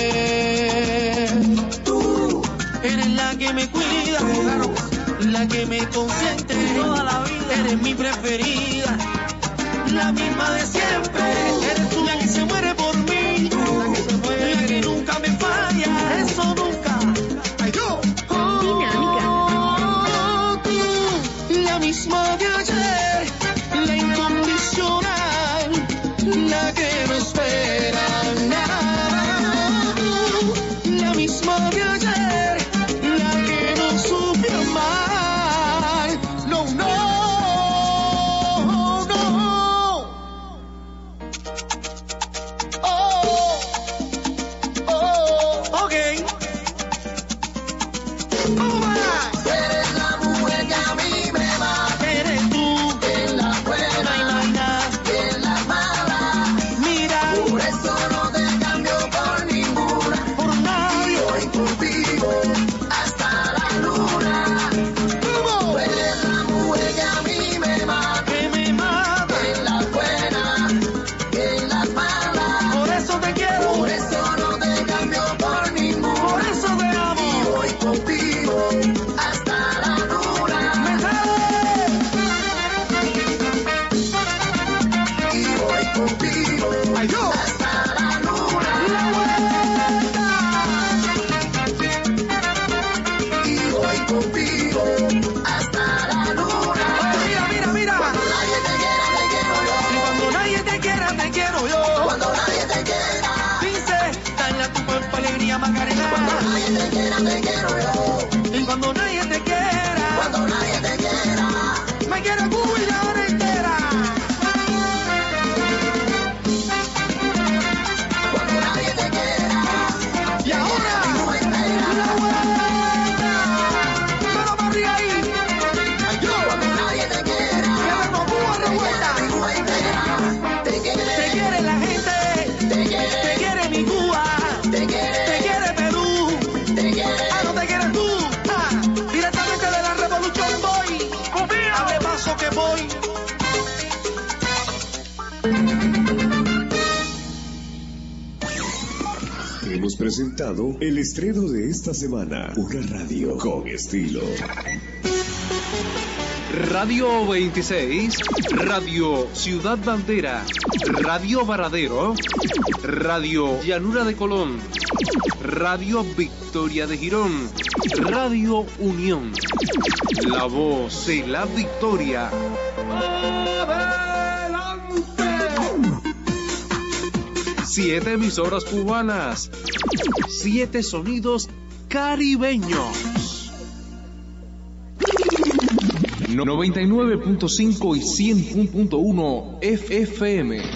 Tú eres la que me cuida, la que me consiente toda la vida, eres mi preferida, la misma de siempre, eres tú la que se muere por mí, la que se muere, la que nunca me falla, eso nunca. Ay, yo. Oh, dinámica. Tú, la misma de ayer, la incondicional, la que no espera nada. Tú, la misma de ayer, la que no supe amar. No, no, no. Oh, oh, okay. Eres la mujer que a mí me mata. Eres tú, en la buena y en la mala. Mira, por eso no te cambio por ninguna, por nadie. Voy contigo hasta la luna. ¿Cómo? Eres la mujer que a mí me mata, que me mata, en las buenas y en las malas. Por eso te quiero, por eso no te cambio por ninguna, por eso te amo. Y voy contigo hasta la luna. Me sale. Y voy contigo, ay, yo, hasta la luna. La vuelta. Y voy contigo hasta la luna. Mira, mira, mira. Cuando nadie te quiera, te quiero yo. Y cuando nadie te quiera, te quiero yo. Cuando nadie te quiera, dice, dale a tu cuerpo alegría, Macarena. Cuando nadie te quiera, te quiero yo. Y cuando nadie te quiera, cuando nadie te quiera, me quiero Cuba y la hora entera. Cuando nadie te quiera, y ahora la vuelta. Pero para arriba ahí. Ay, yo. Cuando nadie te quiera, que vemos Cuba revuelta. Te quiere, te quiere la gente, te quiere, te quiere mi Cuba, te quiere, te quiere Perú, te quiere. Ah, no te quieres tú. Ah, directamente de la revolución voy. Hable paso que voy. Hemos presentado el estreno de esta semana, una radio con estilo. Radio veintiséis, Radio Ciudad Bandera, Radio Varadero, Radio Llanura de Colón, Radio Victoria de Girón, Radio Unión, la voz de la victoria. Siete emisoras cubanas, siete sonidos caribeños. noventa y nueve punto cinco y cien punto uno F M.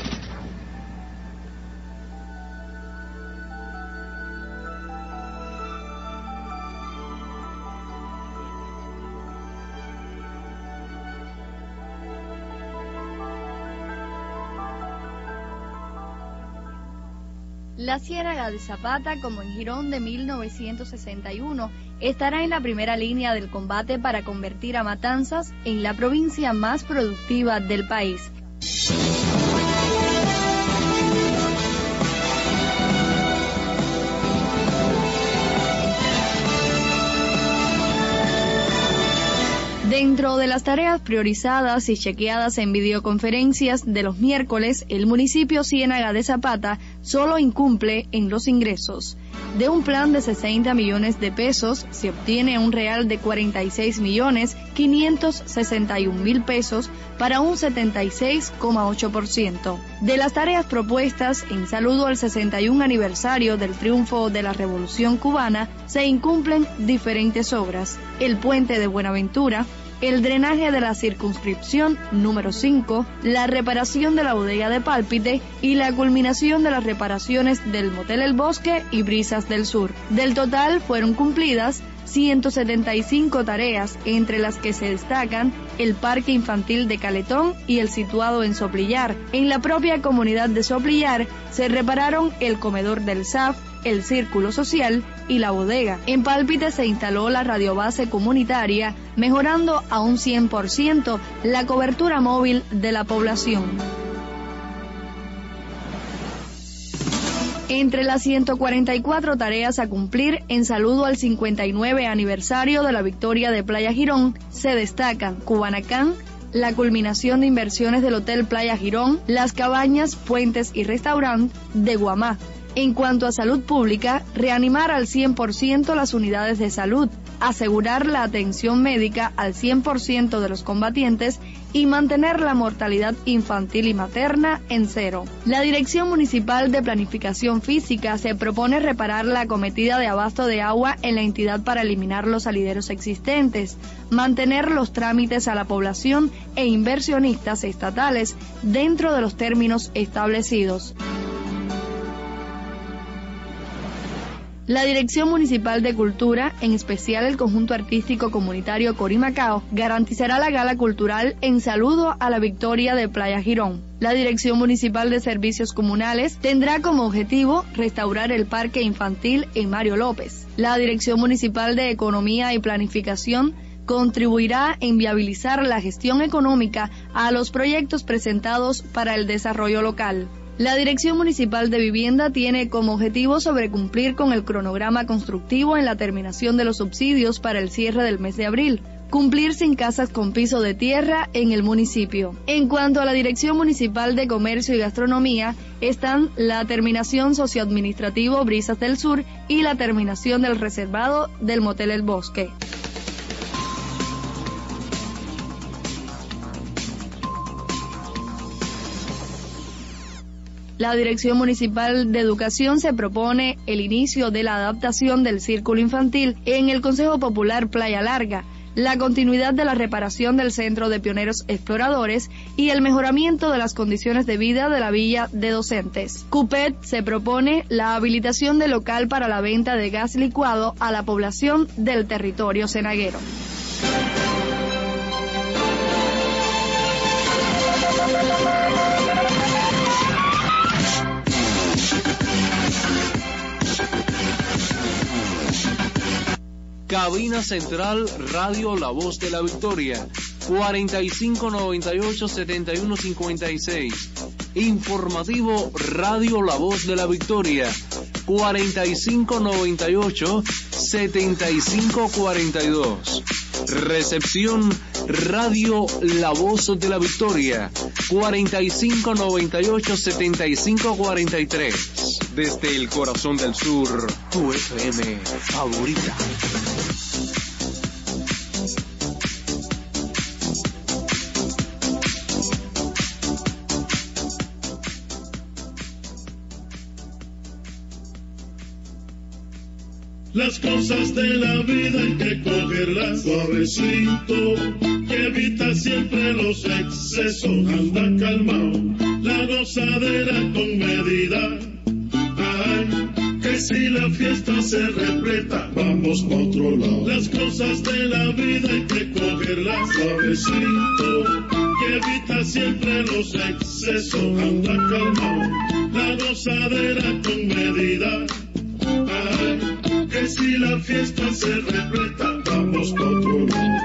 La Ciénaga de Zapata, como en Girón de mil novecientos sesenta y uno, estará en la primera línea del combate para convertir a Matanzas en la provincia más productiva del país. Dentro de las tareas priorizadas y chequeadas en videoconferencias de los miércoles, el municipio Ciénaga de Zapata solo incumple en los ingresos. De un plan de sesenta millones de pesos, se obtiene un real de cuarenta y seis millones quinientos sesenta y un mil pesos para un setenta y seis coma ocho por ciento. De las tareas propuestas en saludo al sesenta y un aniversario del triunfo de la Revolución Cubana, se incumplen diferentes obras: el puente de Buenaventura, el drenaje de la circunscripción número cinco, la reparación de la bodega de Pálpite y la culminación de las reparaciones del Motel El Bosque y Brisas del Sur. Del total fueron cumplidas ciento setenta y cinco tareas, entre las que se destacan el Parque Infantil de Caletón y el situado en Soplillar. En la propia comunidad de Soplillar se repararon el comedor del S A F, el Círculo Social y la bodega. En Pálpite se instaló la radiobase comunitaria, mejorando a un cien por ciento la cobertura móvil de la población. Entre las ciento cuarenta y cuatro tareas a cumplir en saludo al cincuenta y nueve aniversario de la victoria de Playa Girón, se destacan Cubanacán, la culminación de inversiones del Hotel Playa Girón, las cabañas, puentes y restaurante de Guamá. En cuanto a salud pública, reanimar al cien por ciento las unidades de salud, asegurar la atención médica al cien por ciento de los combatientes y mantener la mortalidad infantil y materna en cero. La Dirección Municipal de Planificación Física se propone reparar la acometida de abasto de agua en la entidad para eliminar los salideros existentes, mantener los trámites a la población e inversionistas estatales dentro de los términos establecidos. La Dirección Municipal de Cultura, en especial el Conjunto Artístico Comunitario Corimacao, garantizará la gala cultural en saludo a la victoria de Playa Girón. La Dirección Municipal de Servicios Comunales tendrá como objetivo restaurar el Parque Infantil en Mario López. La Dirección Municipal de Economía y Planificación contribuirá en viabilizar la gestión económica a los proyectos presentados para el desarrollo local. La Dirección Municipal de Vivienda tiene como objetivo sobrecumplir con el cronograma constructivo en la terminación de los subsidios para el cierre del mes de abril, cumplir sin casas con piso de tierra en el municipio. En cuanto a la Dirección Municipal de Comercio y Gastronomía, están la terminación socioadministrativo Brisas del Sur y la terminación del reservado del Motel El Bosque. La Dirección Municipal de Educación se propone el inicio de la adaptación del círculo infantil en el Consejo Popular Playa Larga, la continuidad de la reparación del Centro de Pioneros Exploradores y el mejoramiento de las condiciones de vida de la Villa de Docentes. CUPET se propone la habilitación del local para la venta de gas licuado a la población del territorio cenaguero. Cabina Central Radio La Voz de la Victoria, cuarenta y cinco noventa y ocho setenta y uno cincuenta y seis. Informativo Radio La Voz de la Victoria, cuarenta y cinco noventa y ocho setenta y cinco cuarenta y dos. Recepción Radio La Voz de la Victoria, cuarenta y cinco noventa y ocho setenta y cinco cuarenta y tres. Desde el corazón del sur, tu F M favorita. Las cosas de la vida hay que cogerlas suavecito, que evita siempre los excesos, anda calmado, la gozadera con medida. Ay, que si la fiesta se repleta, vamos pa' otro lado. Las cosas de la vida hay que cogerlas suavecito, que evita siempre los excesos, anda calmado, la gozadera con medida. y la fiesta se repleta, vamos pa' otro lado.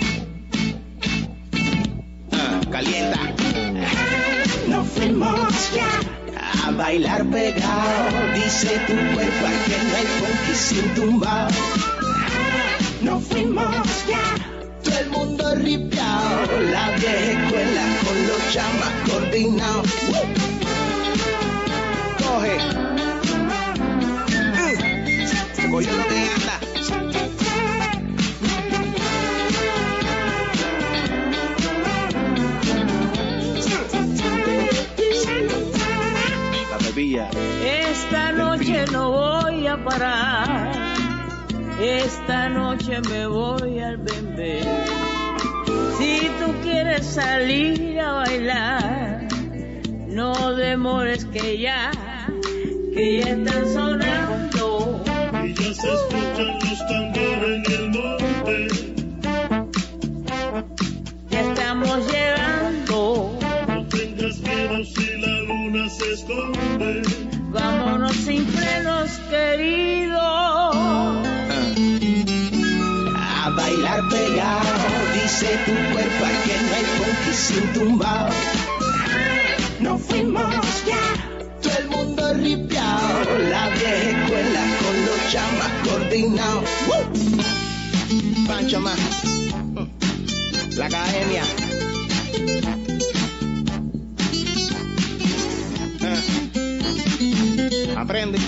Ah, calienta. Nos fuimos ya a bailar pegado, dice tu cuerpo que no hay funky sin tumbao. Nos fuimos ya, todo el mundo ripiao, la vieja escuela con los chamas coordinados. Coge, mm. se cogió lo que anda. La bebía. Esta noche no voy a parar, esta noche me voy al bembé. Si tú quieres salir a bailar, no demores que ya, que ya están sonando. Y ya se escuchan los tambores en el monte. Ya estamos llegando. No tengas miedo si la luna se esconde. Vámonos sin frenos, querido. A bailar pegado, dice tu cuerpo que no hay funky sin tumbao. Nos fuimos ya, todo el mundo ripiao, la vieja escuela con los chamas coordinados. ¡Uh! Pancho más, la academia. Ah. Aprende.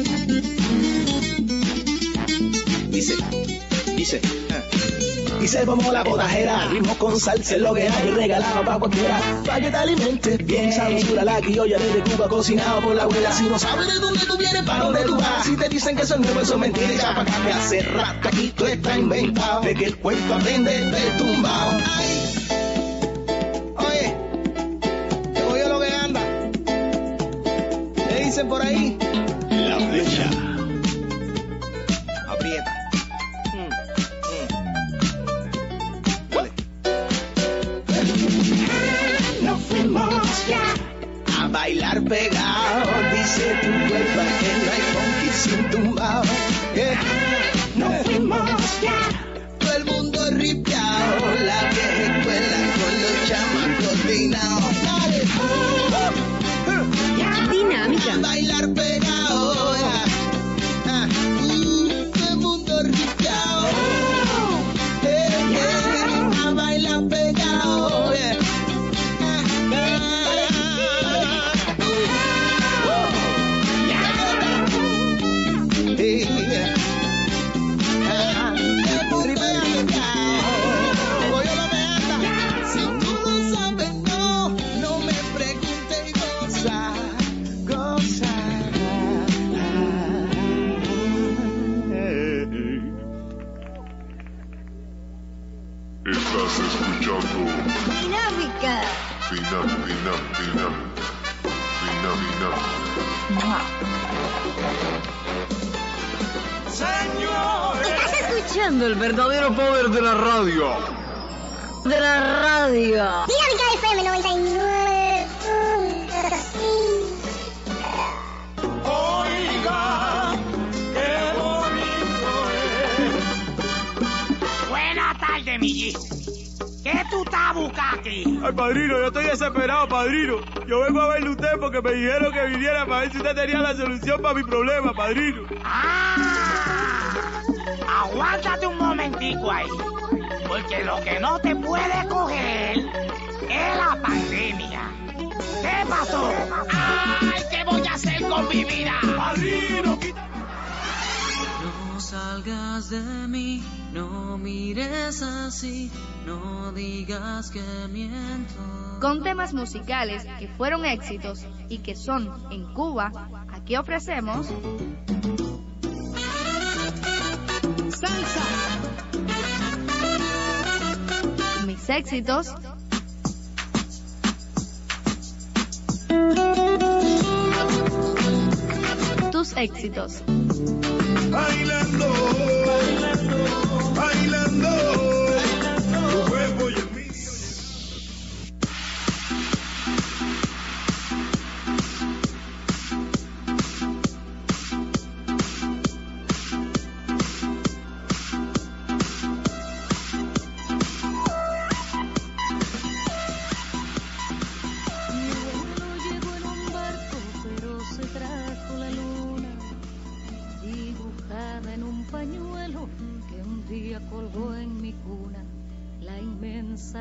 Dice, dice. Ah. Y se formó la botajera, ritmo con salsa, lo que hay regalado pa' cualquiera, pa' que te alimentes bien, sabrosura la criolla desde Cuba, cocinado por la abuela. Si no sabes de dónde tú vienes, pa' dónde tú vas, si te dicen que eso es nuevo, eso es mentira, ya pa' acá me hace rato, aquí tú está inventado, de que el cuento aprende del tumbao. Ay. Oye, te oye lo que anda, le dicen por ahí, la flecha, aprieta. Nos fuimos ya a bailar pegado, dice tu cuerpo que no hay funky sin tumbao. Yeah. Nos fuimos ya, todo el mundo ripiao, la vieja escuela con los chamas coordinados. Dale, uh, uh, Dinámica. A bailar pegado, yeah. Ah, uh, todo el mundo ripiao, yeah, yeah. A bailar pegado, yeah. Estás escuchando Dinámica. Final, final, final. Final, final. Señores, Estás escuchando El verdadero poder de la radio. de la radio. Dinámica F M noventa y nueve punto cinco. oiga, qué bonito es. Buenas tardes, Milli. ¿Qué tú estás buscando aquí? Ay, padrino, yo estoy desesperado, padrino. Yo vengo a verle a usted porque me dijeron que viniera para ver si usted tenía la solución para mi problema, padrino. Ah, aguántate un momentico ahí, porque lo que no te puede coger es la pandemia. ¿Qué pasó? Ay, ¿qué voy a hacer con mi vida? Padrino, quita... No salgas de mí, no mires así, no digas que miento. Con temas musicales que fueron éxitos y que son en Cuba, aquí ofrecemos Salsa. mis éxitos, tus éxitos. Bailando, bailando, bailando, tu cuerpo y el mío.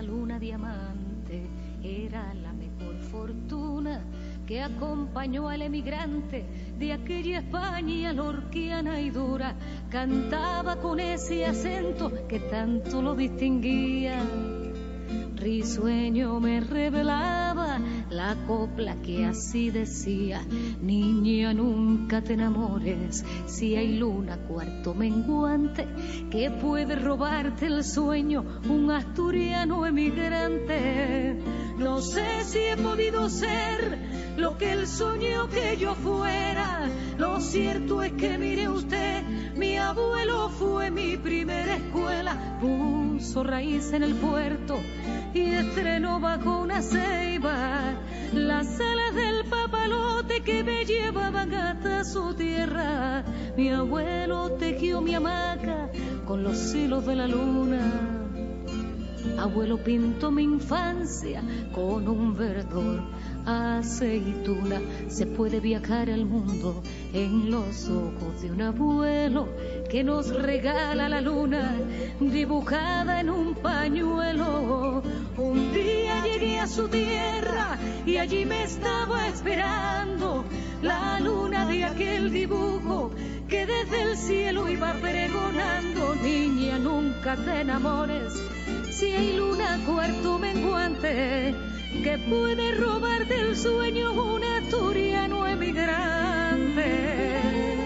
luna diamante era la mejor fortuna que acompañó al emigrante de aquella España lorquiana y dura. Cantaba con ese acento que tanto lo distinguía. Risueño me revelaba la copla que así decía: niña, nunca te enamores, si hay luna cuarto menguante que puede robarte el sueño un asturiano emigrante. No sé si he podido ser lo que él soñó que yo fuera. Lo cierto es que mire usted, mi abuelo fue mi primera escuela. Puso raíz en el puerto y estrenó bajo una ceiba las alas del papalote que me llevaban hasta su tierra. Mi abuelo tejió mi hamaca con los hilos de la luna. Abuelo pintó mi infancia con un verdor aceituna. Se puede viajar al mundo en los ojos de un abuelo que nos regala la luna dibujada en un pañuelo. Un día llegué a su tierra y allí me estaba esperando la luna de aquel dibujo que desde el cielo iba pregonando: niña, nunca te enamores, si hay luna cuarto menguante que puede robarte el sueño un asturiano emigrante.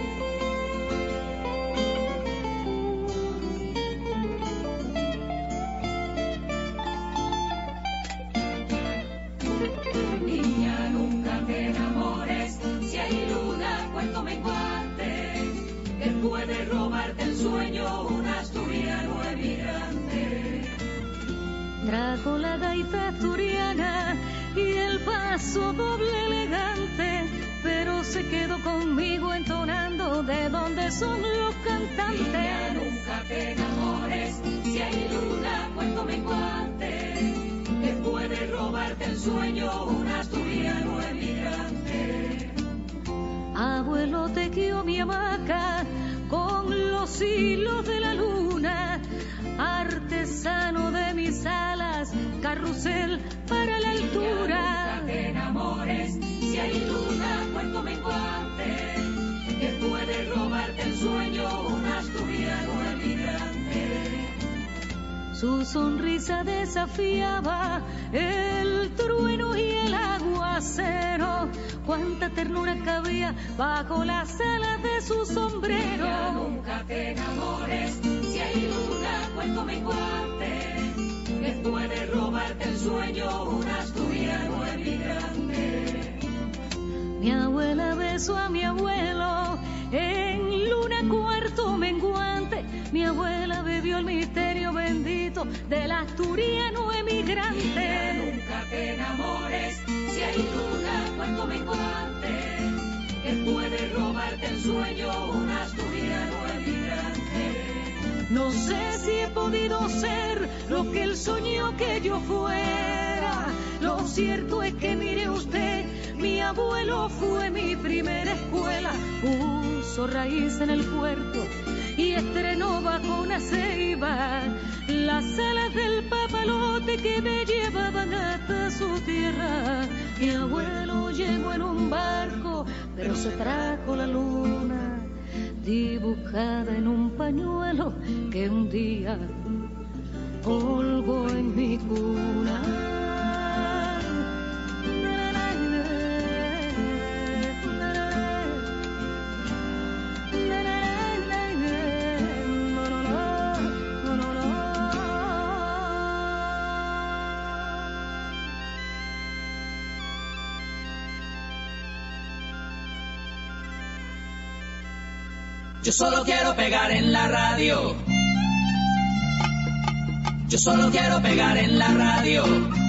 Niña, nunca te enamores, si hay luna cuarto menguante que puede robarte el sueño un asturiano emigrante. Trajo la gaita asturiana y el paso doble elegante, pero se quedó conmigo entonando de donde son los cantantes. Niña, nunca te enamores, si hay luna cuarto menguante que puede robarte el sueño un asturiano emigrante. Abuelo tejió mi hamaca con los hilos de la luna, artesano de mis alas, carrusel para la altura. Nunca te enamores, si hay luna cuarto menguante que puede robarte el sueño un asturiano emigrante. Su sonrisa desafiaba el trueno y el aguacero. Cuánta ternura cabía bajo las alas de su sombrero. Ya nunca te enamores, si hay luna cuarto menguante que puede robarte el sueño un asturiano emigrante. Mi abuela besó a mi abuelo en luna cuarto menguante. Mi abuela bebió el misterio bendito del asturiano emigrante. Ya nunca te enamores, si hay luna cuarto menguante que puede robarte el sueño un asturiano emigrante. No sé si he podido ser lo que él soñó que yo fuera. Lo cierto es que mire usted, mi abuelo fue mi primera escuela. Puso raíz en el puerto y estrenó bajo una ceiba las alas del papalote que me llevaban hasta su tierra. Mi abuelo llegó en un barco, pero se trajo la luna dibujada en un pañuelo que un día colgó en mi cuna. Yo solo quiero pegar en la radio. Yo solo quiero pegar en la radio.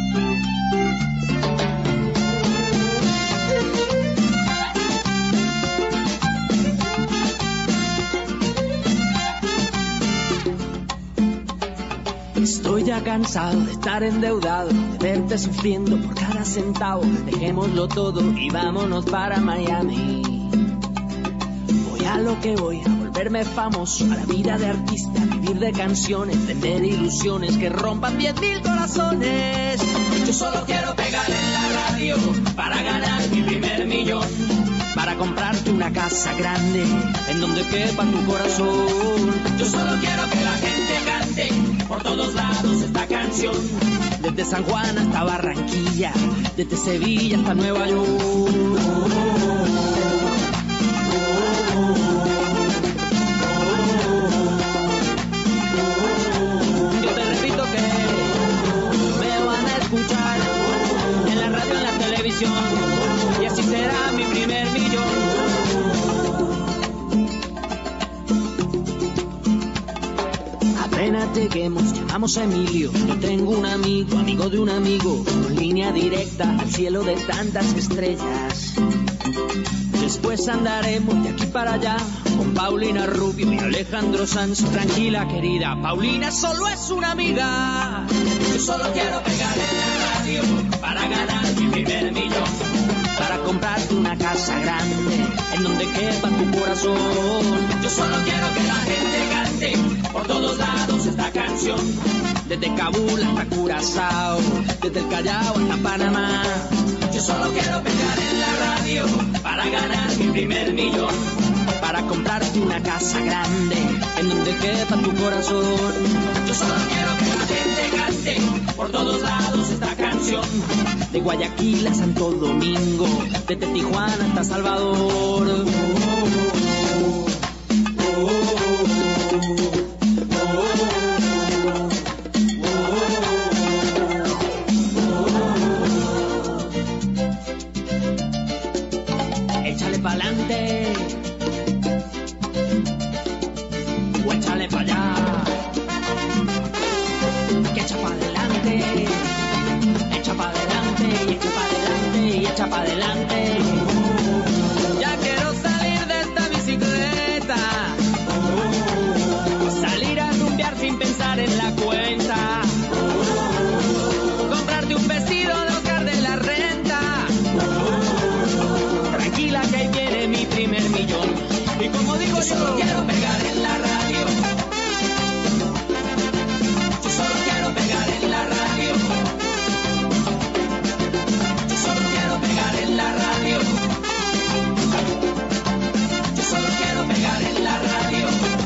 Estoy ya cansado de estar endeudado, de verte sufriendo por cada centavo. Dejémoslo todo y vámonos para Miami. Voy a lo que voy, a volver volverme famoso, a la vida de artista, vivir de canciones, vender ilusiones que rompan diez mil corazones. Yo solo quiero pegar en la radio para ganar mi primer millón, para comprarte una casa grande en donde quepa tu corazón. Yo solo quiero que la gente cante por todos lados esta canción, desde San Juan hasta Barranquilla, desde Sevilla hasta Nueva York. Yo te repito que me van a escuchar en la radio, en la televisión, y así será mi primer millón. Apénate que nos llamamos Emilio. Yo tengo un amigo, amigo de un amigo, con línea directa al cielo de tantas estrellas. Después andaremos de aquí para allá con Paulina Rubio y Alejandro Sanz. Tranquila, querida, Paulina solo es una amiga. Yo solo quiero pegar en la radio para ganar mi primer millón, para comprarte una casa grande en donde quepa tu corazón. Yo solo quiero que la gente cante por todos lados esta canción, desde Kabul hasta Curazao, desde el Callao hasta Panamá. Yo solo quiero pegar en la radio para ganar mi primer millón, para comprarte una casa grande en donde quepa tu corazón. Yo solo quiero que la gente cante por todos lados esta canción, de Guayaquil a Santo Domingo, desde Tijuana hasta Salvador. Oh, oh, oh, oh, oh. Échale pa'lante o échale pa' allá, que echa pa' adelante, echa pa' adelante y echa pa' adelante y echa pa' adelante. Ya quiero salir de esta bicicleta, salir a rumbear sin pensar en la cuenta, comprarte un vestido de Oscar de la Renta. Tranquila que ahí viene mi primer millón. Y como digo yo, solo quiero pegar en la radio. Yo solo quiero pegar en la radio. Yo solo quiero pegar en la radio. Yo solo quiero pegar en la radio.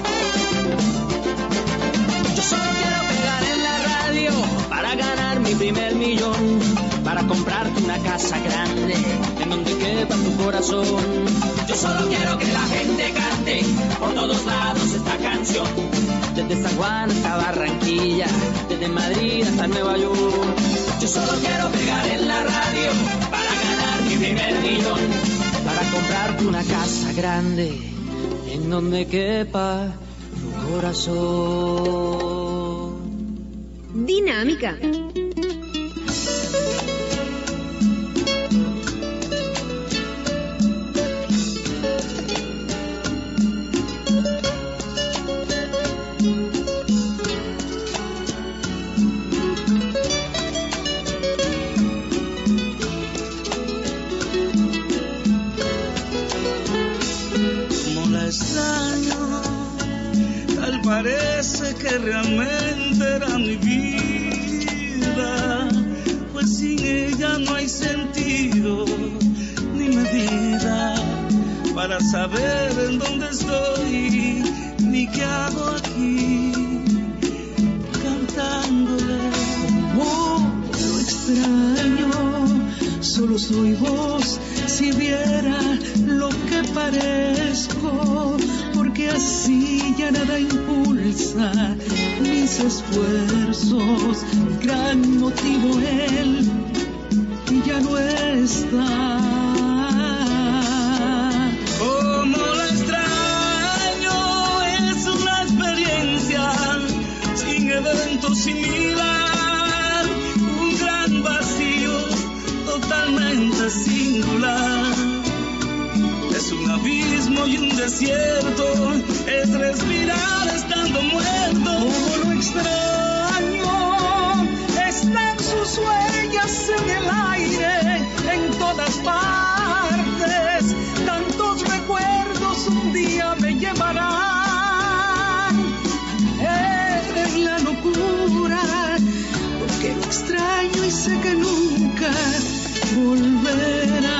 Yo solo quiero pegar en la radio para ganar mi primer millón, para comprarte una casa grande en donde quepa tu corazón. Yo solo quiero que la gente cante por todos lados esta canción, desde San Juan hasta Barranquilla, desde Madrid hasta Nueva York. Yo solo quiero pegar en la radio para ganar mi primer millón, para comprarte una casa grande en donde quepa tu corazón. Dinámica. Parece que realmente era mi vida, pues sin ella no hay sentido ni medida para saber en dónde estoy ni qué hago aquí, cantándole. Oh, lo extraño, solo soy vos, si viera lo que parezco, porque así ya nada impulsa mis esfuerzos. Gran motivo él ya no está. Como lo extraño, es una experiencia sin evento similar, un gran vacío totalmente singular. Es un abismo y un desierto, es respirar estando muerto. Como lo extraño, están sus huellas en el aire, en todas partes. Tantos recuerdos un día me llevarán volverá.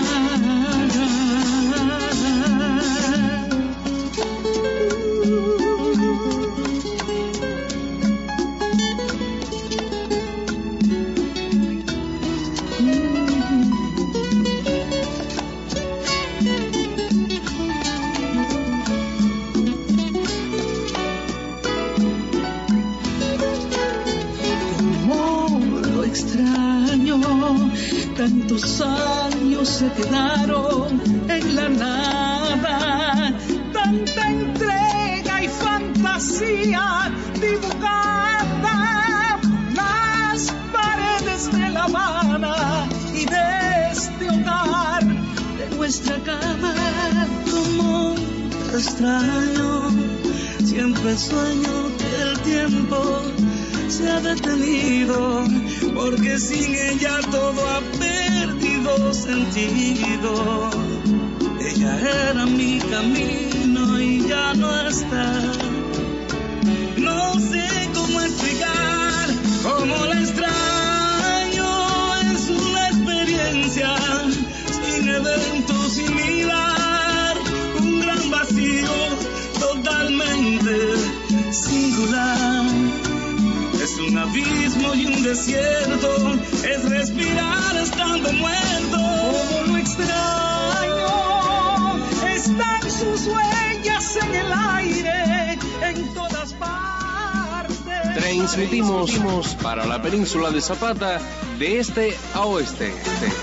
Tantos años se quedaron en la nada, tanta entrega y fantasía dibujada, las paredes de La Habana y de este hogar, de nuestra cama, como te extraño, siempre sueño que el tiempo se ha detenido, porque sin ella todo ha perdido sentido. Ella era mi camino y ya no está. No sé cómo explicar cómo la extraño. Es una experiencia sin evento, sin mirar, un gran vacío totalmente singular. Es un abismo y un desierto, es respirar estando muerto. Como lo extraño, están sus huellas en el aire, en todas partes. Transmitimos para la península de Zapata de este a oeste.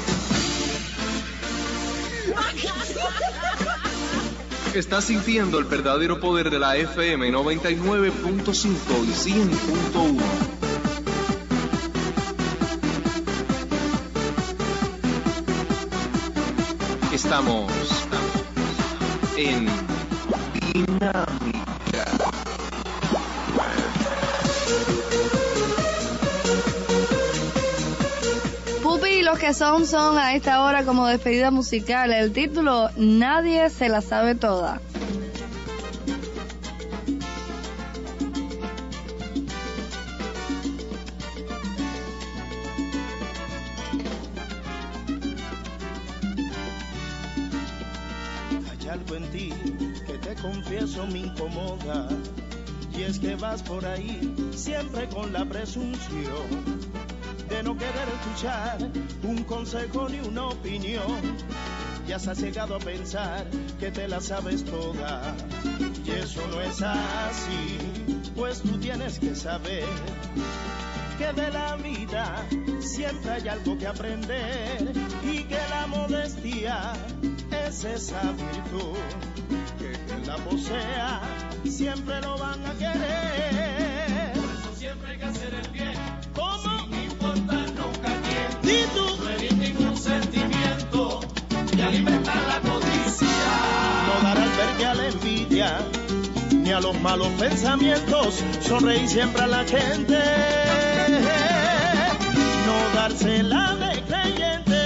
Estás sintiendo el verdadero poder de la F M noventa y nueve punto cinco y cien punto uno. Estamos en Dinámica. Pupi, los que son, son a esta hora como despedida musical. El título, Nadie se la sabe toda. Hay algo en ti que te confieso me incomoda, y es que vas por ahí siempre con la presunción de no querer escuchar un consejo ni una opinión. Ya se has llegado a pensar que te la sabes toda, y eso no es así, pues tú tienes que saber que de la vida siempre hay algo que aprender, y que la modestia es esa virtud, que quien la posea siempre lo van a querer. Por eso siempre hay que hacer el bien. ¿Cómo? ¿Y tú? No herir ningún sentimiento ni alimentar la codicia. No dar albergue a la envidia ni a los malos pensamientos. Sonreír siempre a la gente. No dársela de creyente.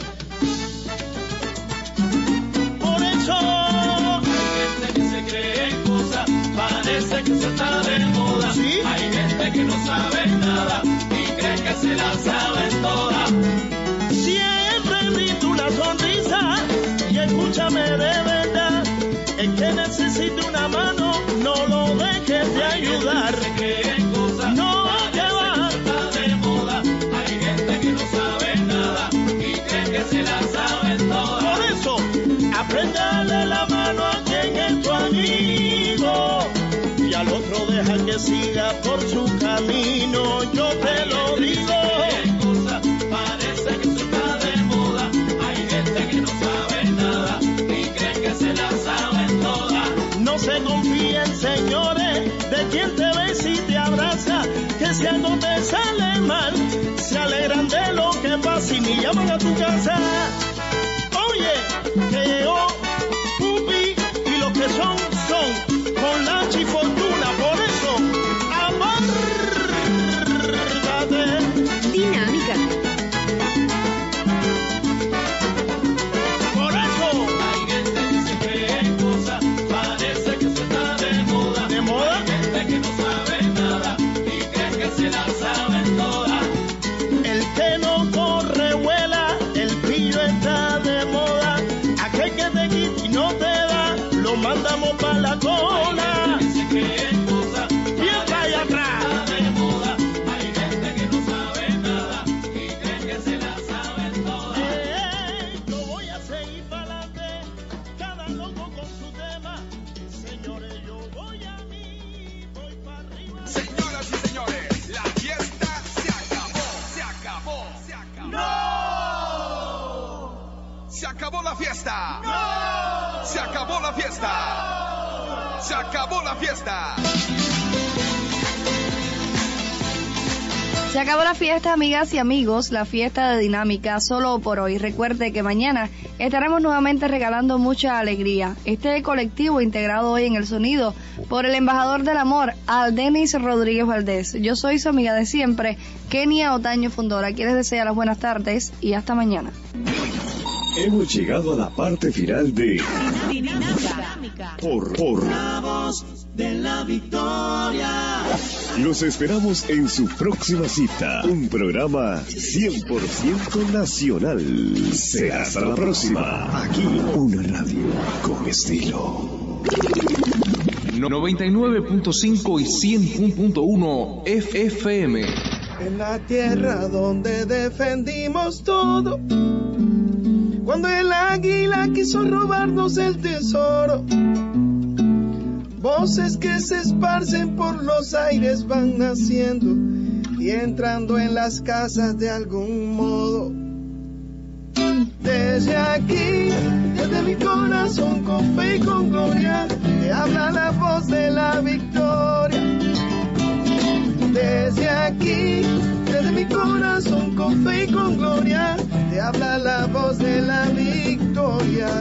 Por eso hay gente que se cree en cosas, parece que se está de moda. ¿Sí? Hay gente que no sabe nada y cree que se la saben todas. Siempre brinda una sonrisa y escúchame de verdad. El que necesite una mano, no lo dejes de ayudar. No te va. De moda. Hay gente que no sabe nada y cree que se la saben todas. Por eso, aprende a darle la mano a quien es tu amigo, y al otro deja que siga por su camino. Yo te lo digo. Parece que eso está de moda. Hay gente que no sabe nada y creen que se la saben todas. No se confíen, señores, de quien te besa y te abraza, que si algo te sale mal, se alegran de lo que pasa y ni llaman a tu casa. Oye, que yo, Pupi, y los que son, son, con Lachi y Fortuna. Por eso, amárgate. Dinámica. Por eso, hay gente que se cree en cosas, parece que se está de moda. ¿De moda? Hay gente que no sabe nada y cree que se la saben todas. El que no corre vuela, el pío ¡Se acabó la fiesta! ¡No! ¡Se acabó la fiesta! ¡No! ¡Se acabó la fiesta! Se acabó la fiesta, amigas y amigos, la fiesta de Dinámica solo por hoy. Recuerde que mañana estaremos nuevamente regalando mucha alegría. Este colectivo integrado hoy en el sonido por el embajador del amor, Aldenis Rodríguez Valdés. Yo soy su amiga de siempre, Kenia Otaño Fundora. Quien les desea las buenas tardes y hasta mañana. Hemos llegado a la parte final de Dinámica. Por, por La voz de la victoria. Los esperamos en su próxima cita. Un programa cien por ciento nacional. Será hasta la próxima. Aquí, una radio con estilo. noventa y nueve punto cinco y cien punto uno F M. En la tierra donde defendimos todo, cuando el águila quiso robarnos el tesoro, voces que se esparcen por los aires van naciendo y entrando en las casas de algún modo. Desde aquí, desde mi corazón, con fe y con gloria, te habla la voz de la victoria. Desde aquí, desde mi corazón, con fe y con gloria, te habla la voz de la victoria.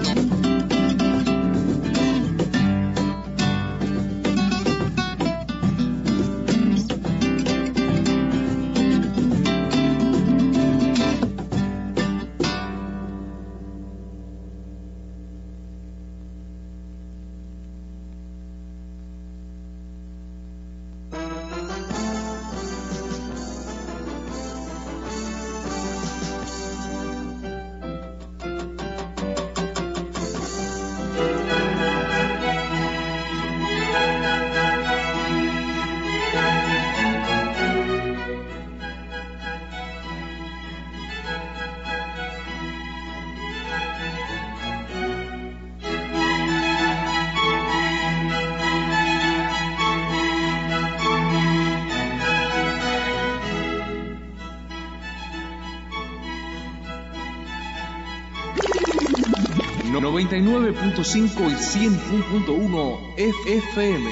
noventa y nueve punto cinco y cien punto uno F M.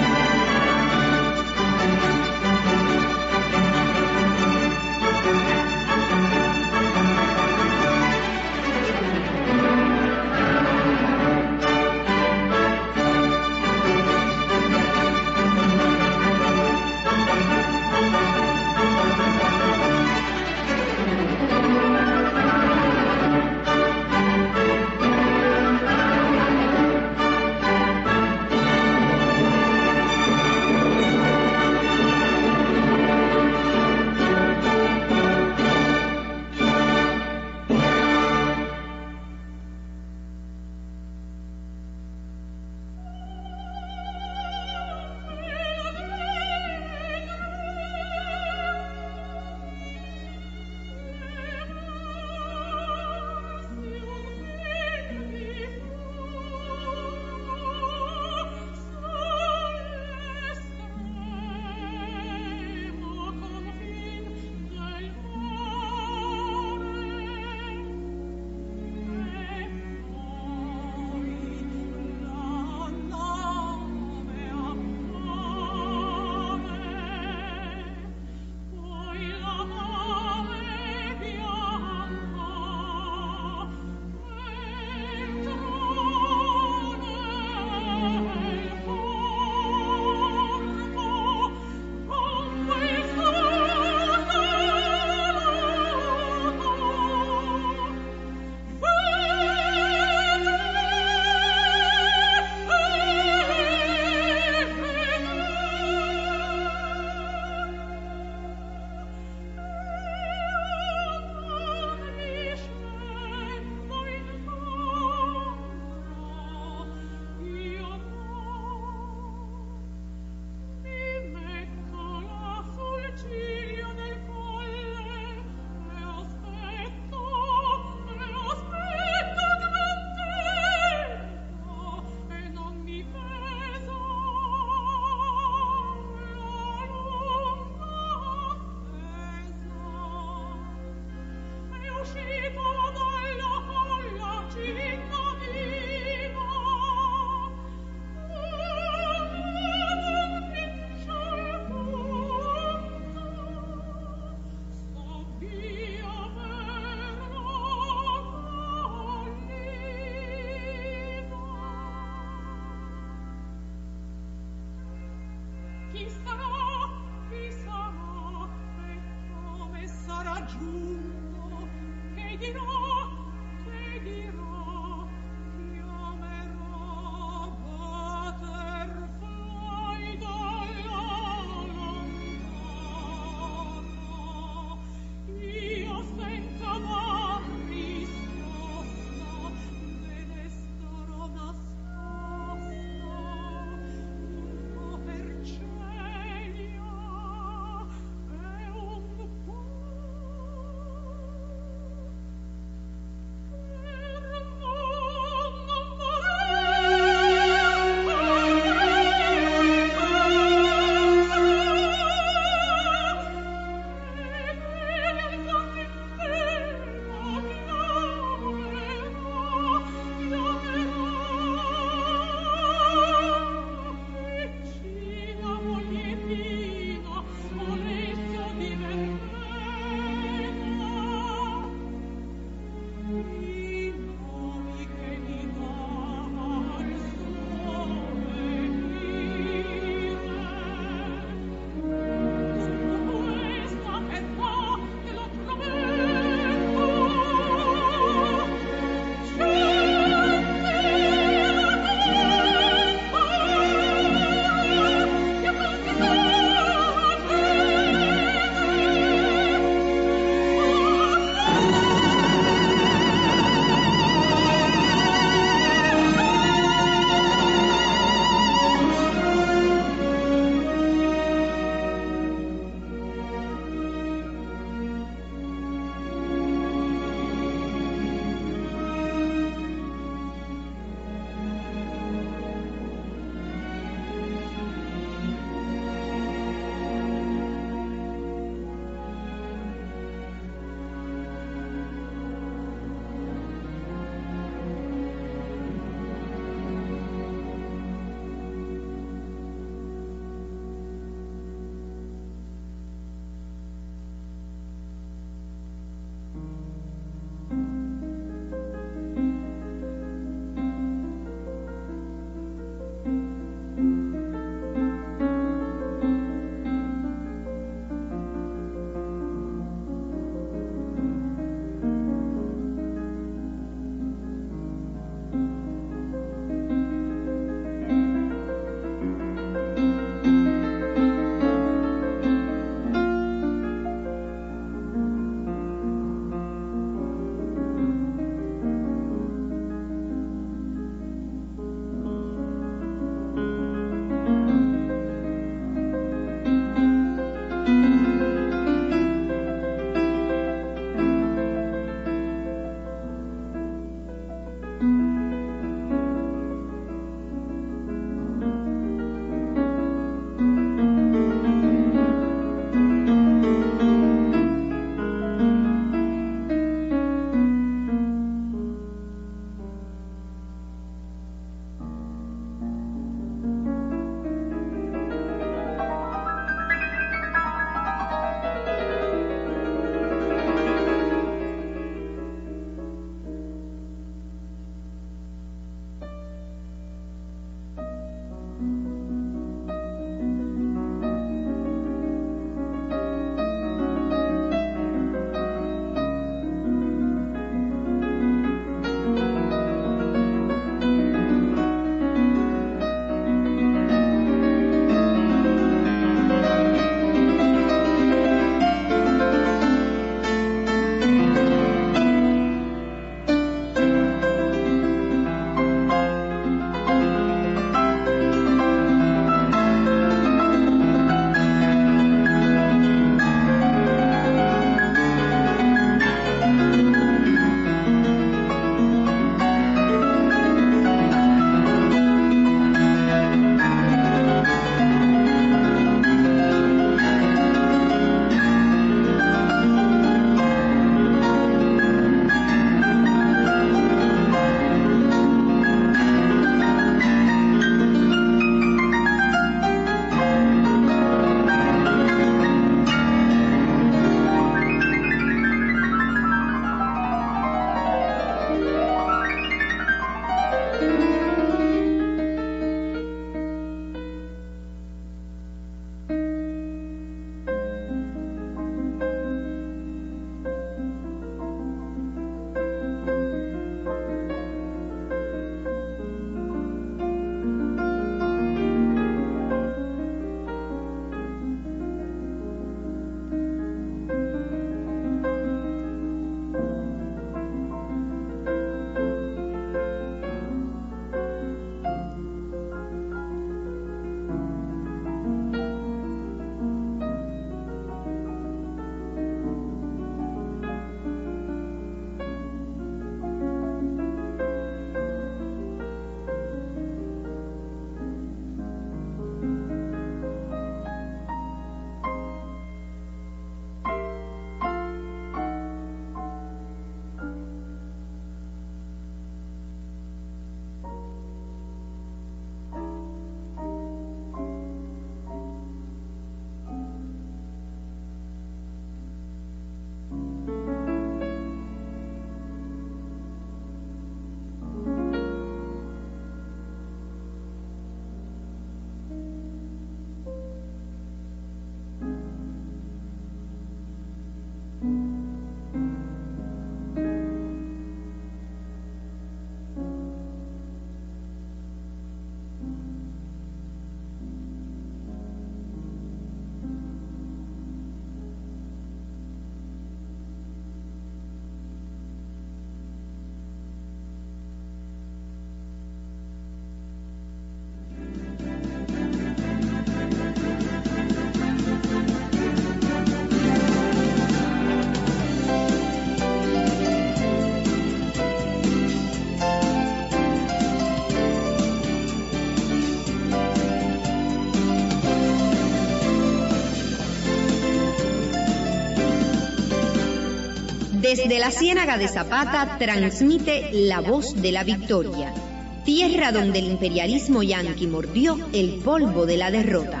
Desde la Ciénaga de Zapata transmite la voz de la victoria, tierra donde el imperialismo yanqui mordió el polvo de la derrota.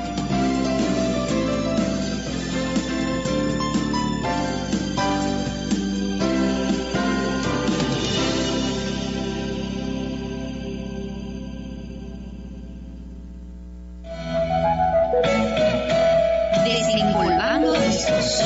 Desempolvando discos.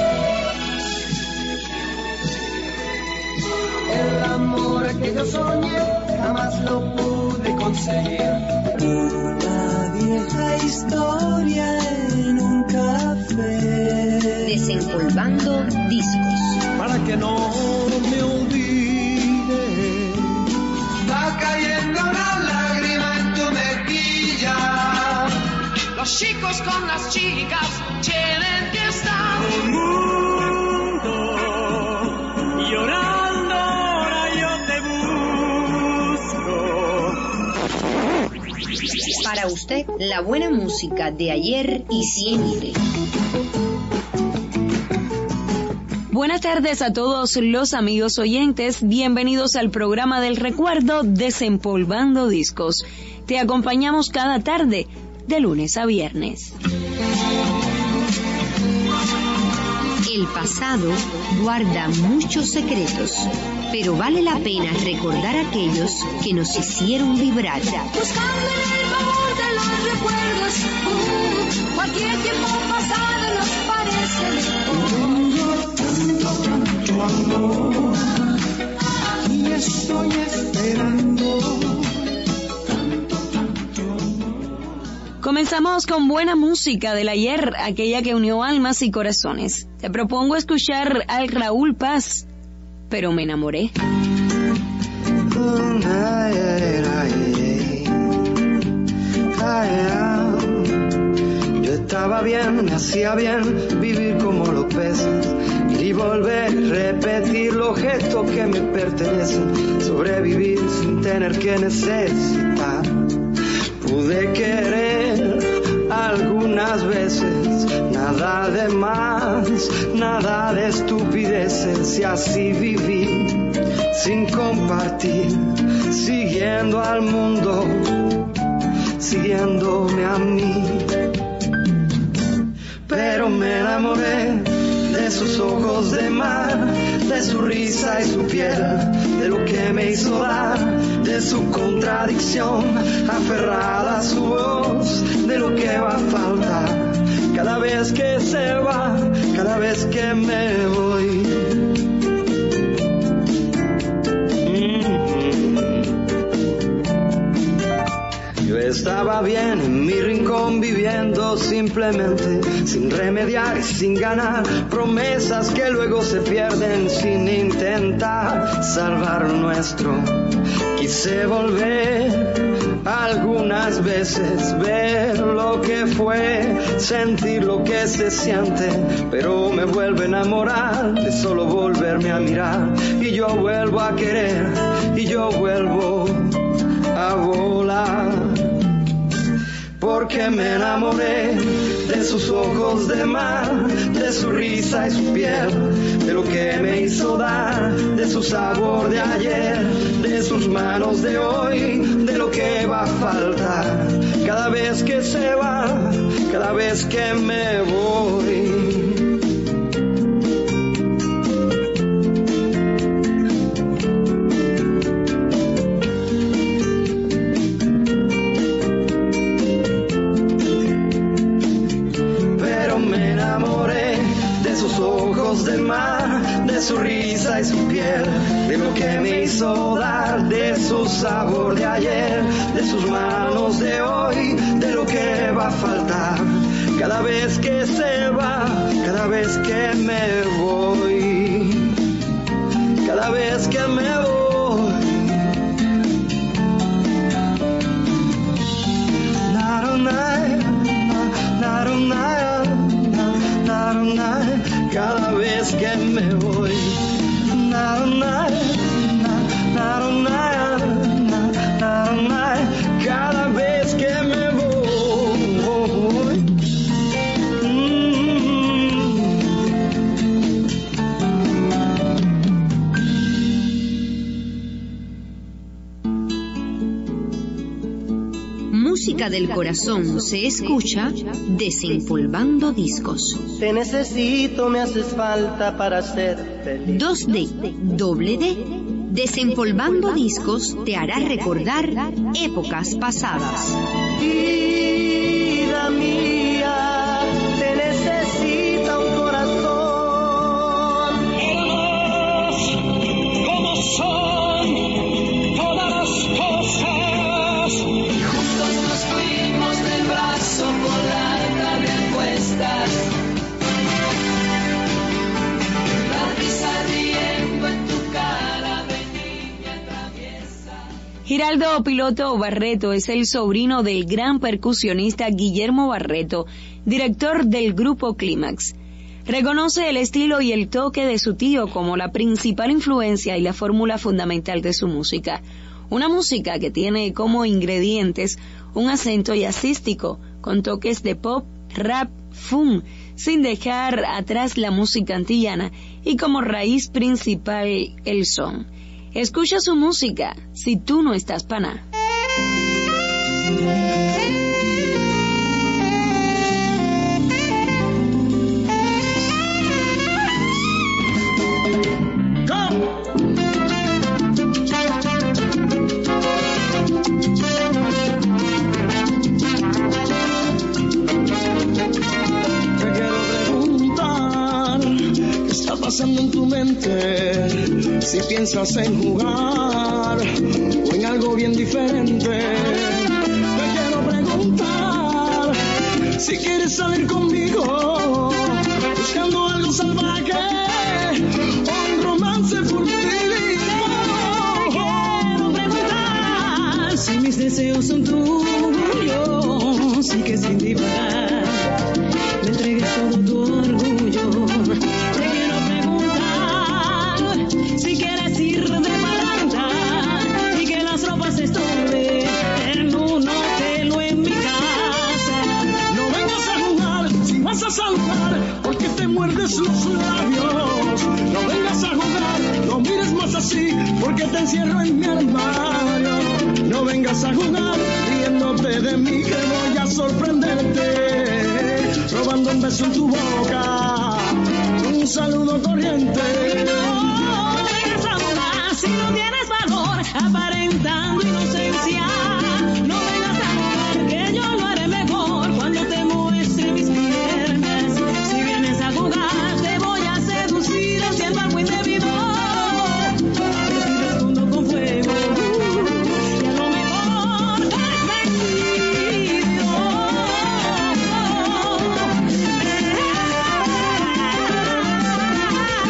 El amor que yo soñé jamás lo pude conseguir. Una vieja historia en un café. Desempolvando discos. Para que no me olvide. Va cayendo una lágrima en tu mejilla. Los chicos con las chicas tienen que estar. El mundo llorando, ahora yo te busco. Para usted, la buena música de ayer y siempre. Buenas tardes a todos los amigos oyentes, bienvenidos al programa del recuerdo Desempolvando Discos. Te acompañamos cada tarde, de lunes a viernes. El pasado guarda muchos secretos, pero vale la pena recordar aquellos que nos hicieron vibrar. Buscando en el baúl de los recuerdos, uh, cualquier tiempo pasado nos parece amor, y estoy esperando. Comenzamos con buena música del ayer, aquella que unió almas y corazones. Te propongo escuchar al Raúl Paz, pero me enamoré. Yo estaba bien, me hacía bien vivir como los peces y volver, repetir los gestos que me pertenecen, sobrevivir sin tener que necesitar. Pude querer algunas veces, nada de más, nada de estupideces, y así viví sin compartir, siguiendo al mundo, siguiéndome a mí. Pero me enamoré de sus ojos de mar, de su risa y su piel, de lo que me hizo dar, de su contradicción, aferrada a su voz, de lo que va a faltar, cada vez que se va, cada vez que me voy. Yo estaba bien en mi rincón viviendo simplemente, sin remediar y sin ganar, promesas que luego se pierden sin intentar salvar lo nuestro. Quise volver algunas veces, ver lo que fue, sentir lo que se siente, pero me vuelvo a enamorar de solo volverme a mirar, y yo vuelvo a querer, y yo vuelvo a volar. Porque me enamoré de sus ojos de mar, de su risa y su piel, de lo que me hizo dar, de su sabor de ayer, de sus manos de hoy, de lo que va a faltar, cada vez que se va, cada vez que me voy. De mar, de su risa y su piel, de lo que me hizo dar, de su sabor de ayer, de sus manos de hoy, de lo que va a faltar, cada vez que se va, cada vez que me voy, cada vez que me voy. Cada vez que me voy, na, na, na, na, na, na, na, cada vez que me voy. Mm-hmm. música del corazón se escucha Desempolvando Discos. Te necesito, me haces falta para ser feliz. dos D, doble D. Desempolvando Discos te hará recordar épocas pasadas. Vida mía, te necesita un corazón. Hermanos, como son todas las cosas. Y juntos nos fuimos del brazo por la tarde a cuestas. La risa riendo en tu cara de niña traviesa. Giraldo Piloto Barreto es el sobrino del gran percusionista Guillermo Barreto, director del grupo Clímax. Reconoce el estilo y el toque de su tío como la principal influencia y la fórmula fundamental de su música. Una música que tiene como ingredientes un acento jazzístico, con toques de pop, rap, funk, sin dejar atrás la música antillana y como raíz principal el son. Escucha su música, Si tú no estás paná. Pasando en tu mente, si piensas en jugar o en algo bien diferente. Te quiero preguntar si quieres salir conmigo, buscando algo salvaje o un romance furtivo. Quiero preguntar si mis deseos son tuyos y que sin divagar me entregues todo tu orgullo. Si quieres ir de parranda y que las ropas estorben en un hotel o en mi casa, no vengas a jugar si vas a saludar porque te muerdes los labios. No vengas a jugar, no mires más así porque te encierro en mi armario. No vengas a jugar riéndote de mí que voy a sorprenderte, robando un beso en tu boca, un saludo corriente. Si no tienes valor, aparentando inocencia, no vengas a jugar que yo lo haré mejor cuando te muestre mis piernas. Si vienes a jugar, te voy a seducir haciendo algo indebido. Pero si respondo con fuego, y a lo mejor eres vencido.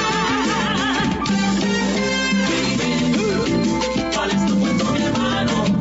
¿Cuál es tu cuento, mi hermano?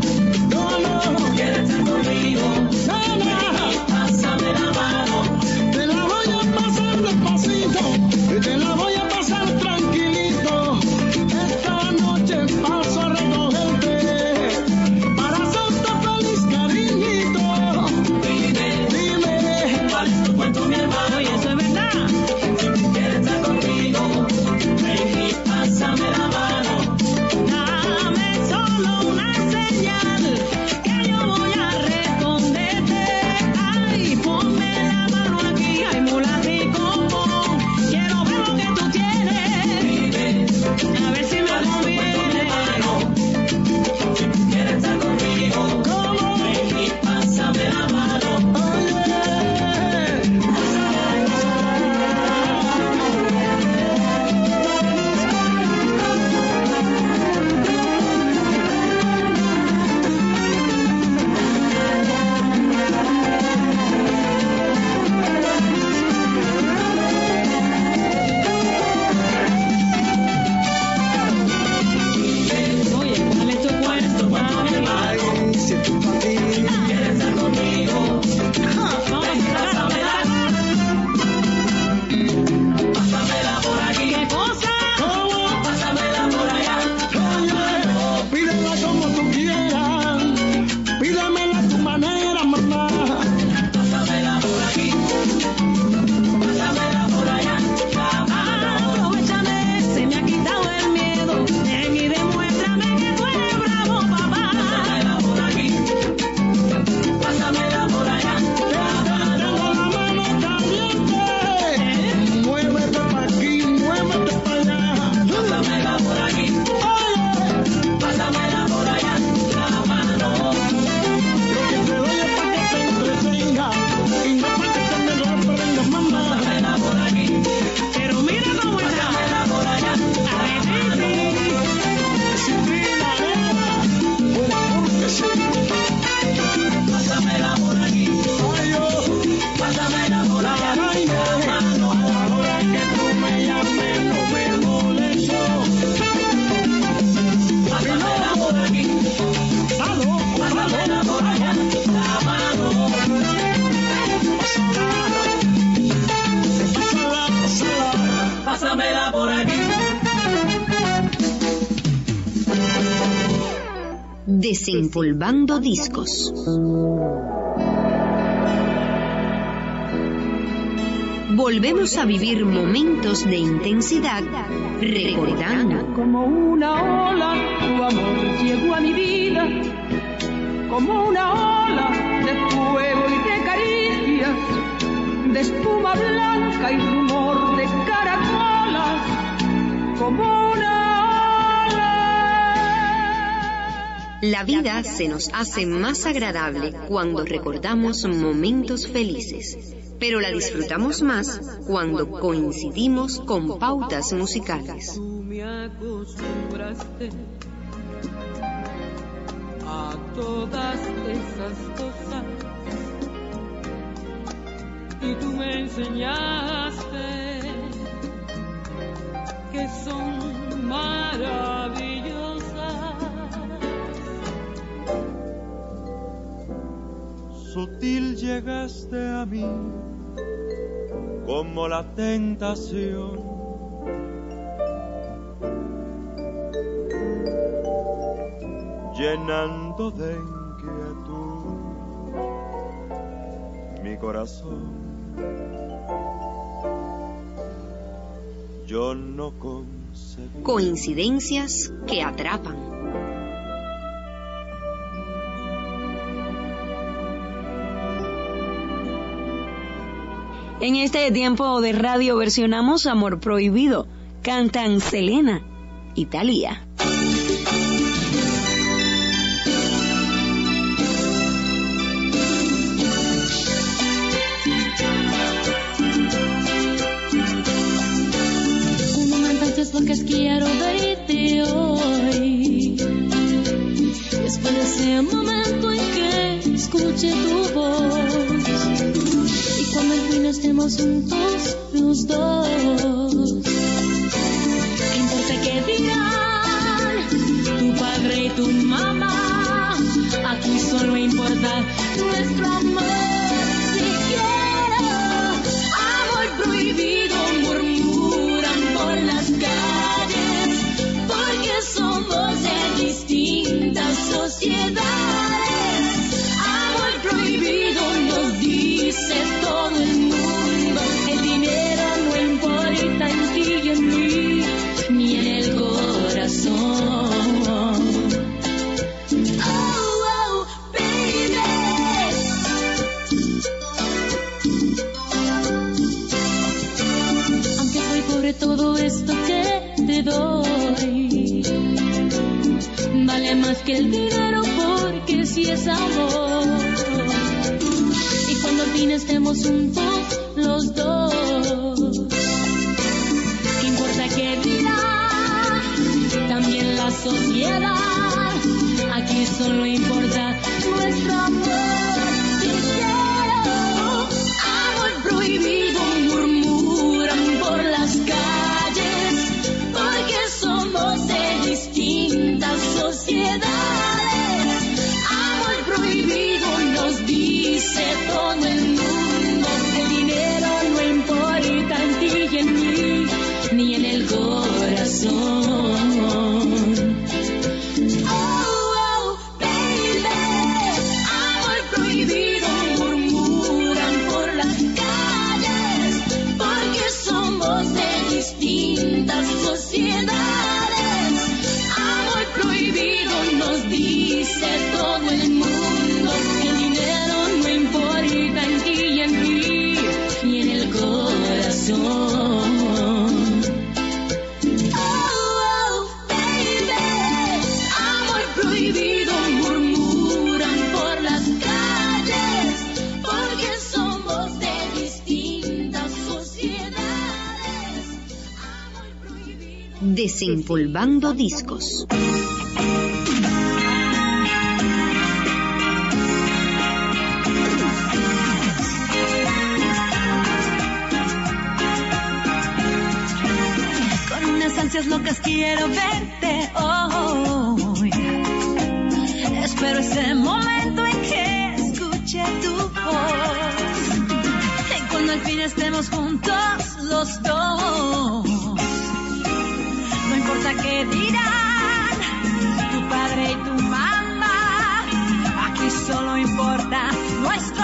Desempolvando discos. Volvemos a vivir momentos de intensidad recordando. Como una ola, tu amor llegó a mi vida, como una ola de fuego y de caricias, de espuma blanca y rumor de caracolas, como una ola. La vida se nos hace más agradable cuando recordamos momentos felices, pero la disfrutamos más cuando coincidimos con pautas musicales. Tú me acostumbraste a todas esas cosas y tú me enseñaste que son maravillosas. Sutil llegaste a mí como la tentación, llenando de inquietud mi corazón. Yo no concebí coincidencias que atrapan. En este tiempo de radio versionamos Amor Prohibido. Cantan Selena y Thalía. Un momento antes lo que quiero verte hoy. Después de ese momento en que escuche tu voz. Cuando al fin estemos juntos los dos, ¿qué importa qué dirán tu padre y tu mamá? Aquí solo importa nuestro amor. Si quiero amor prohibido, murmuran por las calles, porque somos de distintas sociedades. Amor prohibido nos dice todo el mundo, el dinero no importa en ti y en mí, ni en el corazón. Oh, oh, baby. Aunque soy pobre, todo esto que te doy vale más que el dinero, porque si es amor. Cuando al fin estemos juntos los dos, ¿qué importa qué dirá también la sociedad? Aquí solo importa nuestro amor. Si quiero amor prohibido, murmuran por las calles, porque somos de distintas sociedades. Amor prohibido nos dice todo el mundo, el dinero no importa en ti y en mí, ni en el corazón. Oh, oh, baby, amor prohibido, murmuran por las calles, porque somos de distintas sociedades. Amor prohibido nos dice todo el mundo, el dinero no importa en ti y en mí, ni en el corazón. Oh, oh, baby, amor prohibido, murmuran por las calles, porque somos de distintas sociedades. Amor prohibido. Desempolvando discos. Ansias locas quiero verte hoy. Espero ese momento en que escuche tu voz. Y cuando al fin estemos juntos los dos, no importa qué dirán tu padre y tu mamá.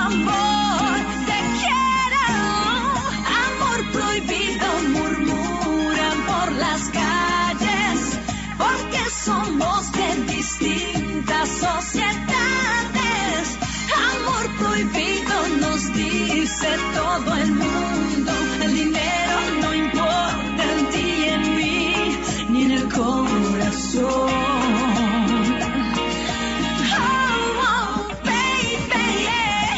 amor, te quiero. Amor prohibido, murmuran por las calles, porque somos de distintas sociedades. Amor prohibido nos dice todo el mundo. El dinero no importa en ti y en mí, ni en el corazón. Oh, oh, baby, yeah.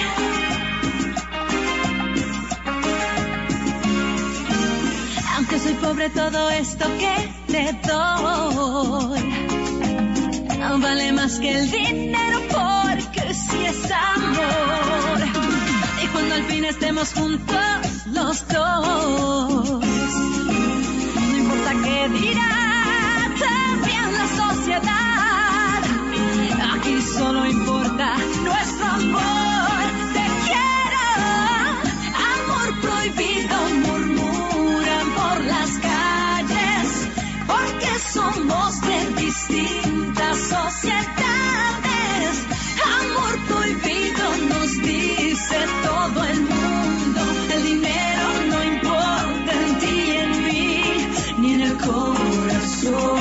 Aunque soy pobre, todo esto que te doy no vale más que el dinero, porque si es amor. Y cuando al fin estemos juntos los dos, no importa qué dirá también la sociedad, aquí solo importa nuestro amor. Te quiero. Amor prohibido, murmuran por las calles, porque somos de distintas sociedades. Amor prohibido nos dice todo el mundo. El dinero no importa en ti y en mí, ni en el corazón.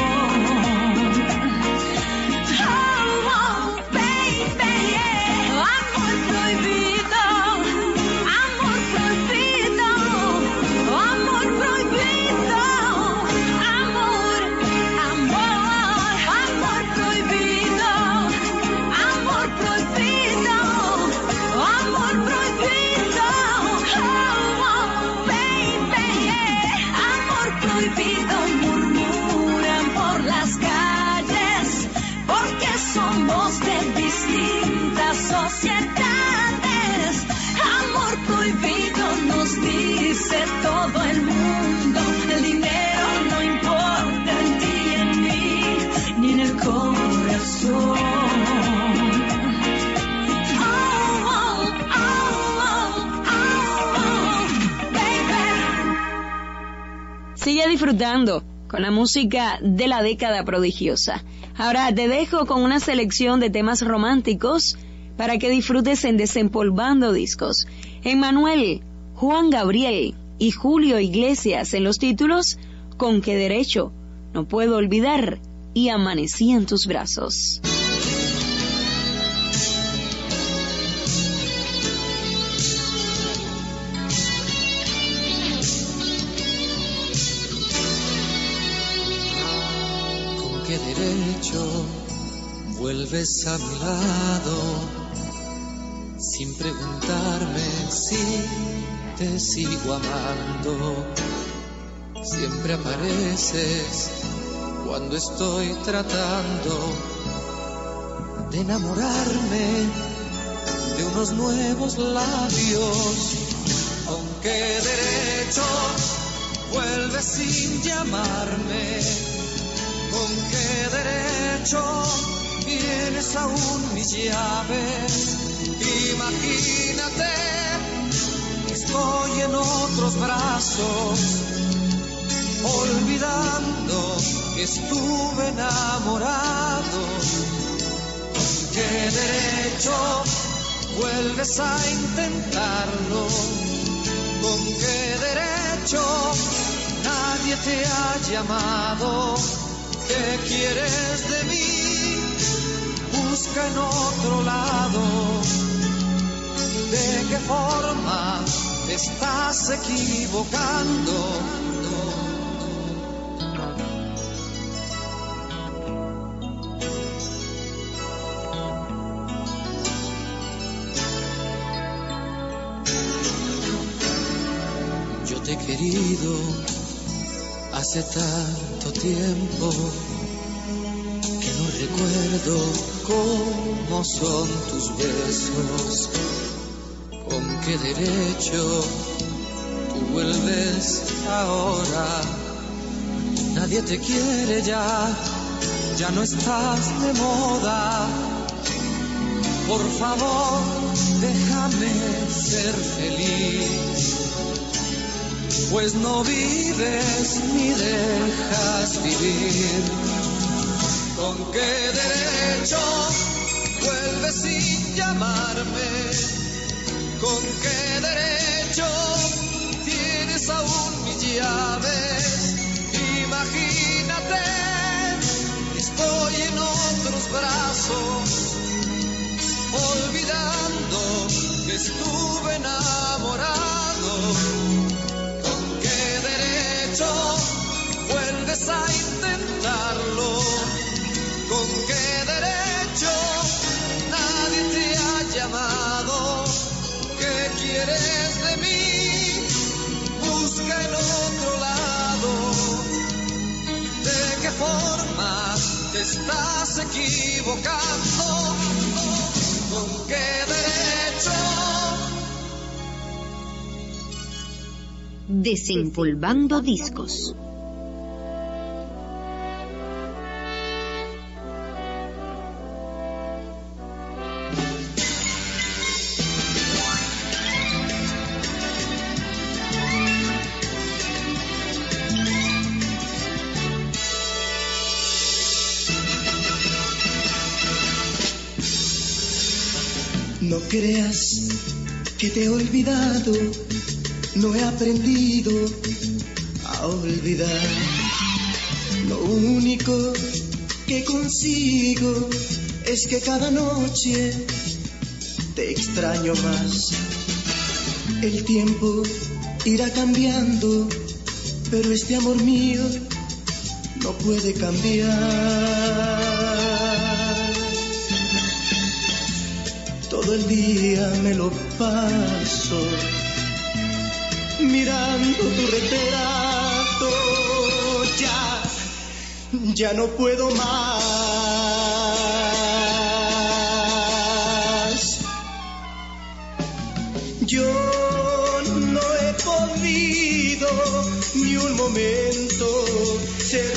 Oh, oh, baby, yeah. Amor prohibido, amor prohibido, amor prohibido, amor, amor, amor prohibido, amor prohibido, amor prohibido. Oh, oh, baby, yeah. Amor prohibido, murmuran por las calles, porque somos de distintas sociedades. Amor prohibido nos dice todo el mundo. El dinero no importa en ti y en mí, ni en el corazón. Oh, oh, oh, oh, oh, baby. Sigue disfrutando con la música de la década prodigiosa. Ahora te dejo con una selección de temas románticos para que disfrutes en Desempolvando Discos. Emmanuel, Juan Gabriel y Julio Iglesias en los títulos ¿Con qué derecho?, No puedo olvidar y Amanecí en tus brazos. ¿Con qué derecho vuelves a mi lado sin preguntarme si te sigo amando? Siempre apareces cuando estoy tratando de enamorarme de unos nuevos labios. ¿Con qué derecho vuelves sin llamarme? ¿Con qué derecho tienes aún mis llaves? Imagínate que estoy en otros brazos, olvidando que estuve enamorado. ¿Con qué derecho vuelves a intentarlo? ¿Con qué derecho nadie te ha llamado? ¿Qué quieres de mí? Busca en otro lado. ¿De qué forma te estás equivocando? Yo te he querido hace tanto tiempo que no recuerdo cómo son tus besos. ¿Con qué derecho tú vuelves ahora? Nadie te quiere ya, ya no estás de moda. Por favor, déjame ser feliz, pues no vives ni dejas vivir. ¿Con qué derecho vuelves sin llamarme? brazos, olvidando que estuve enamorado. ¿Con qué derecho vuelves a intentarlo? ¿Con qué derecho nadie te ha llamado? ¿Qué quieres de mí? Busca en otro lado. ¿De qué forma te estás equivocando? ¿Con qué derecho? Desempolvando discos. No creas que te he olvidado, no he aprendido a olvidar. Lo único que consigo es que cada noche te extraño más. El tiempo irá cambiando, pero este amor mío no puede cambiar. Todo el día me lo paso mirando tu retrato. Ya, ya no puedo más. Yo no he podido ni un momento ser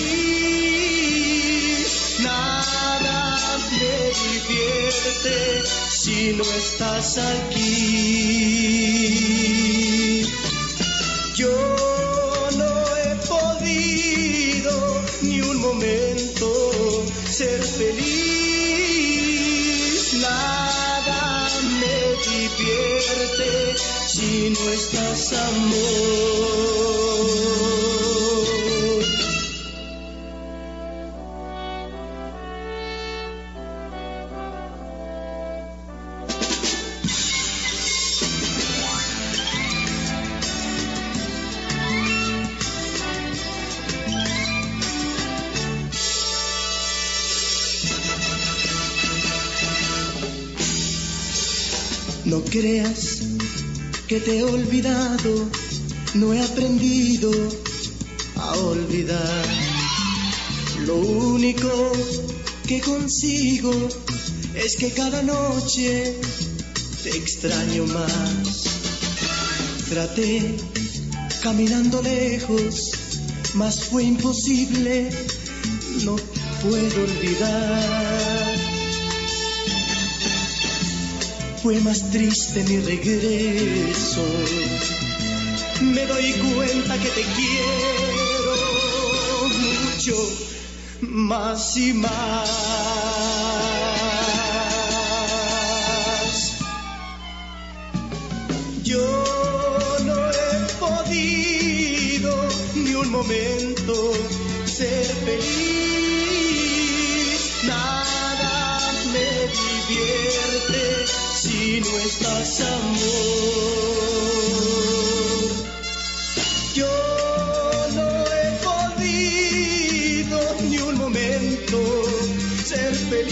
feliz. Nada me divierte si no estás aquí. Yo no he podido ni un momento ser feliz. Nada me divierte si no estás, amor. No creas que te he olvidado, no he aprendido a olvidar. Lo único que consigo es que cada noche te extraño más. Traté caminando lejos, mas fue imposible, no puedo olvidar. Fue más triste mi regreso. Me doy cuenta que te quiero mucho, más y más. Yo no he podido ni un momento ser feliz. Nada me divierte si no estás, amor. Yo no he podido ni un momento ser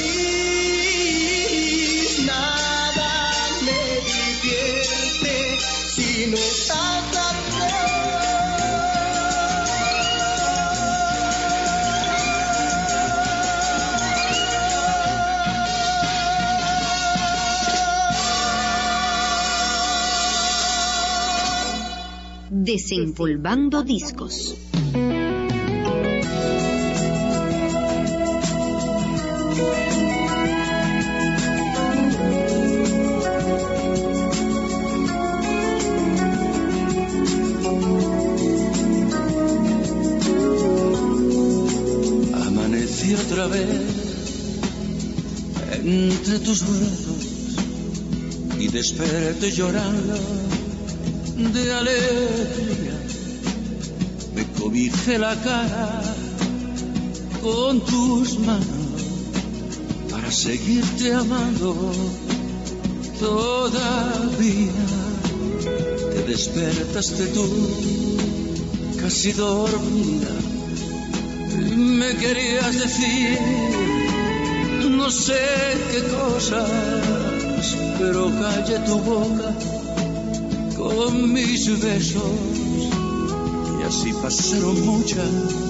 feliz. Nada me divierte si no estás, amor. Desempolvando discos. Amanecí otra vez entre tus brazos y desperté llorando de alegría. Me cobijé la cara con tus manos seguirte amando. Todavía te despertaste tú, casi dormida, y me querías decir no sé qué cosas, pero callé tu boca con mis besos. Y así pasaron muchas,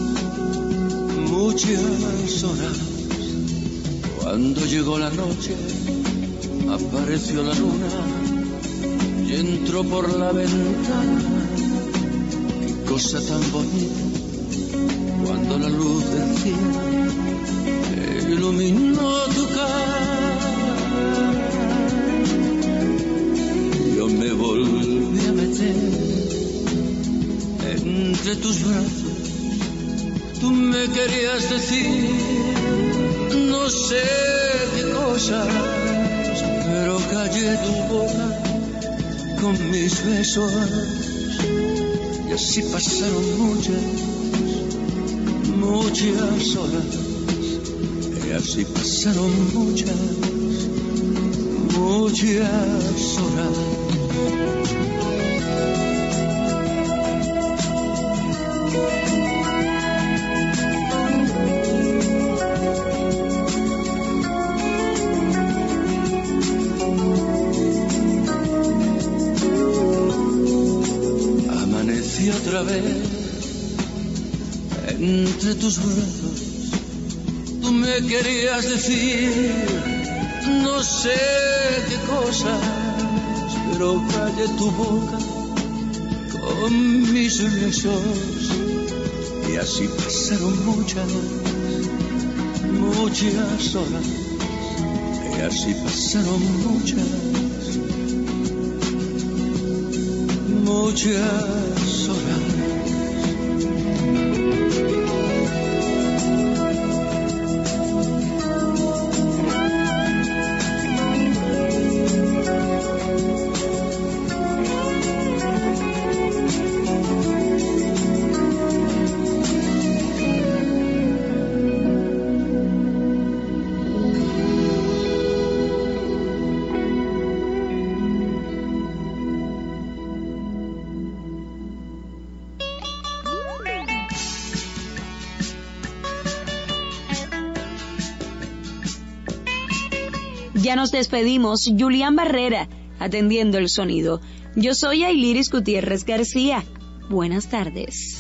muchas horas. Cuando llegó la noche, apareció la luna y entró por la ventana. Qué cosa tan bonita, cuando la luz del cielo iluminó tu cara. Yo me volví a meter entre tus brazos. Tú me querías decir no sé qué cosas, pero callé tu boca con mis besos. Y así pasaron muchas, muchas horas. Y así pasaron muchas, muchas horas. Otra vez entre tus brazos, tú me querías decir no sé qué cosas, pero callé tu boca con mis besos. Y así pasaron muchas, muchas horas. Y así pasaron muchas, muchas horas. Ya nos despedimos, Julián Barrera, atendiendo el sonido. Yo soy Ailiris Gutiérrez García. Buenas tardes.